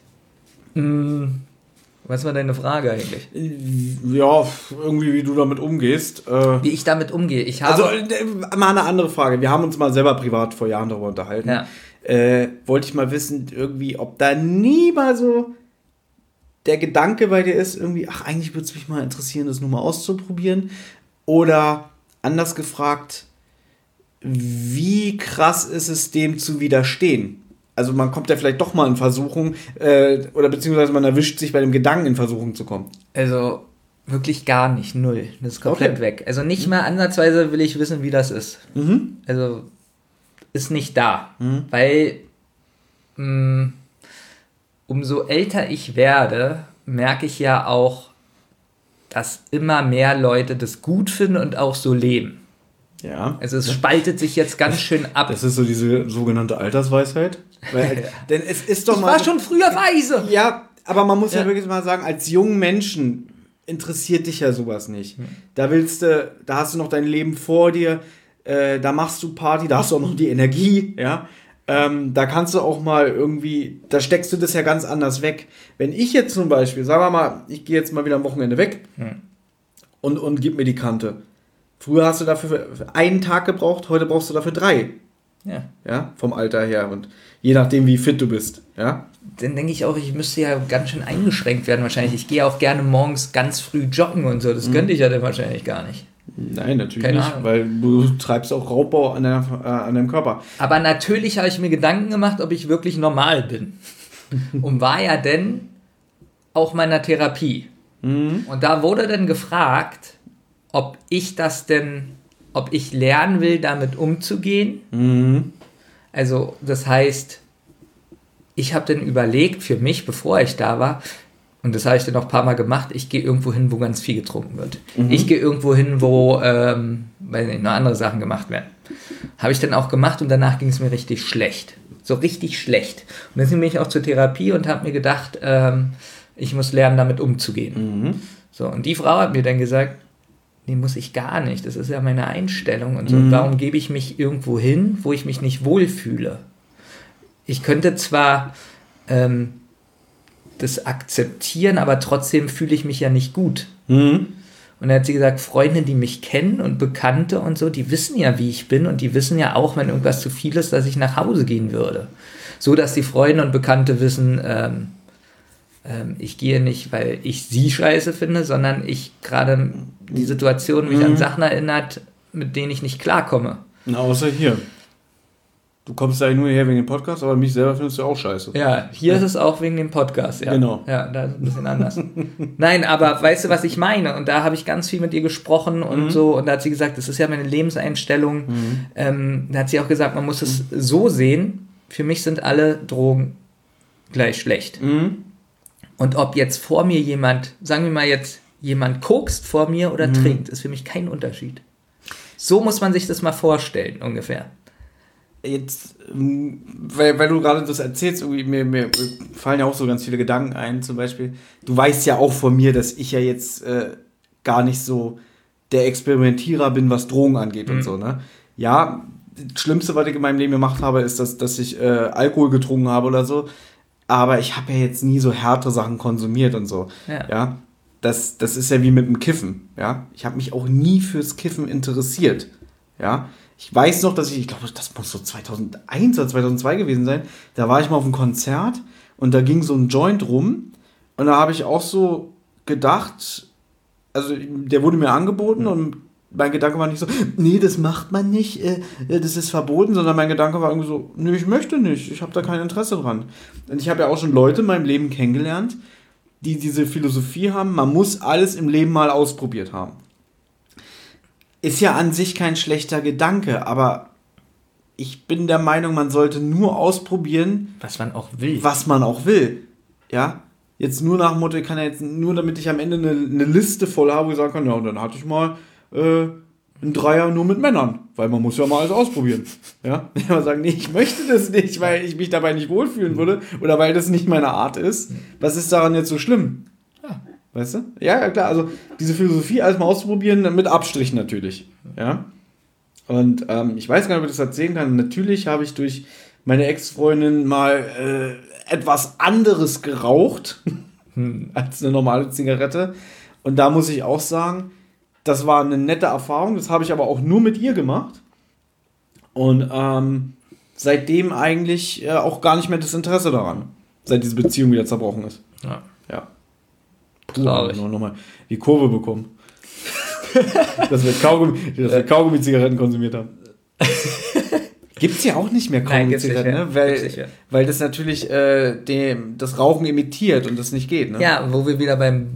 was war deine Frage eigentlich? Ja, irgendwie wie du damit umgehst. Wie ich damit umgehe. Mal eine andere Frage. Wir haben uns mal selber privat vor Jahren darüber unterhalten. Ja. Wollte ich mal wissen, irgendwie, ob da nie mal so der Gedanke bei dir ist, irgendwie, ach, eigentlich würde es mich mal interessieren, das nur mal auszuprobieren. Oder anders gefragt, wie krass ist es, dem zu widerstehen? Also man kommt ja vielleicht doch mal in Versuchung, oder beziehungsweise man erwischt sich bei dem Gedanken, in Versuchung zu kommen. Also wirklich gar nicht, null. Das ist komplett weg. Also nicht mal ansatzweise will ich wissen, wie das ist. Also ist nicht da. Weil umso älter ich werde, merke ich ja auch, dass immer mehr Leute das gut finden und auch so leben. Ja. Also es spaltet sich jetzt ganz schön ab. Das ist so diese sogenannte Altersweisheit. Weil, denn es ist doch ich mal... war schon früher weise. Ja, aber man muss ja wirklich mal sagen, als jungen Menschen interessiert dich ja sowas nicht. Da hast du noch dein Leben vor dir, da machst du Party, da hast du auch noch die Energie, ja. Da kannst du auch mal irgendwie, da steckst du das ja ganz anders weg. Wenn ich jetzt zum Beispiel, sagen wir mal, ich gehe jetzt mal wieder am Wochenende weg und gib mir die Kante. Früher hast du dafür einen Tag gebraucht, heute brauchst du dafür 3. Ja, vom Alter her und je nachdem, wie fit du bist, ja. Dann denke ich auch, ich müsste ja ganz schön eingeschränkt werden wahrscheinlich. Ich gehe auch gerne morgens ganz früh joggen und so, das könnte ich ja dann wahrscheinlich gar nicht. Nein, natürlich nicht, weil du treibst auch Raubbau an deinem Körper. Aber natürlich habe ich mir Gedanken gemacht, ob ich wirklich normal bin. Und war ja dann auch meiner Therapie. Und da wurde dann gefragt, ob ich lernen will, damit umzugehen. Also das heißt, ich habe dann überlegt für mich, bevor ich da war, und das habe ich dann auch ein paar Mal gemacht, ich gehe irgendwo hin, wo ganz viel getrunken wird. Ich gehe irgendwo hin, wo noch andere Sachen gemacht werden. Habe ich dann auch gemacht und danach ging es mir richtig schlecht. So richtig schlecht. Und deswegen bin ich auch zur Therapie und habe mir gedacht, ich muss lernen, damit umzugehen. So, und die Frau hat mir dann gesagt, nee, muss ich gar nicht. Das ist ja meine Einstellung und so. Warum gebe ich mich irgendwo hin, wo ich mich nicht wohlfühle? Ich könnte zwar das akzeptieren, aber trotzdem fühle ich mich ja nicht gut. Und dann hat sie gesagt, Freunde, die mich kennen und Bekannte und so, die wissen ja, wie ich bin und die wissen ja auch, wenn irgendwas zu viel ist, dass ich nach Hause gehen würde. So, dass die Freunde und Bekannte wissen, ich gehe nicht, weil ich sie scheiße finde, sondern ich gerade die Situation mich an Sachen erinnert, mit denen ich nicht klarkomme. Na, außer hier. Du kommst eigentlich nur her wegen dem Podcast, aber mich selber findest du auch scheiße. Ja, hier ist es auch wegen dem Podcast, ja. Genau. Ja, da ist es ein bisschen anders. Nein, aber weißt du, was ich meine? Und da habe ich ganz viel mit ihr gesprochen und so. Und da hat sie gesagt, das ist ja meine Lebenseinstellung. Da hat sie auch gesagt, man muss es so sehen, für mich sind alle Drogen gleich schlecht. Und ob jetzt vor mir jemand, sagen wir mal jetzt, jemand kokst vor mir oder trinkt, ist für mich kein Unterschied. So muss man sich das mal vorstellen, ungefähr. Jetzt, weil du gerade das erzählst, irgendwie mir fallen ja auch so ganz viele Gedanken ein, zum Beispiel, du weißt ja auch von mir, dass ich ja jetzt gar nicht so der Experimentierer bin, was Drogen angeht und so, ne? Ja, das Schlimmste, was ich in meinem Leben gemacht habe, ist, dass ich Alkohol getrunken habe oder so, aber ich habe ja jetzt nie so härtere Sachen konsumiert und so, ja? Das ist ja wie mit dem Kiffen, ja? Ich habe mich auch nie fürs Kiffen interessiert, ja? Ich weiß noch, dass ich glaube, das muss so 2001 oder 2002 gewesen sein, da war ich mal auf einem Konzert und da ging so ein Joint rum und da habe ich auch so gedacht, also der wurde mir angeboten und mein Gedanke war nicht so, nee, das macht man nicht, das ist verboten, sondern mein Gedanke war irgendwie so, nee, ich möchte nicht, ich habe da kein Interesse dran. Und ich habe ja auch schon Leute in meinem Leben kennengelernt, die diese Philosophie haben, man muss alles im Leben mal ausprobiert haben. Ist ja an sich kein schlechter Gedanke, aber ich bin der Meinung, man sollte nur ausprobieren, was man auch will. Was man auch will. Ja? Jetzt nur nach dem Motto, ich kann ja jetzt nur, damit ich am Ende eine Liste voll habe, wo ich sagen kann, ja, und dann hatte ich mal einen Dreier nur mit Männern, weil man muss ja mal alles ausprobieren. Ja? Wenn man sagen, nee, ich möchte das nicht, weil ich mich dabei nicht wohlfühlen würde oder weil das nicht meine Art ist. Was ist daran jetzt so schlimm? Weißt du? Ja, klar, also diese Philosophie alles mal auszuprobieren, mit Abstrichen natürlich. Ja? Und ich weiß gar nicht, ob ich das erzählen kann. Natürlich habe ich durch meine Ex-Freundin mal etwas anderes geraucht als eine normale Zigarette. Und da muss ich auch sagen, das war eine nette Erfahrung. Das habe ich aber auch nur mit ihr gemacht. Und seitdem eigentlich auch gar nicht mehr das Interesse daran, seit diese Beziehung wieder zerbrochen ist. Ja. Nochmal die Kurve bekommen. dass wir Kaugummi-Zigaretten konsumiert haben. Gibt's ja auch nicht mehr Kaugummi-Zigaretten, ne? Weil das natürlich das Rauchen imitiert und das nicht geht. Ne? Ja, wo wir wieder beim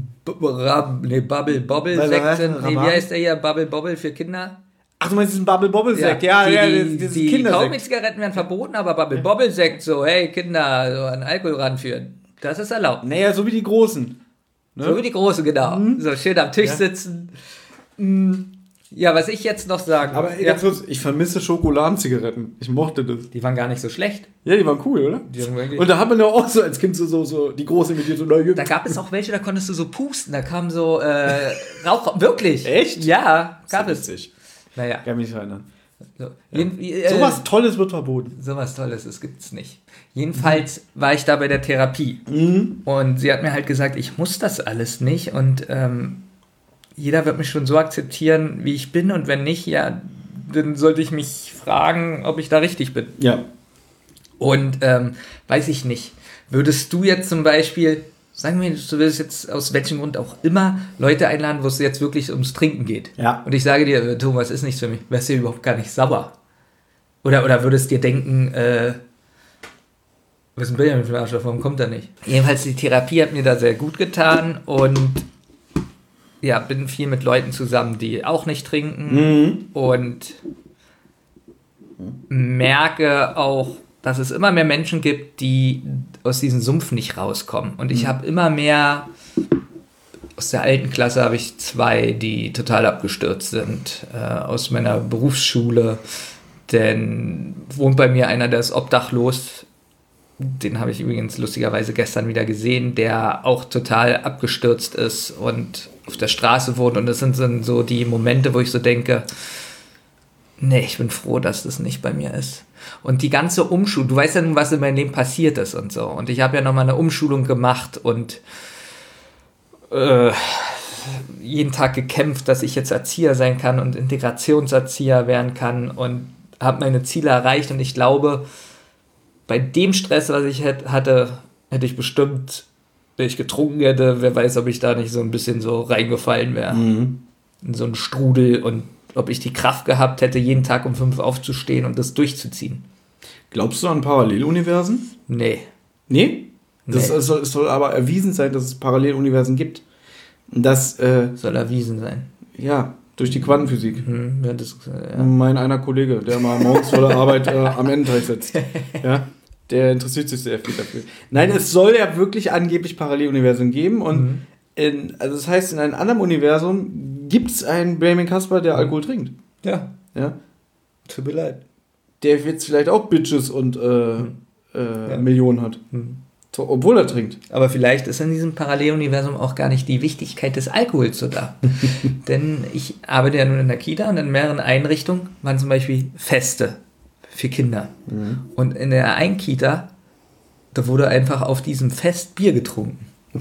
Bubble-Bobble-Sekt sind. Nee, wie heißt der hier? Bubble-Bobble für Kinder? Ach, du meinst diesen Bubble-Bobble-Sekt? Ja, die Kaugummi-Zigaretten werden verboten, aber Bubble-Bobble-Sekt so, hey Kinder, so an Alkohol ranführen. Das ist erlaubt. Naja, so wie die Großen. Ne? So wie die Großen, genau. So schön am Tisch sitzen. Ja, was ich jetzt noch sagen... Aber ganz kurz, ich vermisse Schokoladenzigaretten. Ich mochte das. Die waren gar nicht so schlecht. Ja, die waren cool, oder? Und da hat man ja auch so als Kind so die Große imitiert. So, da gab es auch welche, da konntest du so pusten. Da kamen so Rauch... Wirklich? Echt? Ja, gab es. Naja. Kann mich nicht erinnern. So, sowas Tolles wird verboten. Sowas Tolles, das gibt's nicht. Jedenfalls war ich da bei der Therapie. Und sie hat mir halt gesagt, ich muss das alles nicht. Und jeder wird mich schon so akzeptieren, wie ich bin. Und wenn nicht, ja, dann sollte ich mich fragen, ob ich da richtig bin. Ja. Und weiß ich nicht. Würdest du jetzt zum Beispiel, sagen wir, du willst jetzt aus welchem Grund auch immer Leute einladen, wo es jetzt wirklich ums Trinken geht. Ja. Und ich sage dir, Thomas, ist nichts für mich. Wärst du überhaupt gar nicht sauer? Oder würdest dir denken, was ist ein Benjamin für ein Arschloch, warum kommt er nicht? Jedenfalls, die Therapie hat mir da sehr gut getan und ja, bin viel mit Leuten zusammen, die auch nicht trinken und merke auch, dass es immer mehr Menschen gibt, die aus diesem Sumpf nicht rauskommen. Und ich habe immer mehr, aus der alten Klasse habe ich 2, die total abgestürzt sind, aus meiner Berufsschule. Denn wohnt bei mir einer, der ist obdachlos. Den habe ich übrigens lustigerweise gestern wieder gesehen, der auch total abgestürzt ist und auf der Straße wohnt. Und das sind so die Momente, wo ich so denke, nee, ich bin froh, dass das nicht bei mir ist. Und die ganze Umschulung, du weißt ja nun, was in meinem Leben passiert ist und so. Und ich habe ja nochmal eine Umschulung gemacht und jeden Tag gekämpft, dass ich jetzt Erzieher sein kann und Integrationserzieher werden kann und habe meine Ziele erreicht. Und ich glaube, bei dem Stress, was ich hatte, hätte ich bestimmt, wenn ich getrunken hätte, wer weiß, ob ich da nicht so ein bisschen so reingefallen wäre. In so einen Strudel und ob ich die Kraft gehabt hätte, jeden Tag um 5 aufzustehen und das durchzuziehen. Glaubst du an Paralleluniversen? Nee. Nee? Es soll aber erwiesen sein, dass es Paralleluniversen gibt. Das soll erwiesen sein. Ja, durch die Quantenphysik. Ja, Mein einer Kollege, der mal morgens vor der Arbeit am Endenteich sitzt. Ja, der interessiert sich sehr viel dafür. Nein, es soll ja wirklich angeblich Paralleluniversen geben. Und also das heißt, in einem anderen Universum gibt es einen Benjamin Kasper, der Alkohol trinkt. Ja. Tut mir leid. Der jetzt vielleicht auch Bitches und Millionen hat. Obwohl er trinkt. Aber vielleicht ist in diesem Paralleluniversum auch gar nicht die Wichtigkeit des Alkohols so da. Denn ich arbeite ja nun in der Kita und in mehreren Einrichtungen waren zum Beispiel Feste für Kinder. Und in der einen Kita, da wurde einfach auf diesem Fest Bier getrunken.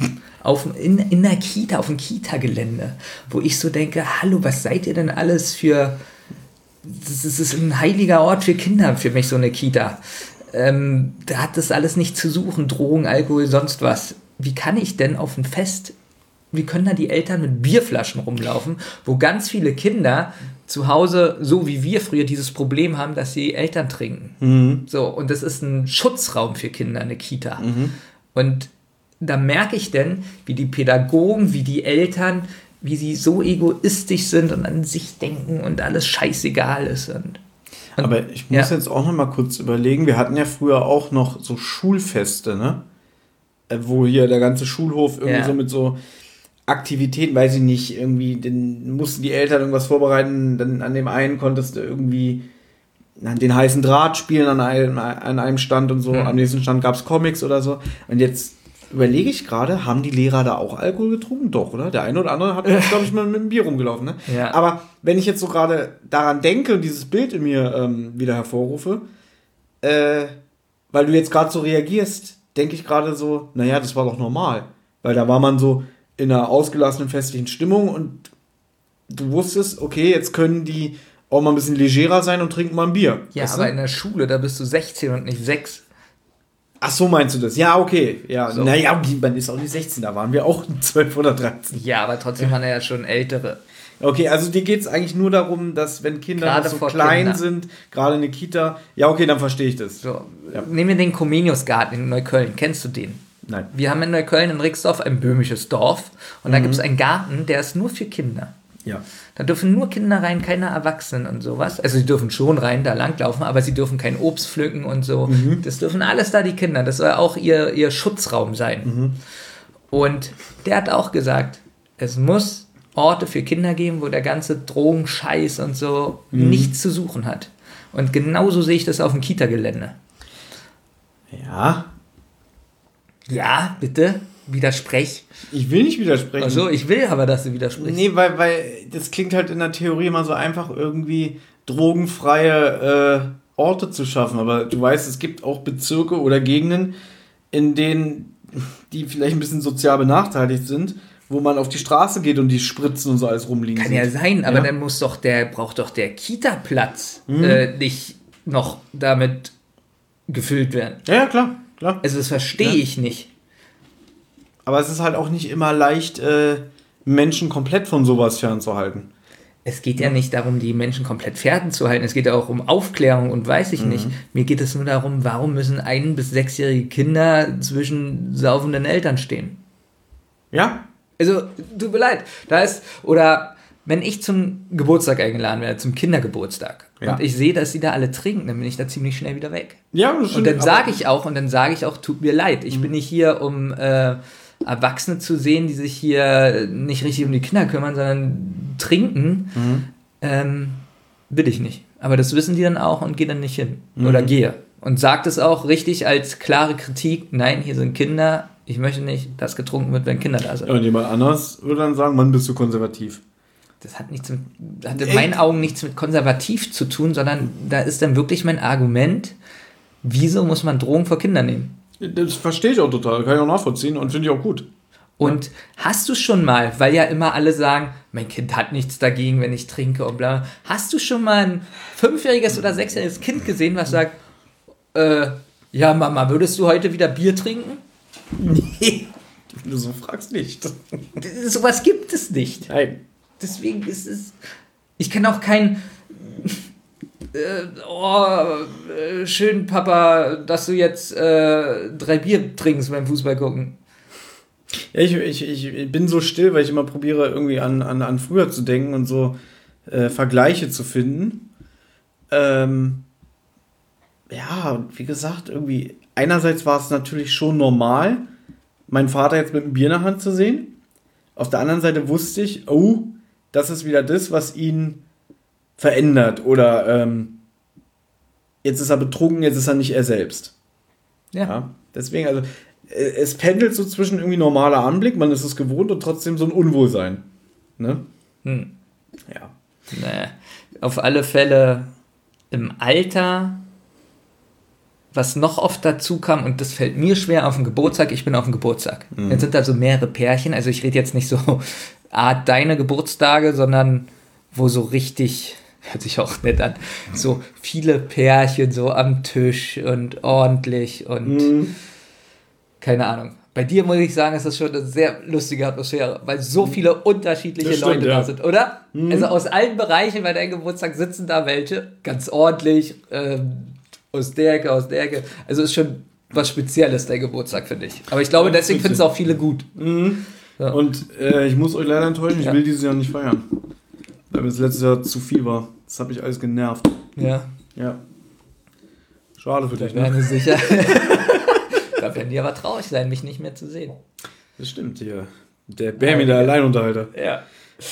In der Kita, auf dem Kita-Gelände. Wo ich so denke, hallo, was seid ihr denn alles für... Das ist ein heiliger Ort für Kinder, für mich so eine Kita. Da hat das alles nicht zu suchen, Drogen, Alkohol, sonst was. Wie kann ich denn auf ein Fest, wie können da die Eltern mit Bierflaschen rumlaufen, wo ganz viele Kinder zu Hause, so wie wir früher, dieses Problem haben, dass die Eltern trinken. So, und das ist ein Schutzraum für Kinder, eine Kita. Und da merke ich denn, wie die Pädagogen, wie die Eltern, wie sie so egoistisch sind und an sich denken und alles scheißegal ist. Aber ich muss jetzt auch noch mal kurz überlegen, wir hatten ja früher auch noch so Schulfeste, ne? Wo hier der ganze Schulhof irgendwie so mit so Aktivitäten, weiß ich nicht, irgendwie, dann mussten die Eltern irgendwas vorbereiten, dann an dem einen konntest du irgendwie den heißen Draht spielen an einem Stand und so, am nächsten Stand gab es Comics oder so. Und jetzt überlege ich gerade, haben die Lehrer da auch Alkohol getrunken? Doch, oder? Der eine oder andere hat, glaube ich, mal mit dem Bier rumgelaufen. Ne? Ja. Aber wenn ich jetzt so gerade daran denke und dieses Bild in mir wieder hervorrufe, weil du jetzt gerade so reagierst, denke ich gerade so, naja, das war doch normal. Weil da war man so in einer ausgelassenen festlichen Stimmung und du wusstest, okay, jetzt können die auch mal ein bisschen legerer sein und trinken mal ein Bier. Ja, aber in der Schule, da bist du 16 und nicht 6. Ach so, meinst du das? Ja, okay. Ja, so. Naja, man ist auch nicht 16, da waren wir auch 12 oder 13. Ja, aber trotzdem waren ja schon ältere. Okay, also dir geht es eigentlich nur darum, dass wenn Kinder noch so klein sind, gerade eine Kita, ja okay, dann verstehe ich das. So, nehmen wir den Comeniusgarten in Neukölln. Kennst du den? Nein. Wir haben in Neukölln in Rixdorf ein böhmisches Dorf und da gibt es einen Garten, der ist nur für Kinder. Ja. Da dürfen nur Kinder rein, keine Erwachsenen und sowas. Also sie dürfen schon rein da langlaufen, aber sie dürfen kein Obst pflücken und so. Das dürfen alles da die Kinder. Das soll auch ihr Schutzraum sein. Und der hat auch gesagt, es muss Orte für Kinder geben, wo der ganze Drogenscheiß und so nichts zu suchen hat. Und genauso sehe ich das auf dem Kita-Gelände. Ja. Ja, bitte, widersprech. Ich will nicht widersprechen. Also ich will aber, dass du widersprichst. Nee, weil das klingt halt in der Theorie immer so einfach, irgendwie drogenfreie Orte zu schaffen. Aber du weißt, es gibt auch Bezirke oder Gegenden, in denen die vielleicht ein bisschen sozial benachteiligt sind, wo man auf die Straße geht und die Spritzen und so alles rumliegen. Kann ja sein, aber dann braucht doch der Kita-Platz nicht noch damit gefüllt werden. Ja, klar. Also das verstehe ich nicht. Aber es ist halt auch nicht immer leicht, Menschen komplett von sowas fernzuhalten. Es geht ja nicht darum, die Menschen komplett fernzuhalten. Es geht ja auch um Aufklärung und weiß ich nicht. Mir geht es nur darum, warum müssen 1- bis 6-jährige Kinder zwischen saufenden Eltern stehen? Ja. Also, tut mir leid. Oder wenn ich zum Geburtstag eingeladen werde, zum Kindergeburtstag, und ich sehe, dass sie da alle trinken, dann bin ich da ziemlich schnell wieder weg. Ja, das und dann sage ich auch, tut mir leid, ich bin nicht hier, um Erwachsene zu sehen, die sich hier nicht richtig um die Kinder kümmern, sondern trinken, will ich nicht. Aber das wissen die dann auch und gehe dann nicht hin. Oder gehe. Und sagt es auch richtig als klare Kritik, nein, hier sind Kinder, ich möchte nicht, dass getrunken wird, wenn Kinder da sind. Und jemand anders würde dann sagen, Mann, bist du konservativ. Das hat in meinen Augen nichts mit konservativ zu tun, sondern da ist dann wirklich mein Argument, wieso muss man Drogen vor Kindern nehmen? Das verstehe ich auch total, kann ich auch nachvollziehen und finde ich auch gut. Und hast du schon mal, weil ja immer alle sagen, mein Kind hat nichts dagegen, wenn ich trinke und bla, hast du schon mal ein 5-jähriges oder 6-jähriges Kind gesehen, was sagt, ja Mama, würdest du heute wieder Bier trinken? Nee. Wenn du so fragst, nicht. Sowas gibt es nicht. Nein. Deswegen ist es, ich kann auch kein schön Papa, dass du jetzt 3 Bier trinkst beim Fußball gucken. Ja, ich bin so still, weil ich immer probiere, irgendwie an früher zu denken und so Vergleiche zu finden. Ja, wie gesagt, irgendwie, einerseits war es natürlich schon normal, meinen Vater jetzt mit einem Bier in der Hand zu sehen. Auf der anderen Seite wusste ich, oh, das ist wieder das, was ihn verändert. Oder jetzt ist er betrunken, jetzt ist er nicht er selbst. Ja. Deswegen, also, es pendelt so zwischen irgendwie normaler Anblick, man ist es gewohnt und trotzdem so ein Unwohlsein. Ne? Ja. Nee. Auf alle Fälle im Alter, was noch oft dazu kam, und das fällt mir schwer auf den Geburtstag, ich bin auf dem Geburtstag. Jetzt sind da so mehrere Pärchen, also ich rede jetzt nicht so deine Geburtstage, sondern wo so richtig, hört sich auch nett an, so viele Pärchen so am Tisch und ordentlich und keine Ahnung. Bei dir muss ich sagen, ist das schon eine sehr lustige Atmosphäre, weil so viele unterschiedliche Leute da sind, oder? Also aus allen Bereichen bei deinem Geburtstag sitzen da welche, ganz ordentlich, aus der Ecke. Also ist schon was Spezielles, der Geburtstag, finde ich. Aber ich glaube, deswegen finden es auch viele gut. Ja. Und ich muss euch leider enttäuschen, ich will dieses Jahr nicht feiern. Weil mir das letztes Jahr zu viel war. Das hat mich alles genervt. Ja. Schade für dich, ne? Bin mir sicher. Da werden die aber traurig sein, mich nicht mehr zu sehen. Das stimmt hier. Der Benjamin, der Alleinunterhalter. Ja.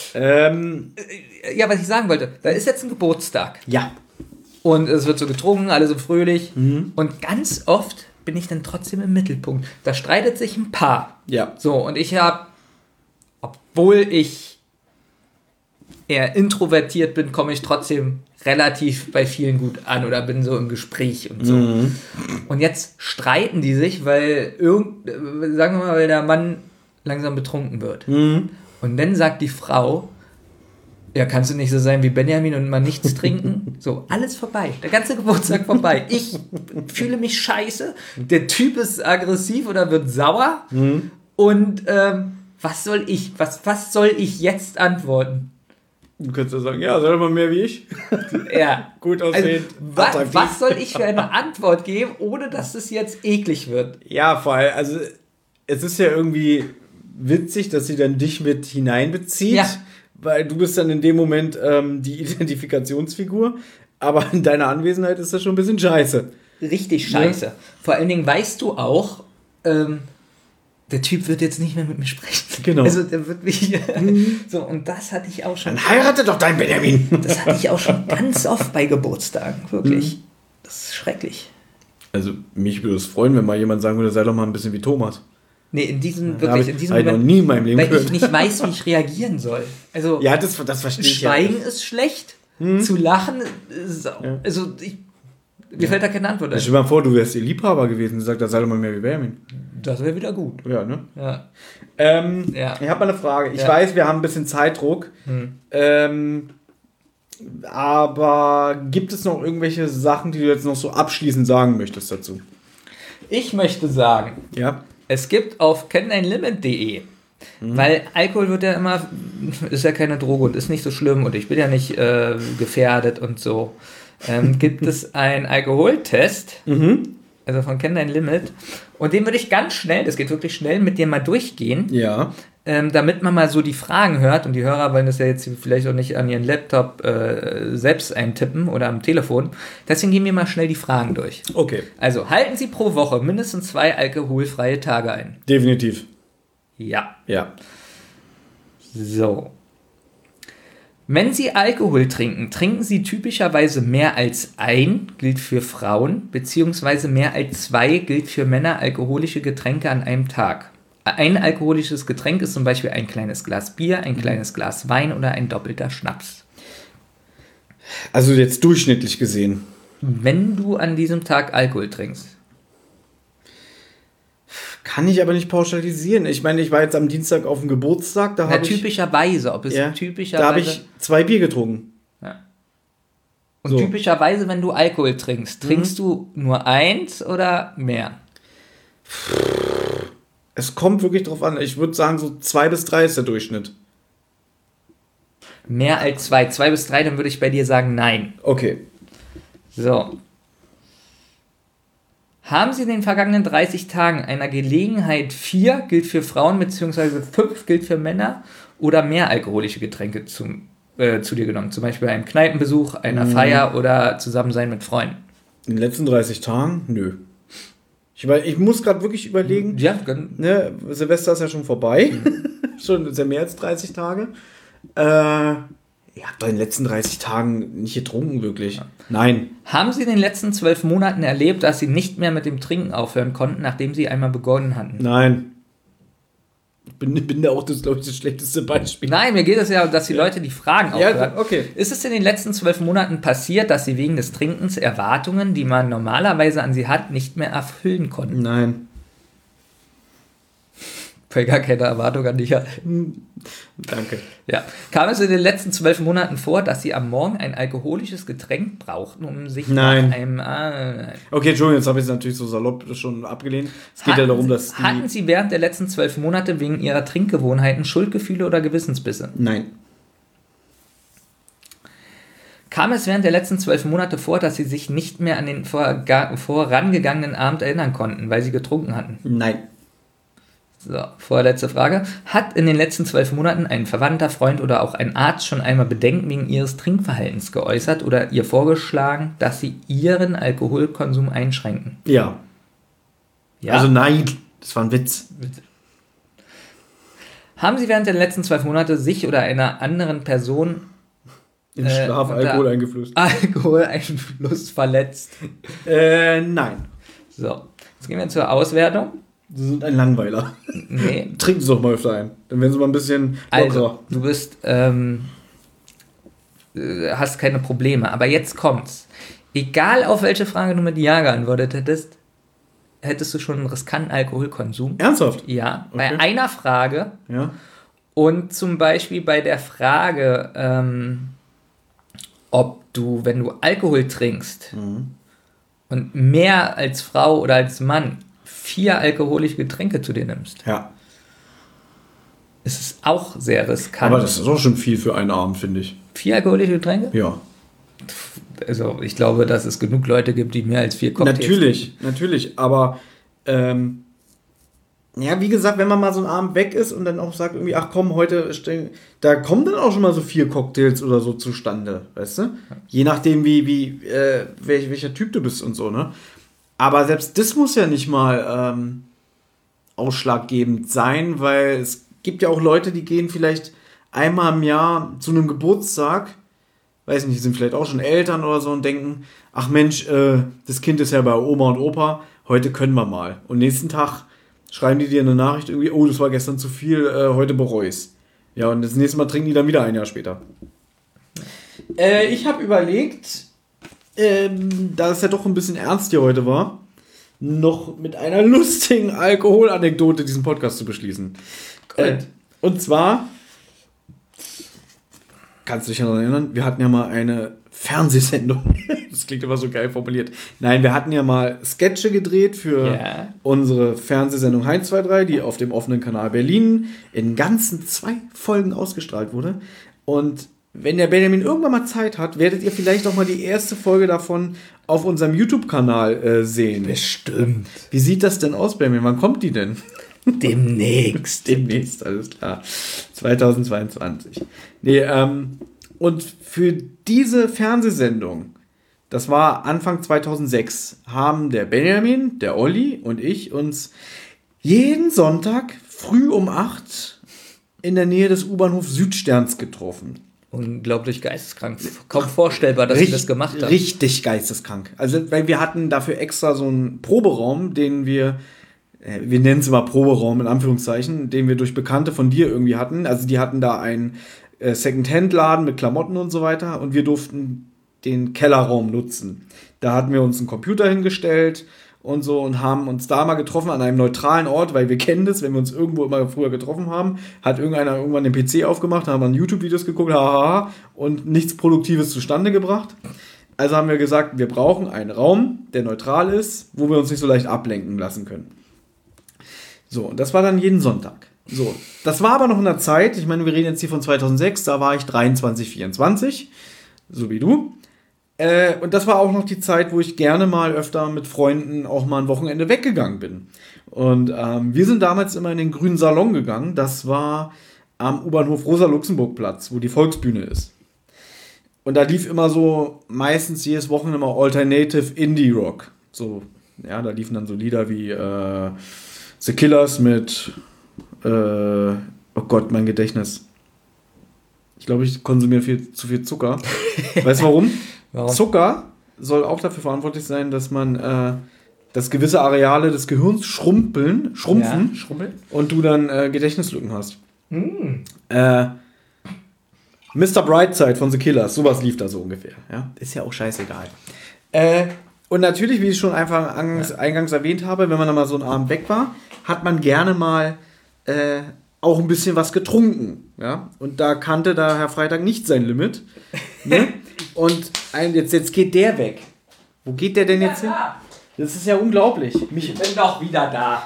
Ja, was ich sagen wollte, da ist jetzt ein Geburtstag. Ja. Und es wird so getrunken, alle so fröhlich. Und ganz oft bin ich dann trotzdem im Mittelpunkt. Da streitet sich ein Paar. Ja. So, und ich habe, obwohl ich eher introvertiert bin, komme ich trotzdem relativ bei vielen gut an oder bin so im Gespräch und so. Und jetzt streiten die sich, weil sagen wir mal, weil der Mann langsam betrunken wird. Und dann sagt die Frau, ja, kannst du nicht so sein wie Benjamin und mal nichts trinken? So, alles vorbei. Der ganze Geburtstag vorbei. Ich fühle mich scheiße. Der Typ ist aggressiv oder wird sauer. Und was soll ich jetzt antworten? Du könntest ja sagen, ja, sei doch mal mehr wie ich. Ja. Gut aussehen. Also, was soll ich für eine Antwort geben, ohne dass es jetzt eklig wird? Ja, vor allem, also es ist ja irgendwie witzig, dass sie dann dich mit hineinbezieht. Ja. Weil du bist dann in dem Moment die Identifikationsfigur, aber in deiner Anwesenheit ist das schon ein bisschen scheiße. Richtig scheiße. Ja. Vor allen Dingen weißt du auch, der Typ wird jetzt nicht mehr mit mir sprechen. Genau. Also der wird mich... So, und das hatte ich auch schon... Dann heirate doch dein Benjamin. Das hatte ich auch schon ganz oft bei Geburtstagen. Wirklich. Das ist schrecklich. Also mich würde es freuen, wenn mal jemand sagen würde, sei doch mal ein bisschen wie Thomas. Nee, in diesem Moment, ich noch nie in meinem Leben weil ich nicht weiß, wie ich reagieren soll. Also, ja, das verstehe ich. Schweigen ist schlecht, zu lachen ist also mir fällt da keine Antwort ein. Stell dir mal vor, du wärst ihr Liebhaber gewesen und sagst, da sei doch mal mehr wie Benjamin. Das wäre wieder gut. Ja, ne? Ja. Ich habe mal eine Frage. Ich weiß, wir haben ein bisschen Zeitdruck. Aber gibt es noch irgendwelche Sachen, die du jetzt noch so abschließend sagen möchtest dazu? Ich möchte sagen, es gibt auf kenneinlimit.de, weil Alkohol wird ja immer, ist ja keine Droge und ist nicht so schlimm und ich bin ja nicht gefährdet und so, gibt es einen Alkoholtest, also von Kenn Dein Limit, und den würde ich ganz schnell, das geht wirklich schnell, mit dir mal durchgehen. Ja. damit man mal so die Fragen hört, und die Hörer wollen das ja jetzt vielleicht auch nicht an ihren Laptop selbst eintippen oder am Telefon. Deswegen gehen wir mal schnell die Fragen durch. Okay. Also, halten Sie pro Woche mindestens 2 alkoholfreie Tage ein? Definitiv. Ja. Ja. So. Wenn Sie Alkohol trinken, trinken Sie typischerweise mehr als ein, gilt für Frauen, beziehungsweise mehr als 2, gilt für Männer, alkoholische Getränke an einem Tag. Ein alkoholisches Getränk ist zum Beispiel ein kleines Glas Bier, ein kleines Glas Wein oder ein doppelter Schnaps. Also jetzt durchschnittlich gesehen. Wenn du an diesem Tag Alkohol trinkst. Kann ich aber nicht pauschalisieren. Ich meine, ich war jetzt am Dienstag auf dem Geburtstag, da habe ich... Typischerweise, ob es Ja, typischerweise... da habe ich 2 Bier getrunken. Ja. Und So. typischerweise, wenn du Alkohol trinkst, trinkst du nur 1 oder mehr? Es kommt wirklich drauf an. Ich würde sagen, so 2 bis 3 ist der Durchschnitt. Mehr als 2. 2 bis 3, dann würde ich bei dir sagen, nein. Okay. So. Haben Sie in den vergangenen 30 Tagen einer Gelegenheit 4, gilt für Frauen, beziehungsweise 5, gilt für Männer, oder mehr alkoholische Getränke zu dir genommen? Zum Beispiel bei einem Kneipenbesuch, einer Feier oder Zusammensein mit Freunden. In den letzten 30 Tagen? Nö. Ich muss gerade wirklich überlegen. Ja, Ne, Silvester ist ja schon vorbei. Schon ist ja mehr als 30 Tage. Ich habe in den letzten 30 Tagen nicht getrunken, wirklich. Ja. Nein. Haben Sie in den letzten 12 Monaten erlebt, dass Sie nicht mehr mit dem Trinken aufhören konnten, nachdem Sie einmal begonnen hatten? Nein. Ich bin da auch, glaube ich, das schlechteste Beispiel. Nein, mir geht es ja, dass die Leute die Fragen aufhören. Ja, okay. Ist es in den letzten 12 Monaten passiert, dass Sie wegen des Trinkens Erwartungen, die man normalerweise an Sie hat, nicht mehr erfüllen konnten? Nein. Weil gar keine Erwartung an dich hat. Danke. Ja. Kam es in den letzten 12 Monaten vor, dass Sie am Morgen ein alkoholisches Getränk brauchten, um sich Nein. nach einem... nein. Okay, Entschuldigung, jetzt habe ich es natürlich so salopp schon abgelehnt. Es geht ja darum, dass Hatten Sie während der letzten 12 Monate wegen Ihrer Trinkgewohnheiten Schuldgefühle oder Gewissensbisse? Nein. Kam es während der letzten 12 Monate vor, dass Sie sich nicht mehr an den vorangegangenen Abend erinnern konnten, weil Sie getrunken hatten? Nein. So, vorletzte Frage. Hat in den letzten 12 Monaten ein Verwandter, Freund oder auch ein Arzt schon einmal Bedenken wegen Ihres Trinkverhaltens geäußert oder ihr vorgeschlagen, dass Sie Ihren Alkoholkonsum einschränken? Ja. Ja. Also nein, das war ein Witz. Haben Sie während der letzten 12 Monate sich oder einer anderen Person In Schlaf Alkohol eingeflößt. Alkoholeinfluss verletzt? Nein. So, jetzt gehen wir zur Auswertung. Sie sind ein Langweiler. Nee. Trinken Sie doch mal öfter ein. Dann werden Sie mal ein bisschen lockerer. Also, du bist, hast keine Probleme. Aber jetzt kommt's. Egal auf welche Frage du mit Ja geantwortet hättest, hättest du schon einen riskanten Alkoholkonsum. Ernsthaft? Ja, Okay. bei einer Frage. Ja. Und zum Beispiel bei der Frage, ob du, wenn du Alkohol trinkst und mehr als Frau oder als Mann 4 alkoholische Getränke zu dir nimmst, Ja. ist es auch sehr riskant. Aber das ist auch schon viel für einen Abend, finde ich. 4 alkoholische Getränke? Ja. Also ich glaube, dass es genug Leute gibt, die mehr als 4 Cocktails Natürlich. Aber ja, wie gesagt, wenn man mal so einen Abend weg ist und dann auch sagt irgendwie, ach komm, heute, da kommen dann auch schon mal so 4 Cocktails oder so zustande, weißt du? Je nachdem, welcher Typ du bist und so, ne? Aber selbst das muss ja nicht mal ausschlaggebend sein, weil es gibt ja auch Leute, die gehen vielleicht einmal im Jahr zu einem Geburtstag, weiß nicht, sind vielleicht auch schon Eltern oder so und denken, ach Mensch, das Kind ist ja bei Oma und Opa, heute können wir mal. Und nächsten Tag schreiben die dir eine Nachricht irgendwie, oh, das war gestern zu viel, heute bereue ich's. Ja, und das nächste Mal trinken die dann wieder ein Jahr später. Ich habe überlegt, da es ja doch ein bisschen ernst hier heute war, noch mit einer lustigen Alkoholanekdote diesen Podcast zu beschließen. Und zwar, kannst du dich ja noch erinnern, wir hatten ja mal eine Fernsehsendung. Das klingt immer so geil formuliert. Nein, wir hatten ja mal Sketche gedreht für unsere Fernsehsendung Heinz 23, die auf dem offenen Kanal Berlin in ganzen 2 Folgen ausgestrahlt wurde. Und wenn der Benjamin irgendwann mal Zeit hat, werdet ihr vielleicht auch mal die erste Folge davon auf unserem YouTube-Kanal sehen. Bestimmt. Wie sieht das denn aus, Benjamin? Wann kommt die denn? Demnächst. Demnächst, alles klar. 2022. Nee, und für diese Fernsehsendung, das war Anfang 2006, haben der Benjamin, der Olli und ich uns jeden Sonntag früh um 8 in der Nähe des U-Bahnhof Südsterns getroffen. Unglaublich geisteskrank. Kaum vorstellbar, dass sie das gemacht haben. Richtig geisteskrank. Also, weil wir hatten dafür extra so einen Proberaum, den wir nennen es mal Proberaum in Anführungszeichen, den wir durch Bekannte von dir irgendwie hatten. Also die hatten da einen Second-Hand-Laden mit Klamotten und so weiter und wir durften den Kellerraum nutzen. Da hatten wir uns einen Computer hingestellt und so und haben uns da mal getroffen an einem neutralen Ort, weil wir kennen das, wenn wir uns irgendwo immer früher getroffen haben, hat irgendeiner irgendwann den PC aufgemacht, haben dann YouTube-Videos geguckt, haha, und nichts Produktives zustande gebracht. Also haben wir gesagt, wir brauchen einen Raum, der neutral ist, wo wir uns nicht so leicht ablenken lassen können. So, und das war dann jeden Sonntag. So, das war aber noch in der Zeit, ich meine, wir reden jetzt hier von 2006, da war ich 23, 24, so wie du. Und das war auch noch die Zeit, wo ich gerne mal öfter mit Freunden auch mal ein Wochenende weggegangen bin. Und wir sind damals immer in den Grünen Salon gegangen, das war am U-Bahnhof Rosa-Luxemburg-Platz, wo die Volksbühne ist. Und da lief immer so, meistens jedes Wochenende mal Alternative Indie-Rock. So, ja, da liefen dann so Lieder wie The Killers mit, oh Gott, mein Gedächtnis. Ich glaube, ich konsumiere zu viel Zucker. Weißt du warum? Warum? Zucker soll auch dafür verantwortlich sein, dass man, dass gewisse Areale des Gehirns schrumpfen und du dann Gedächtnislücken hast. Mr. Brightside von The Killers, sowas lief da so ungefähr. Ja? Ist ja auch scheißegal. Und natürlich, wie ich schon eingangs erwähnt habe, wenn man dann mal so einen Abend weg war, hat man gerne mal auch ein bisschen was getrunken. Ja? Und da kannte da Herr Freitag nicht sein Limit. Ne? Und jetzt geht der weg. Wo geht der denn jetzt hin? Das ist ja unglaublich. Ich bin doch wieder da.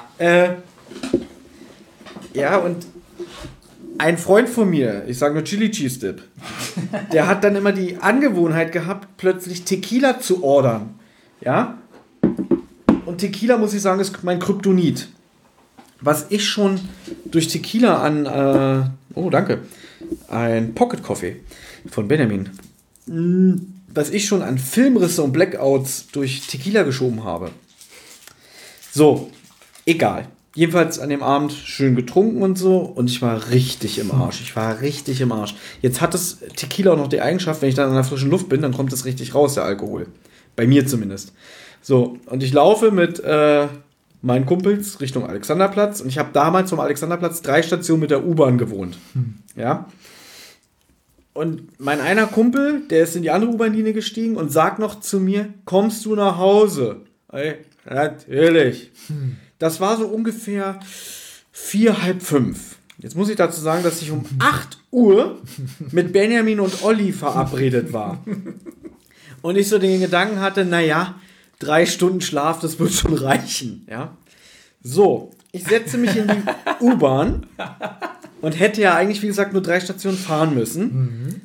Ja, und ein Freund von mir, ich sage nur Chili Cheese Dip, der hat dann immer die Angewohnheit gehabt, plötzlich Tequila zu ordern. Ja? Und Tequila, muss ich sagen, ist mein Kryptonit. Was ich schon durch Tequila an, danke, ein Pocket Coffee von Benjamin, was ich schon an Filmrisse und Blackouts durch Tequila geschoben habe. So, egal. Jedenfalls an dem Abend schön getrunken und so und ich war richtig im Arsch. Jetzt hat das Tequila auch noch die Eigenschaft, wenn ich dann an der frischen Luft bin, dann kommt es richtig raus, der Alkohol. Bei mir zumindest. So, und ich laufe mit meinen Kumpels Richtung Alexanderplatz und ich habe damals vom Alexanderplatz 3 Stationen mit der U-Bahn gewohnt. Ja. Und mein einer Kumpel, der ist in die andere U-Bahn-Linie gestiegen und sagt noch zu mir, kommst du nach Hause? Ey, natürlich. Das war so ungefähr 4, halb 5. Jetzt muss ich dazu sagen, dass ich um 8 Uhr mit Benjamin und Olli verabredet war. Und ich so den Gedanken hatte, naja, 3 Stunden Schlaf, das wird schon reichen. Ja? So, ich setze mich in die U-Bahn und hätte ja eigentlich, wie gesagt, nur 3 Stationen fahren müssen.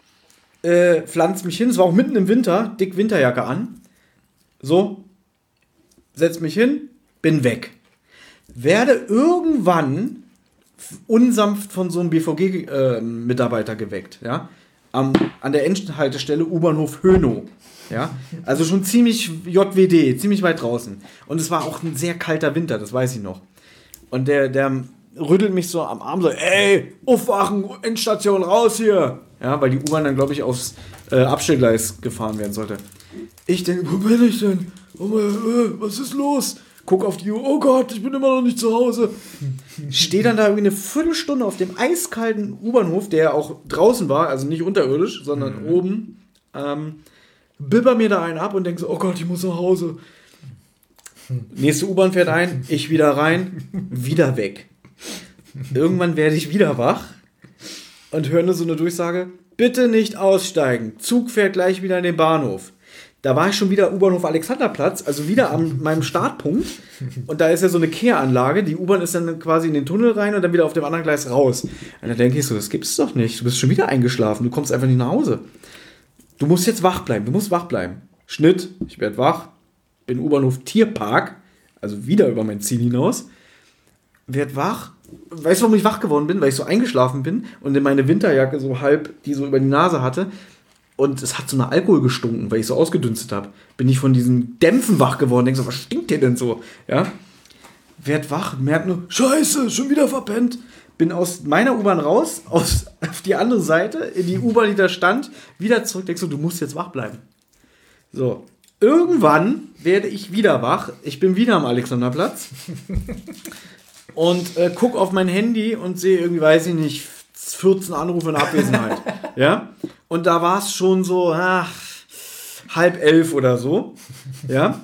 Pflanze mich hin, es war auch mitten im Winter, dick Winterjacke an. So, setz mich hin, bin weg. Werde irgendwann unsanft von so einem BVG-Mitarbeiter geweckt. Ja? An der Endhaltestelle U-Bahnhof Hönow. Ja? Also schon ziemlich JWD, ziemlich weit draußen. Und es war auch ein sehr kalter Winter, das weiß ich noch. Und der rüttelt mich so am Arm so, ey, aufwachen, Endstation, raus hier. Ja, weil die U-Bahn dann, glaube ich, aufs Abstellgleis gefahren werden sollte. Ich denke, wo bin ich denn? Oh, was ist los? Guck auf die Uhr, oh Gott, ich bin immer noch nicht zu Hause. Stehe dann da irgendwie eine Viertelstunde auf dem eiskalten U-Bahnhof, der auch draußen war, also nicht unterirdisch, sondern oben. Bibber mir da einen ab und denke so, oh Gott, ich muss nach Hause. Nächste U-Bahn fährt ein, ich wieder rein, wieder weg. Irgendwann werde ich wieder wach und höre nur so eine Durchsage, bitte nicht aussteigen, Zug fährt gleich wieder in den Bahnhof. Da war ich schon wieder U-Bahnhof Alexanderplatz, also wieder an meinem Startpunkt. Und da ist ja so eine Kehranlage. Die U-Bahn ist dann quasi in den Tunnel rein und dann wieder auf dem anderen Gleis raus. Und da denke ich so, das gibt's doch nicht. Du bist schon wieder eingeschlafen. Du kommst einfach nicht nach Hause. Du musst jetzt wach bleiben. Du musst wach bleiben. Schnitt, ich werde wach. Bin U-Bahnhof Tierpark. Also wieder über mein Ziel hinaus. werd wach. Weißt du, warum ich wach geworden bin? Weil ich so eingeschlafen bin und in meine Winterjacke so halb, die so über die Nase hatte. Und es hat so nach Alkohol gestunken, weil ich so ausgedünstet habe. Bin ich von diesen Dämpfen wach geworden. Denk so, was stinkt hier denn so? Ja. Werd wach, merk nur, Scheiße, schon wieder verpennt. Bin aus meiner U-Bahn raus, auf die andere Seite, in die U-Bahn, die da stand, wieder zurück. Denk so, du musst jetzt wach bleiben. So. Irgendwann werde ich wieder wach. Ich bin wieder am Alexanderplatz. Und guck auf mein Handy und sehe irgendwie, weiß ich nicht, 14 Anrufe in Abwesenheit. Ja? Und da war es schon so 10:30 oder so. Ja?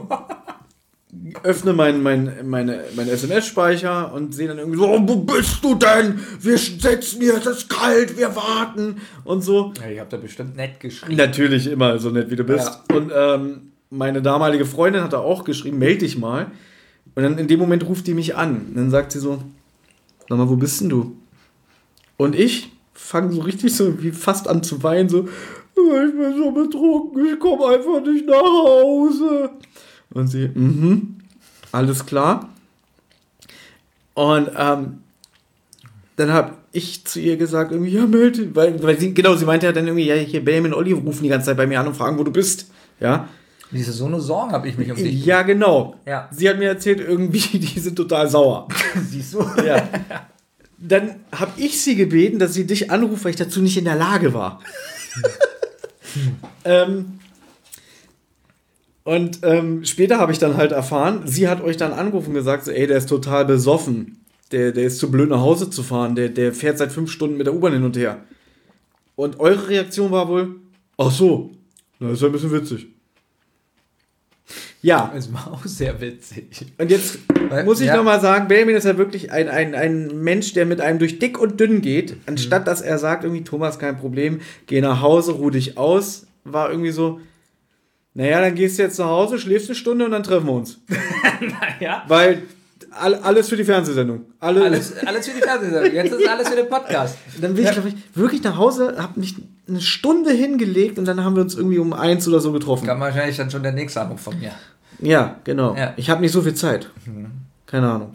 Öffne meine SMS-Speicher und sehe dann irgendwie so, wo bist du denn? Wir setzen hier, es ist kalt, wir warten und so. Ja, ich hab da bestimmt nett geschrieben. Natürlich immer so nett, wie du bist. Ja. Und meine damalige Freundin hat da auch geschrieben, melde dich mal. Und dann in dem Moment ruft die mich an. Und dann sagt sie so, sag mal, wo bist denn du? Und ich fange so richtig so wie fast an zu weinen, so, ich bin so betrunken, ich komme einfach nicht nach Hause. Und sie, alles klar. Und dann habe ich zu ihr gesagt, irgendwie, ja, melde, weil sie meinte ja dann irgendwie, ja, hier, Benjamin und Olli rufen die ganze Zeit bei mir an und fragen, wo du bist. Ja. Diese so eine Sorgen habe ich mich um dich. Ja, genau. Ja. Sie hat mir erzählt, irgendwie, die sind total sauer. Siehst du? Ja. Dann habe ich sie gebeten, dass sie dich anruft, weil ich dazu nicht in der Lage war. Später habe ich dann halt erfahren, sie hat euch dann angerufen und gesagt, so, ey, der ist total besoffen. Der ist zu blöd nach Hause zu fahren. Der fährt seit 5 Stunden mit der U-Bahn hin und her. Und eure Reaktion war wohl, ach so, das ist ja ein bisschen witzig. Ja. Das war auch sehr witzig. Und jetzt muss ich nochmal sagen, Benjamin ist ja wirklich ein Mensch, der mit einem durch dick und dünn geht, anstatt dass er sagt, irgendwie, Thomas, kein Problem, geh nach Hause, ruh dich aus, war irgendwie so, naja, dann gehst du jetzt nach Hause, schläfst eine Stunde und dann treffen wir uns. Naja. Weil alles für die Fernsehsendung. Alles für die Fernsehsendung. Jetzt ist alles für den Podcast. Dann bin ich, glaube ich, wirklich nach Hause, habe mich eine Stunde hingelegt und dann haben wir uns irgendwie um 1 oder so getroffen. Kam wahrscheinlich dann schon der nächste Anruf von mir. Ja, genau. Ja. Ich habe nicht so viel Zeit. Keine Ahnung.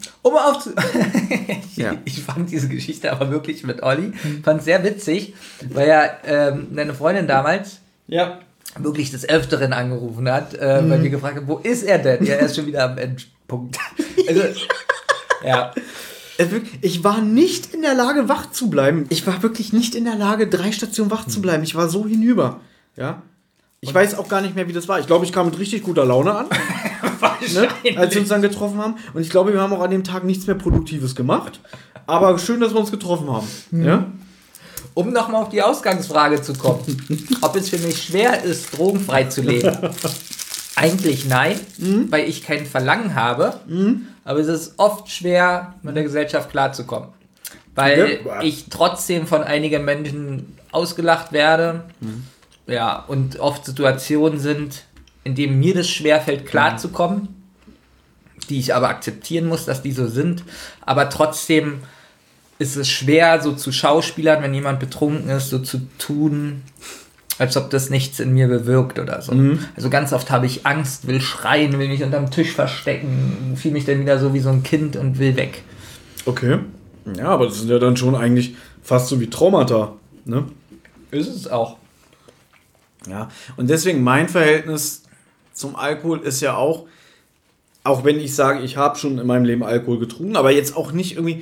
Ich fand diese Geschichte aber wirklich mit Olli, fand es sehr witzig, weil ja deine Freundin damals wirklich des Öfteren angerufen hat, weil wir gefragt haben, wo ist er denn? Ja, er ist schon wieder am Endpunkt. Also, ja. Ich war nicht in der Lage, wach zu bleiben. Ich war wirklich nicht in der Lage, 3 Stationen wach zu bleiben. Ich war so hinüber. Ja. Ich weiß auch gar nicht mehr, wie das war. Ich glaube, ich kam mit richtig guter Laune an, ne, als wir uns dann getroffen haben. Und ich glaube, wir haben auch an dem Tag nichts mehr Produktives gemacht. Aber schön, dass wir uns getroffen haben. Ja? Um nochmal auf die Ausgangsfrage zu kommen, ob es für mich schwer ist, drogenfrei zu leben. Eigentlich nein, weil ich kein Verlangen habe. Aber es ist oft schwer, mit der Gesellschaft klarzukommen. Weil ich trotzdem von einigen Menschen ausgelacht werde. Ja, und oft Situationen sind, in denen mir das schwerfällt, klarzukommen, die ich aber akzeptieren muss, dass die so sind. Aber trotzdem ist es schwer, so zu schauspielern, wenn jemand betrunken ist, so zu tun, als ob das nichts in mir bewirkt oder so. Also ganz oft habe ich Angst, will schreien, will mich unterm Tisch verstecken, fühle mich dann wieder so wie so ein Kind und will weg. Okay. Ja, aber das sind ja dann schon eigentlich fast so wie Traumata, ne? Ist es auch. Ja, und deswegen mein Verhältnis zum Alkohol ist ja auch wenn ich sage, ich habe schon in meinem Leben Alkohol getrunken, aber jetzt auch nicht irgendwie,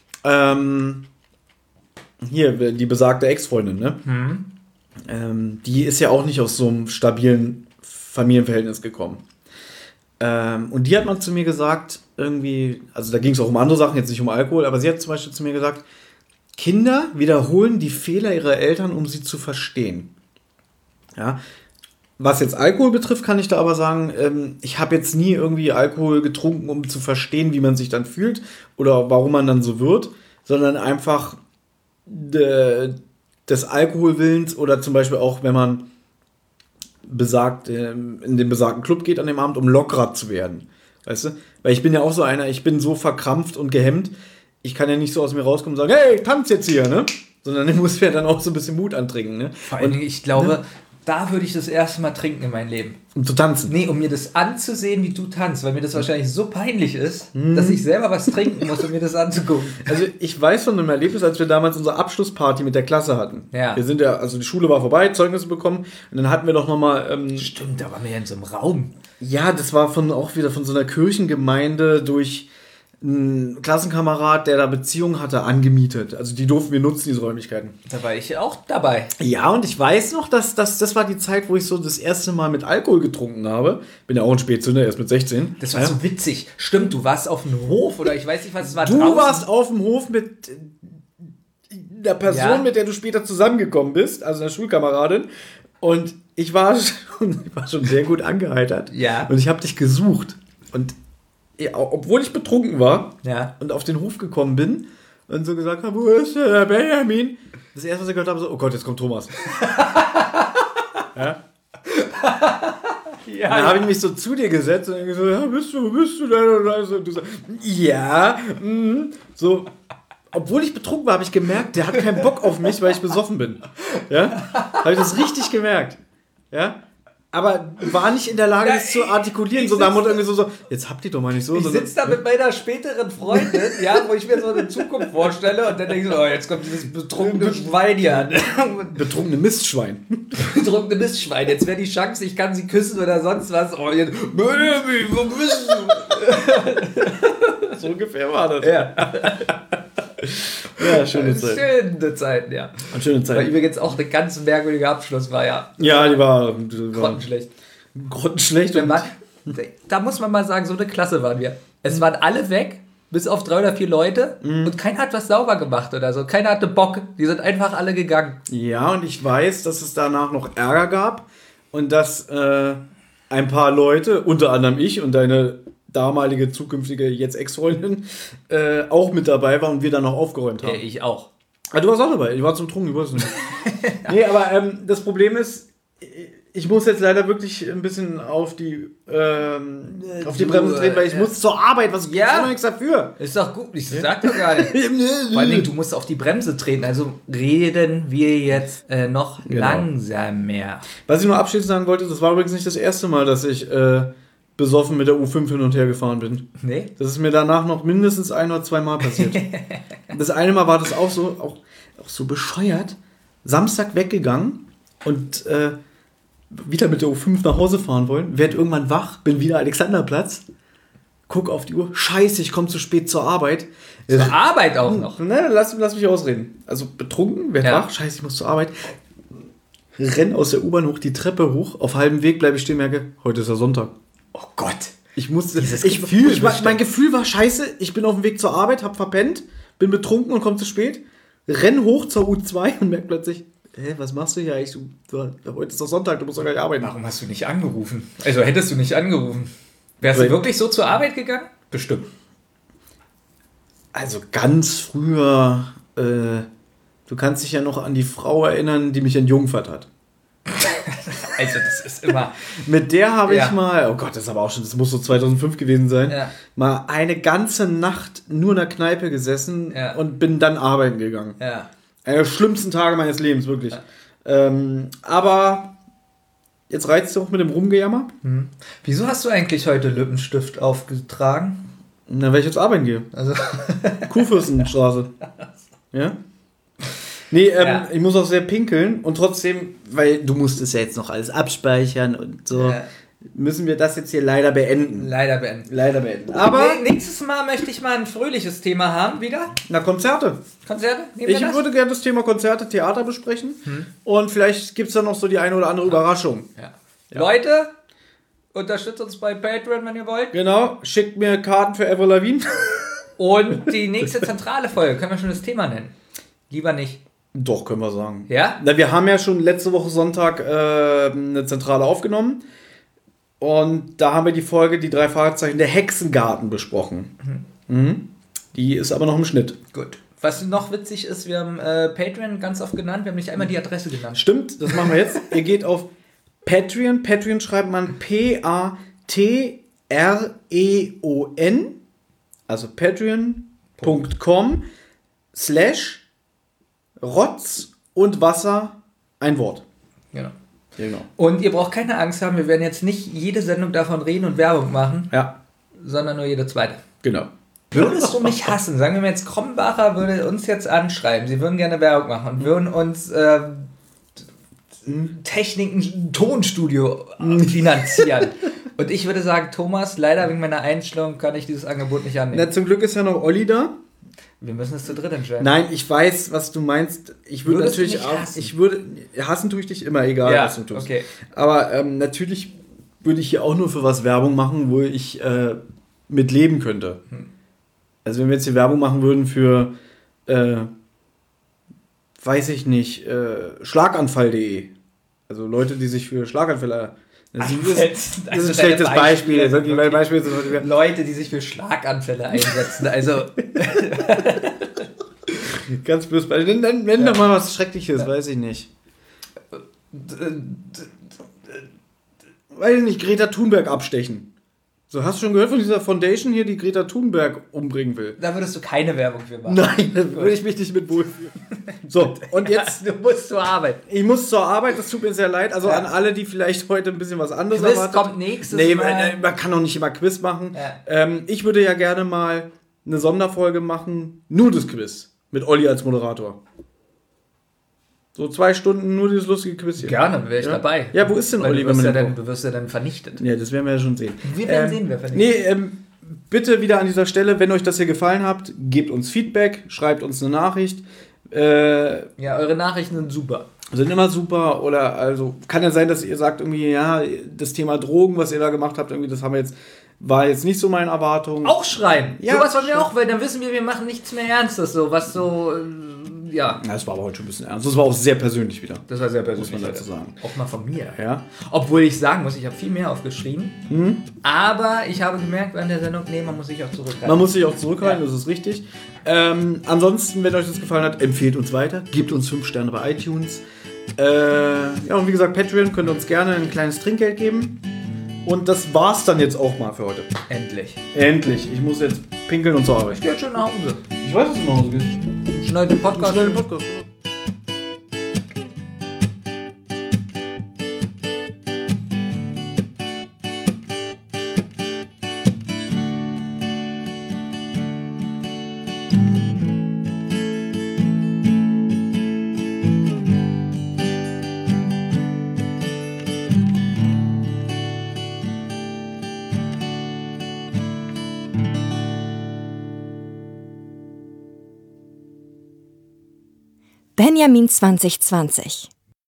hier, die besagte Ex-Freundin, ne? Die ist ja auch nicht aus so einem stabilen Familienverhältnis gekommen. Und die hat mal zu mir gesagt, irgendwie, also da ging es auch um andere Sachen, jetzt nicht um Alkohol, aber sie hat zum Beispiel zu mir gesagt, Kinder wiederholen die Fehler ihrer Eltern, um sie zu verstehen. Ja, was jetzt Alkohol betrifft, kann ich da aber sagen, ich habe jetzt nie irgendwie Alkohol getrunken, um zu verstehen, wie man sich dann fühlt oder warum man dann so wird, sondern einfach des Alkoholwillens oder zum Beispiel auch, wenn man in den besagten Club geht an dem Abend, um lockerer zu werden. Weißt du? Weil ich bin ja auch so einer, ich bin so verkrampft und gehemmt, ich kann ja nicht so aus mir rauskommen und sagen, hey, tanz jetzt hier, ne? Sondern ich muss mir dann auch so ein bisschen Mut antrinken, ne? Vor allem, ich glaube, da würde ich das erste Mal trinken in meinem Leben. Um zu tanzen? Nee, um mir das anzusehen, wie du tanzt, weil mir das wahrscheinlich so peinlich ist, dass ich selber was trinken muss, um mir das anzugucken. Also ich weiß von einem Erlebnis, als wir damals unsere Abschlussparty mit der Klasse hatten. Ja. Wir sind also die Schule war vorbei, Zeugnisse bekommen und dann hatten wir doch nochmal... Stimmt, da waren wir ja in so einem Raum. Ja, das war auch wieder von so einer Kirchengemeinde durch einen Klassenkamerad, der da Beziehungen hatte, angemietet. Also die durften wir nutzen, diese Räumlichkeiten. Da war ich auch dabei. Ja, und ich weiß noch, dass das war die Zeit, wo ich so das erste Mal mit Alkohol getrunken habe. Bin ja auch ein Spätzünder, erst mit 16. Das war so witzig. Stimmt, du warst auf dem Hof oder ich weiß nicht, was es war. Du draußen. warst auf dem Hof mit der Person, mit der du später zusammengekommen bist, also einer Schulkameradin. Und ich war schon sehr gut angeheitert. Ja. Und ich habe dich gesucht. Und ja, obwohl ich betrunken war und auf den Hof gekommen bin und so gesagt habe, wo ist der Benjamin? Das erste, was ich gehört habe, so, oh Gott, jetzt kommt Thomas. Ja. Dann habe ich mich so zu dir gesetzt und gesagt, ja, wo bist du denn? Und du so, ja, so. Obwohl ich betrunken war, habe ich gemerkt, der hat keinen Bock auf mich, weil ich besoffen bin. Ja? Habe ich das richtig gemerkt. Ja? Aber war nicht in der Lage, das zu artikulieren. So, da irgendwie so, jetzt habt ihr doch mal nicht so. Ich sitze da mit meiner späteren Freundin, wo ich mir so eine Zukunft vorstelle und dann denke ich so, oh, jetzt kommt dieses betrunkene Schwein hier an. Betrunkene Mistschwein. Betrunkene Mistschwein. Jetzt wäre die Chance, ich kann sie küssen oder sonst was. Oh, jetzt, Baby, wo bist du? So ungefähr war das. Ja. Ja, schöne Zeit. Schöne Zeiten, ja. Und schöne Zeit. Weil übrigens auch der ganz merkwürdige Abschluss war, ja. Ja, die war grottenschlecht. Grottenschlecht. Da muss man mal sagen, so eine Klasse waren wir. Es waren alle weg, bis auf 3 oder 4 Leute und keiner hat was sauber gemacht oder so. Keiner hatte Bock. Die sind einfach alle gegangen. Ja, und ich weiß, dass es danach noch Ärger gab und dass ein paar Leute, unter anderem ich und deine damalige, zukünftige, jetzt Ex-Freundin, auch mit dabei war und wir dann noch aufgeräumt haben. Ich auch. Ah, du warst auch dabei. Ich war zum Trunken, ich weiß nicht. Nee, aber das Problem ist, ich muss jetzt leider wirklich ein bisschen auf die Bremse treten, weil ich muss zur Arbeit. Was gibt's noch nichts dafür? Ist doch gut. Ich sag doch gar nicht. Vor allem, du musst auf die Bremse treten. Also reden wir jetzt noch langsamer. Was ich nur abschließend sagen wollte, das war übrigens nicht das erste Mal, dass ich besoffen mit der U5 hin und her gefahren bin. Nee? Das ist mir danach noch mindestens 1 oder 2 Mal passiert. Das eine Mal war das auch so bescheuert. Samstag weggegangen und wieder mit der U5 nach Hause fahren wollen. Werd irgendwann wach, bin wieder Alexanderplatz. Guck auf die Uhr. Scheiße, ich komme zu spät zur Arbeit. Zur Arbeit auch noch? Ne, lass mich ausreden. Also betrunken, werd wach. Scheiße, ich muss zur Arbeit. Renn aus der U-Bahn hoch, die Treppe hoch. Auf halbem Weg bleibe ich stehen, merke, heute ist ja Sonntag. Oh Gott. Mein Gefühl war scheiße, ich bin auf dem Weg zur Arbeit, hab verpennt, bin betrunken und komme zu spät, renn hoch zur U2 und merk plötzlich, was machst du hier eigentlich? Heute ist doch Sonntag, du musst doch gleich arbeiten. Warum hast du nicht angerufen? Also hättest du nicht angerufen. Wärst du wirklich so zur Arbeit gegangen? Bestimmt. Also ganz früher, du kannst dich ja noch an die Frau erinnern, die mich entjungfert hat. Also das ist immer... Mit der habe ich mal, oh Gott, das muss so 2005 gewesen sein, mal eine ganze Nacht nur in der Kneipe gesessen und bin dann arbeiten gegangen. Ja. Einer der schlimmsten Tage meines Lebens, wirklich. Ja. Aber jetzt reizt du auch mit dem Rumgejammer. Wieso hast du eigentlich heute Lippenstift aufgetragen? Na, weil ich jetzt arbeiten gehe. Also Kurfürstenstraße. Ja? Nee, ich muss auch sehr pinkeln und trotzdem, weil du musst es ja jetzt noch alles abspeichern und so, müssen wir das jetzt hier leider beenden. Leider beenden. Aber nächstes Mal möchte ich mal ein fröhliches Thema haben wieder. Na, Konzerte. Ich würde gerne das Thema Konzerte, Theater besprechen und vielleicht gibt es dann noch so die eine oder andere Überraschung. Ja. Leute, unterstützt uns bei Patreon, wenn ihr wollt. Genau, schickt mir Karten für Avril Lavigne. Und die nächste zentrale Folge, können wir schon das Thema nennen? Lieber nicht. Doch, können wir sagen. Ja? Na, wir haben ja schon letzte Woche Sonntag eine Zentrale aufgenommen. Und da haben wir die Folge, die 3 Fragezeichen, der Hexengarten besprochen. Die ist aber noch im Schnitt. Gut. Was noch witzig ist, wir haben Patreon ganz oft genannt, wir haben nicht einmal die Adresse genannt. Stimmt, das machen wir jetzt. Ihr geht auf Patreon. Patreon schreibt man Patreon. Also patreon.com/Rotz und Wasser, ein Wort. Genau. Genau. Und ihr braucht keine Angst haben, wir werden jetzt nicht jede Sendung davon reden und Werbung machen, Ja, sondern nur jede zweite. genau. Würdest du mich hassen? Sagen wir mal jetzt, Krombacher würde uns jetzt anschreiben, sie würden gerne Werbung machen und würden uns Techniken, Tonstudio finanzieren. Und ich würde sagen, Thomas, leider wegen meiner Einstellung kann ich dieses Angebot nicht annehmen. Na, zum Glück ist ja noch Olli da. Wir müssen es zu dritt entscheiden. Nein, ich weiß, was du meinst. Ich würde Würdest du natürlich mich auch. hassen? Hassen tue ich dich immer, egal Ja, was du tust. okay. Aber natürlich würde ich hier auch nur für was Werbung machen, wo ich mit leben könnte. Also wenn wir jetzt hier Werbung machen würden für, weiß ich nicht, Schlaganfall.de. Also Leute, die sich für Schlaganfälle... Das ist ein schlechtes Beispiel. Leute, die sich für Schlaganfälle einsetzen. Also ganz böse Beispiel. Nenn doch mal was Schreckliches, weiß ich nicht. Weiß ich nicht, Greta Thunberg abstechen. So, hast du schon gehört von dieser Foundation hier, die Greta Thunberg umbringen will? da würdest du keine Werbung für machen. Nein, da würde ich mich nicht mit wohlfühlen. So, und jetzt... Du musst zur Arbeit. Ich muss zur Arbeit, das tut mir sehr leid. Also Ja. an alle, die vielleicht heute ein bisschen was anderes Quiz erwartet. kommt nächstes Nee, Mal. man kann doch nicht immer Quiz machen. Ja. Ich würde ja gerne mal eine Sonderfolge machen, nur das Quiz. Mit Olli als Moderator. So 2 Stunden nur dieses lustige Quiz hier. Gerne, wäre ich Ja. dabei. Ja, wo ist denn Weil Olli? du wirst ja dann vernichtet. Ja, das werden wir ja schon sehen. Wir werden sehen, wer vernichtet. Nee, bitte wieder an dieser Stelle, wenn euch das hier gefallen hat, gebt uns Feedback, schreibt uns eine Nachricht. Ja, eure Nachrichten sind super. Sind immer super, oder also kann ja sein, dass ihr sagt irgendwie, ja, das Thema Drogen, was ihr da gemacht habt, irgendwie, das haben wir jetzt, war jetzt nicht so meine Erwartung. Auch schreiben. Ja, Sowas wollen wir schreiben. auch, weil dann wissen wir machen nichts mehr Ernstes. So, was so, ja. Ja, das war aber heute schon ein bisschen ernst. Das war auch sehr persönlich wieder. Das war sehr persönlich. Muss man dazu sagen. Auch mal von mir. Ja. Obwohl ich sagen muss, ich habe viel mehr aufgeschrieben. Aber ich habe gemerkt während der Sendung, nee, man muss sich auch zurückhalten. Man muss sich auch zurückhalten, Ja. das ist richtig. Ansonsten, wenn euch das gefallen hat, empfehlt uns weiter, gebt uns 5 Sterne bei iTunes. Ja, und wie gesagt, Patreon könnt ihr uns gerne ein kleines Trinkgeld geben. Und das war's dann jetzt auch mal für heute. Endlich. Endlich. Ich muss jetzt pinkeln und zur Arbeit. Ich gehe jetzt schon nach Hause. Ich weiß, dass du nach Hause gehst. Schneid den Podcast. Schnell den Podcast. Benjamin 2020.